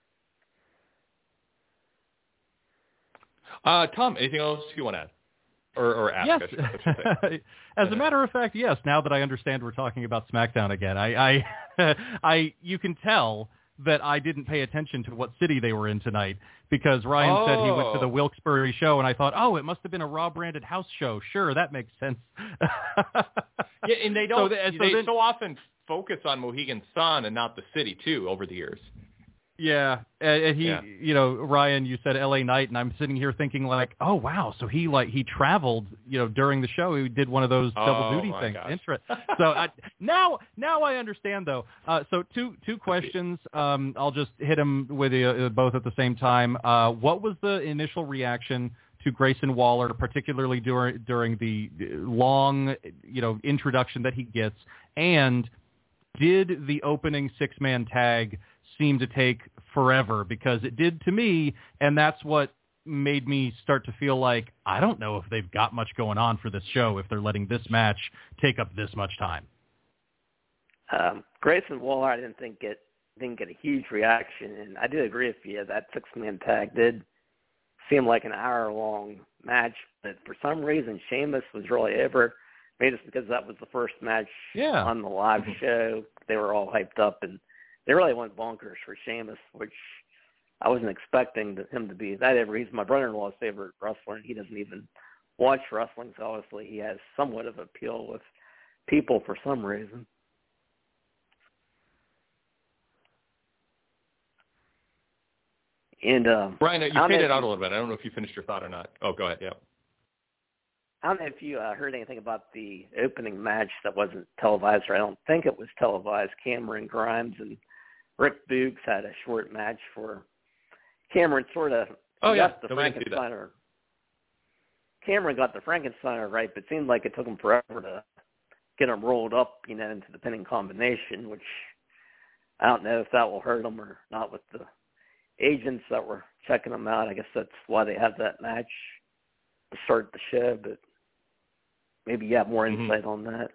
Tom, anything else you want to add? Or ask yes. us, I should say. As a matter of fact, yes. Now that I understand we're talking about SmackDown again, you can tell that I didn't pay attention to what city they were in tonight because Ryan said he went to the Wilkes-Barre show, and I thought, it must have been a Raw-branded house show. Sure, that makes sense. Yeah, and they don't. They so often focus on Mohegan Sun and not the city too over the years. Yeah, and he, Ryan, you said L.A. Knight, and I'm sitting here thinking like, oh wow, so he traveled, during the show. He did one of those double duty things. Interesting. So now I understand though. So two questions. I'll just hit them with you both at the same time. What was the initial reaction to Grayson Waller, particularly during the long, introduction that he gets, and did the opening 6-man tag seem to take forever? Because it did to me, and that's what made me start to feel like I don't know if they've got much going on for this show if they're letting this match take up this much time. Grayson Waller, I didn't get a huge reaction, and I do agree with you. That 6-man tag did seem like an hour-long match, but for some reason Sheamus was really over. Maybe it's because that was the first match on the live show. They were all hyped up, and they really went bonkers for Sheamus, which I wasn't expecting him to be that ever. He's my brother-in-law's favorite wrestler, and he doesn't even watch wrestling, so obviously he has somewhat of appeal with people for some reason. And Brian, you faded out a little bit. I don't know if you finished your thought or not. Oh, go ahead. Yeah. I don't know if you heard anything about the opening match that wasn't televised, or I don't think it was televised. Cameron Grimes and Rick Boogs had a short match for Cameron. Sort of got the Frankensteiner. Cameron got the Frankensteiner right, but it seemed like it took him forever to get him rolled up, into the pinning combination, which I don't know if that will hurt him or not with the agents that were checking him out. I guess that's why they had that match to start the show, but maybe you have more insight on that.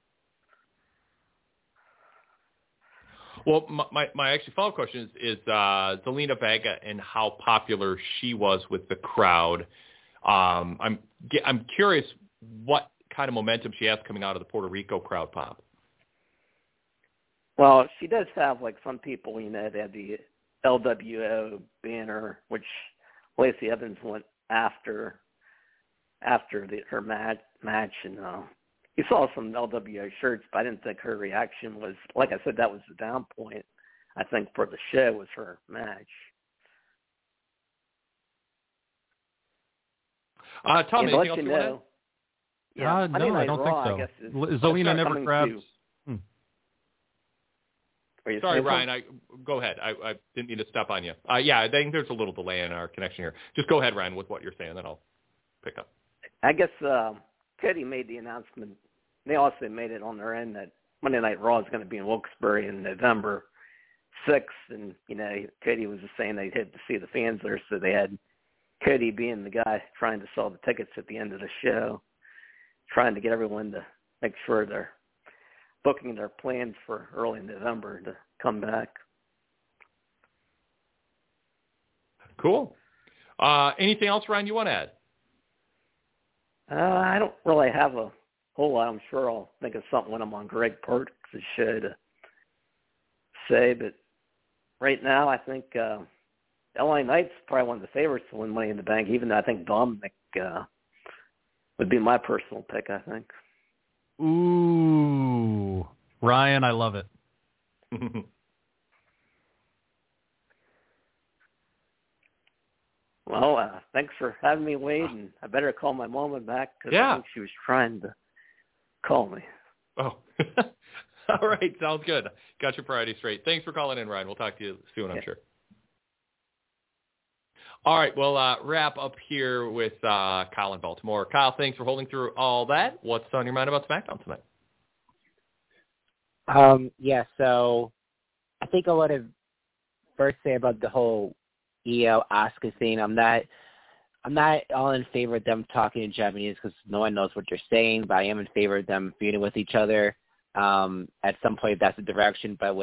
Well, my actually follow-up question is Zelina Vega and how popular she was with the crowd. I'm curious what kind of momentum she has coming out of the Puerto Rico crowd pop. Well, she does have, like some people, they had the LWO banner, which Lacey Evans went after her match, and you saw some LWO shirts, but I didn't think her reaction was, like I said, that was the down point, I think, for the show was her match. Tom, anything else you want to add? No, I don't think so. Zelina never grabbed... Sorry, Ryan. Go ahead. I didn't mean to step on you. I think there's a little delay in our connection here. Just go ahead, Ryan, with what you're saying, then I'll pick up. I guess Cody made the announcement. They also made it on their end that Monday Night Raw is going to be in Wilkes-Barre in November 6th, and Cody was just saying they'd hit to see the fans there, so they had Cody being the guy trying to sell the tickets at the end of the show, trying to get everyone to make sure they're booking their plans for early November to come back. Cool. Anything else, Ryan, you want to add? I don't really have a whole lot. I'm sure I'll think of something when I'm on Greg Perks' show to say, but right now I think LA Knight's probably one of the favorites to win Money in the Bank, even though I think Dominic would be my personal pick, I think. Ooh, Ryan, I love it. Well, thanks for having me, Wade, and I better call my mama back because I think she was trying to call me. Oh, all right. Sounds good. Got your priorities straight. Thanks for calling in, Ryan. We'll talk to you soon, I'm sure. All right, we'll wrap up here with Kyle in Baltimore. Kyle, thanks for holding through all that. What's on your mind about SmackDown tonight? So I think I want to first say about the whole Io Asuka thing. I'm not all in favor of them talking in Japanese because no one knows what they're saying, but I am in favor of them feuding with each other. At some point, that's the direction, but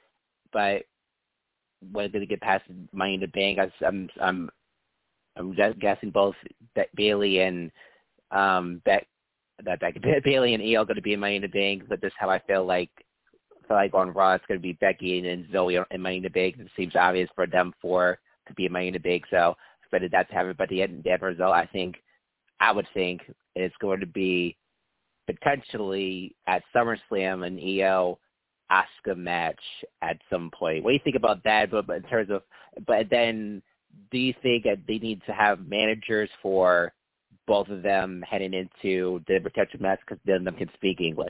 when did it get past Money in the Bank? I'm guessing both Bayley and Bayley and Io going to be in Money in the Bank, but this is how I feel like on Raw it's going to be Becky and Zoe in Money in the Bank. It seems obvious for them to be in Money in the Bank, so expected that to happen. But the end result, I would think it's going to be potentially at SummerSlam an Io Asuka match at some point. What do you think about that? But in terms of, but then do you think that they need to have managers for both of them heading into the potential match because none of them can speak English?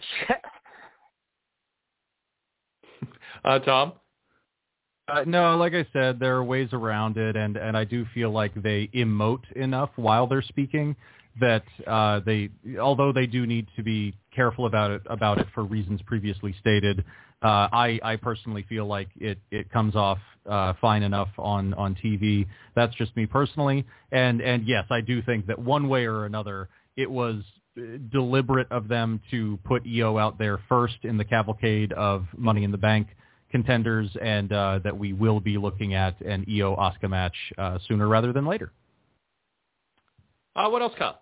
Tom? No, like I said, there are ways around it, and I do feel like they emote enough while they're speaking that although they do need to be careful about it for reasons previously stated, I personally feel like it comes off fine enough on TV. That's just me personally, and yes, I do think that one way or another it was deliberate of them to put Io out there first in the cavalcade of Money in the Bank contenders, and that we will be looking at an Io Asuka match sooner rather than later. What else, Kyle?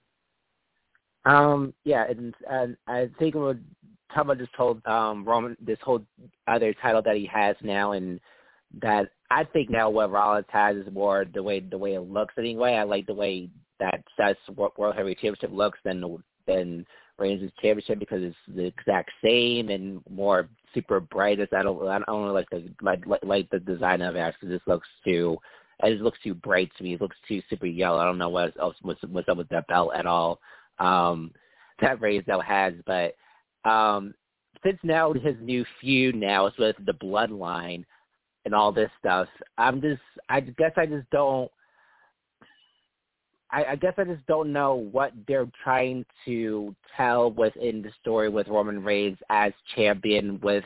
Yeah, and I think what Tama just told Roman this whole other title that he has now, and that I think now what Rollins has is more the way it looks anyway. I like the way that Seth's World Heavyweight Championship looks than Reigns' championship because it's the exact same and more super bright. I don't like the design of it because it just looks too bright to me. It looks too super yellow. I don't know what's up with that belt at all. That Reigns now has, but since now his new feud now is with the Bloodline and all this stuff, I guess I just don't know what they're trying to tell within the story with Roman Reigns as champion, with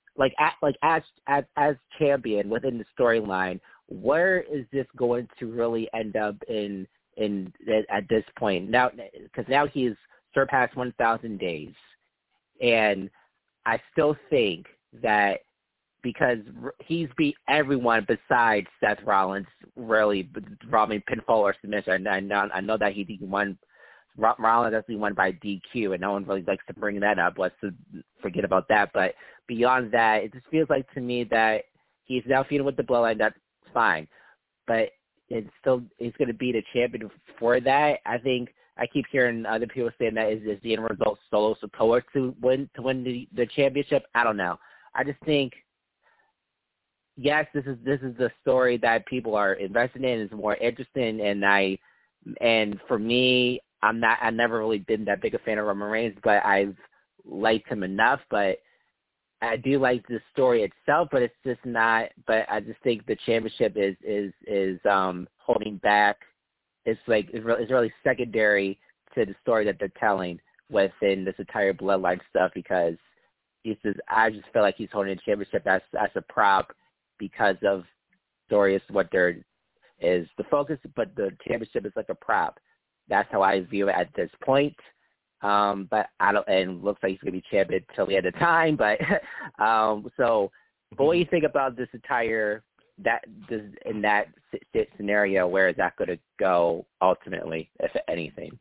as champion within the storyline. Where is this going to really end up in at this point now? Because now he's surpassed 1,000 days, and I still think that because he's beat everyone besides Seth Rollins, really, pinfall or submission. I know that he won. Rollins actually won by DQ, and no one really likes to bring that up. Let's forget about that. But beyond that, it just feels like to me that he's now feuding with the Bloodline. That's fine, but he's going to be the champion for that. I think I keep hearing other people saying that is the end result Solo Sikoa to win the championship. I don't know. I just think, yes, this is the story that people are invested in. It's more interesting, and for me, I never really been that big a fan of Roman Reigns, but I've liked him enough. But I do like the story itself, but it's just not. But I just think the championship is holding back. It's really secondary to the story that they're telling within this entire Bloodline stuff, because I just feel like he's holding the championship as a prop because of story is what is the focus, but the championship is like a prop. That's how I view it at this point. But I don't, and looks like he's going to be champion till the end of time. But but what do you think about this entire in that scenario? Where is that going to go ultimately, if anything?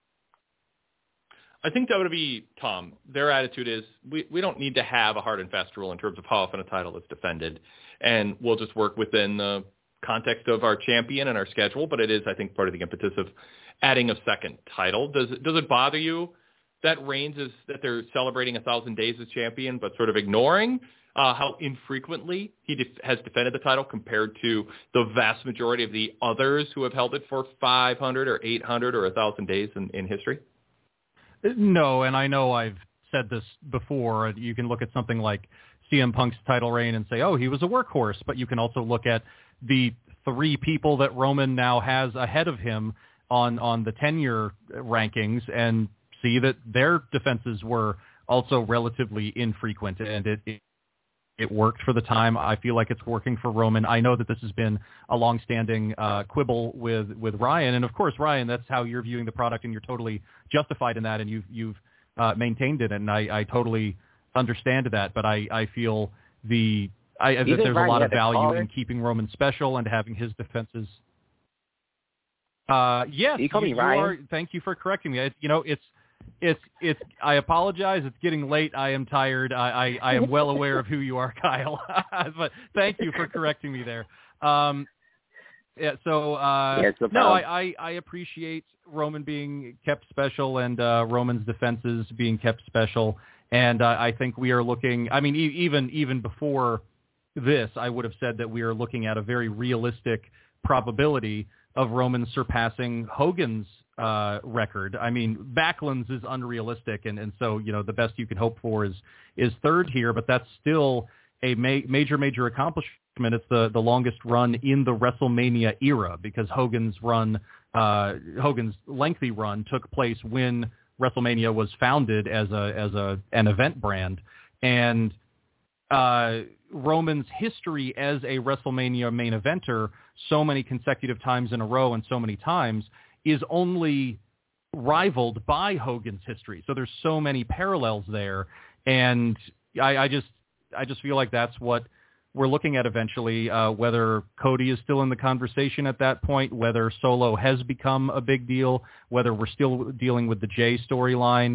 I think WWE, Tom, their attitude is we don't need to have a hard and fast rule in terms of how often a title is defended, and we'll just work within the context of our champion and our schedule. But it is, I think, part of the impetus of adding a second title. Does it bother you that that they're celebrating 1,000 days as champion, but sort of ignoring how infrequently he has defended the title compared to the vast majority of the others who have held it for 500 or 800 or 1,000 days in history? No, and I know I've said this before. You can look at something like CM Punk's title reign and say, oh, he was a workhorse, but you can also look at the 3 people that Roman now has ahead of him on the tenure rankings and see that their defenses were also relatively infrequent, and it worked for the time. I feel like it's working for Roman. I know that this has been a long-standing quibble with Ryan, and of course, Ryan, that's how you're viewing the product, and you're totally justified in that, and you've maintained it, and I totally understand that. But I feel that there's a lot of value in keeping Roman special and having his defenses. Yes, you call me Ryan? Thank you for correcting me. It's. I apologize. It's getting late. I am tired. I am well aware of who you are, Kyle. But thank you for correcting me there. Yeah. So no, I appreciate Roman being kept special and Roman's defenses being kept special, and I think we are looking. I mean, even before this, I would have said that we are looking at a very realistic probability of Roman surpassing Hogan's record. I mean, Backlund's is unrealistic, and so the best you can hope for is third here, but that's still a major accomplishment. It's the longest run in the WrestleMania era, because Hogan's lengthy run took place when WrestleMania was founded as an event brand, and Roman's history as a WrestleMania main eventer so many consecutive times in a row and so many times is only rivaled by Hogan's history. So there's so many parallels there, and I just feel like that's what we're looking at eventually, whether Cody is still in the conversation at that point, whether Solo has become a big deal, whether we're still dealing with the Jay storyline,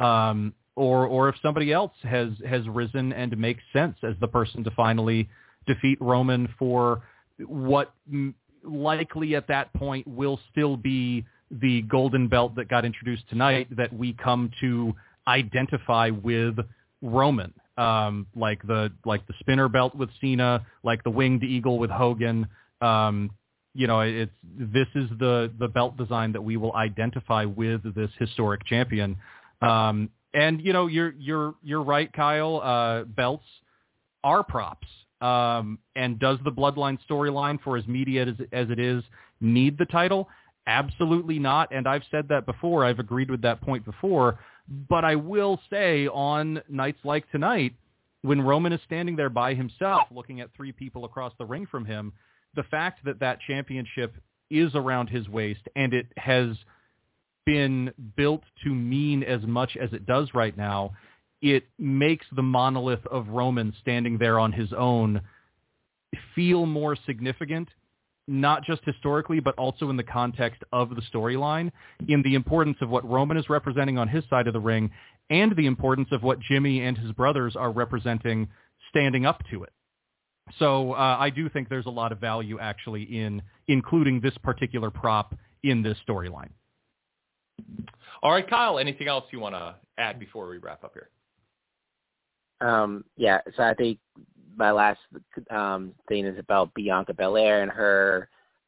or if somebody else has risen and makes sense as the person to finally defeat Roman for what likely at that point will still be the golden belt that got introduced tonight that we come to identify with Roman. Like the spinner belt with Cena, like the winged eagle with Hogan. This is the belt design that we will identify with this historic champion. And you're right, Kyle. Belts are props. And does the Bloodline storyline, for as meaty as it is, need the title? Absolutely not. And I've said that before. I've agreed with that point before. But I will say, on nights like tonight, when Roman is standing there by himself looking at three people across the ring from him, the fact that championship is around his waist and it has been built to mean as much as it does right now, it makes the monolith of Roman standing there on his own feel more significant, not just historically, but also in the context of the storyline, in the importance of what Roman is representing on his side of the ring, and the importance of what Jimmy and his brothers are representing standing up to it. So I do think there's a lot of value actually in including this particular prop in this storyline. All right, Kyle, anything else you want to add before we wrap up here? Yeah, so I think my last thing is about Bianca Belair and her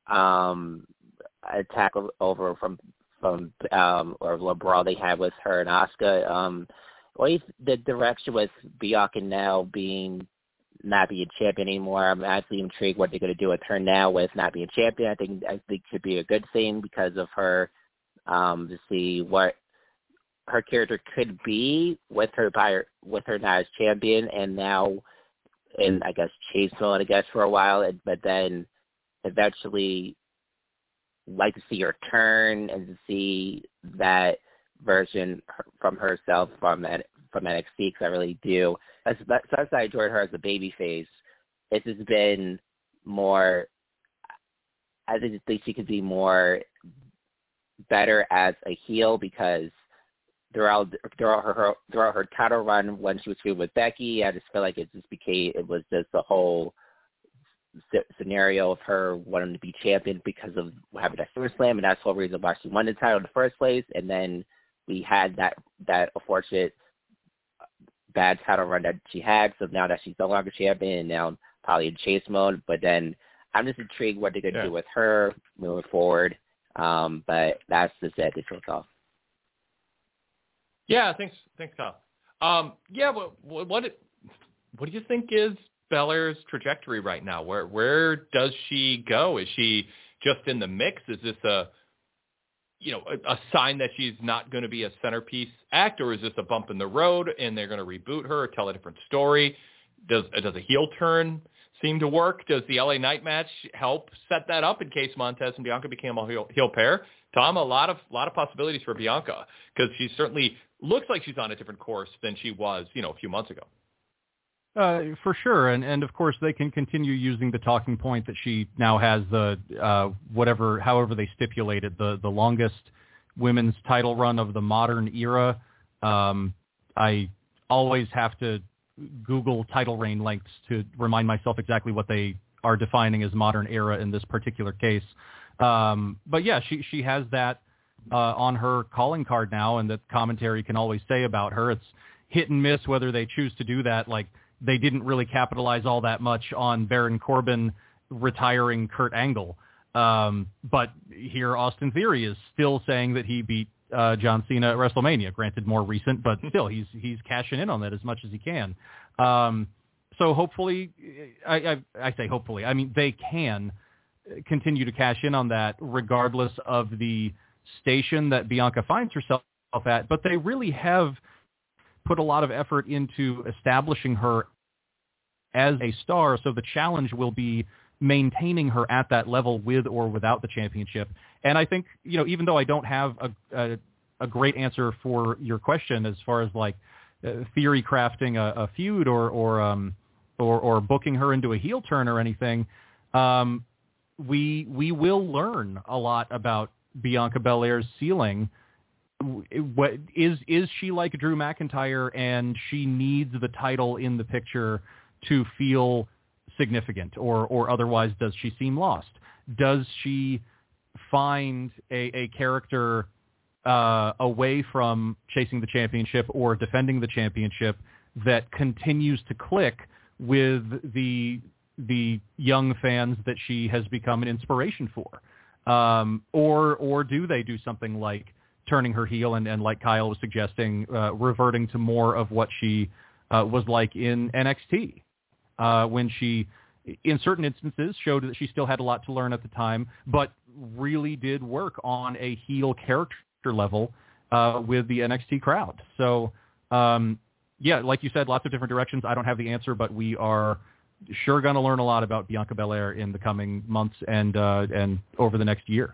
attack over from or the brawl they had with her and Asuka. The direction with Bianca now not being champion anymore, I'm actually intrigued what they're going to do with her now with not being champion. I think it could be a good thing because of her, to see what her character could be with her now as champion, and now in, I guess, chase mode, I guess, for a while, but then eventually like to see her turn and to see that version from herself from NXT, because I really do. As I enjoyed her as a babyface, it's just been more, I think she could be more better as a heel, because throughout her title run when she was feuding with Becky, I just feel like it was just the whole scenario of her wanting to be champion because of having that SummerSlam, and that's the whole reason why she won the title in the first place. And then we had that unfortunate bad title run that she had, so now that she's no longer champion and now probably in chase mode. But then I'm just intrigued what they're going to do with her moving forward. But that's just it. This off. Yeah, thanks, Kyle. What do you think is Belair's trajectory right now? Where does she go? Is she just in the mix? Is this a sign that she's not going to be a centerpiece act, or is this a bump in the road and they're going to reboot her or tell a different story? Does a heel turn seem to work? Does the LA Knight match help set that up in case Montez and Bianca became a heel pair? Tom, a lot of possibilities for Bianca, because she certainly looks like she's on a different course than she was, a few months ago. For sure, and of course they can continue using the talking point that she now has the however they stipulated the longest women's title run of the modern era. I always have to Google title reign lengths to remind myself exactly what they are defining as modern era in this particular case. But yeah, she has that on her calling card now, and that commentary can always say about her. It's hit and miss whether they choose to do that. Like, they didn't really capitalize all that much on Baron Corbin retiring Kurt Angle. But here Austin Theory is still saying that he beat John Cena at WrestleMania. Granted, more recent, but still, he's cashing in on that as much as he can. So hopefully, I say hopefully, I mean, they can continue to cash in on that regardless of the station that Bianca finds herself at. But they really have put a lot of effort into establishing her as a star, so the challenge will be maintaining her at that level with or without the championship. And I think, even though I don't have a great answer for your question as far as like Theory crafting a feud or booking her into a heel turn or anything, we will learn a lot about Bianca Belair's ceiling. What is she like Drew McIntyre, and she needs the title in the picture to feel significant, or otherwise does she seem lost? Does she find a character away from chasing the championship or defending the championship that continues to click with the young fans that she has become an inspiration for? Or do they do something like turning her heel and like Kyle was suggesting, reverting to more of what she was like in NXT, when she, in certain instances, showed that she still had a lot to learn at the time, but really did work on a heel character level with the NXT crowd. So, yeah, like you said, lots of different directions. I don't have the answer, but we are sure going to learn a lot about Bianca Belair in the coming months and over the next year.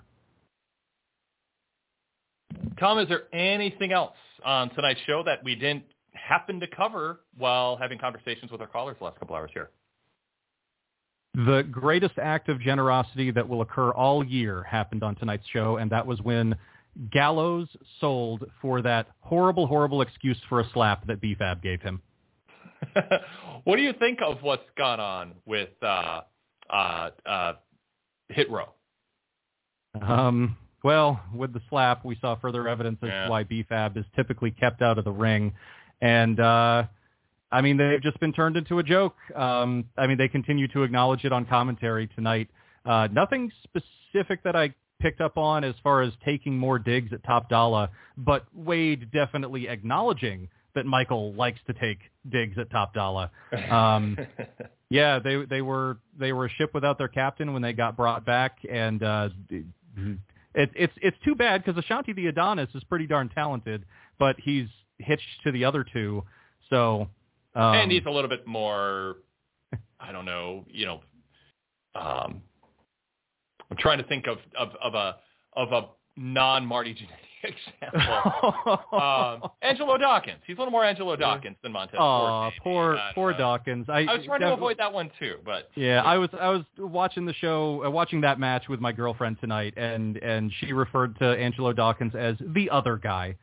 Tom, is there anything else on tonight's show that we didn't happen to cover while having conversations with our callers the last couple hours here? The greatest act of generosity that will occur all year happened on tonight's show, and that was when Gallows sold for that horrible, horrible excuse for a slap that BFAB gave him. What do you think of what's gone on with Hit Row? Well, with the slap, we saw further evidence as to why BFAB is typically kept out of the ring. And, I mean, they've just been turned into a joke. I mean, they continue to acknowledge it on commentary tonight. Nothing specific that I picked up on as far as taking more digs at Top Dollar, but Wade definitely acknowledging that Michael likes to take digs at Top Dollar. Yeah, they were a ship without their captain when they got brought back, and it's too bad because Ashanti the Adonis is pretty darn talented, but he's hitched to the other two. So and he's a little bit more, I don't know, I'm trying to think of a non-Marty Jannetty example. Angelo Dawkins. He's a little more Angelo Dawkins than Montez. Oh, poor Dawkins. I was trying to avoid that one too, but yeah, I was watching the show, watching that match with my girlfriend tonight, and she referred to Angelo Dawkins as the other guy.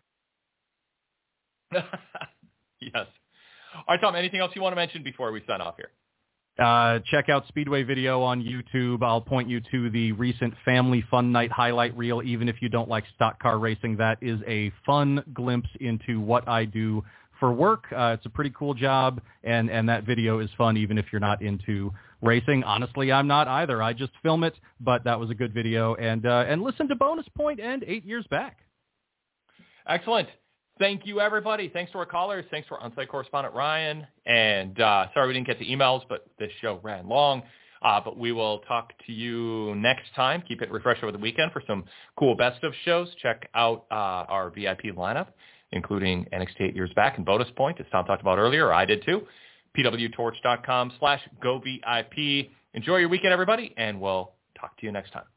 Yes. All right, Tom, anything else you want to mention before we sign off here? Check out Speedway Video on YouTube. I'll point you to the recent Family Fun Night highlight reel. Even if you don't like stock car racing, that is a fun glimpse into what I do for work. It's a pretty cool job, and that video is fun even if you're not into racing. Honestly, I'm not either. I just film it, but that was a good video. And listen to Bonus Point and 8 Years Back. Excellent. Thank you, everybody. Thanks to our callers. Thanks to our on-site correspondent, Ryan. And sorry we didn't get to emails, but this show ran long. But we will talk to you next time. Keep it refreshed over the weekend for some cool best of shows. Check out our VIP lineup, including NXT 8 Years Back and Bonus Point, as Tom talked about earlier, or I did too. pwtorch.com/govip. Enjoy your weekend, everybody, and we'll talk to you next time.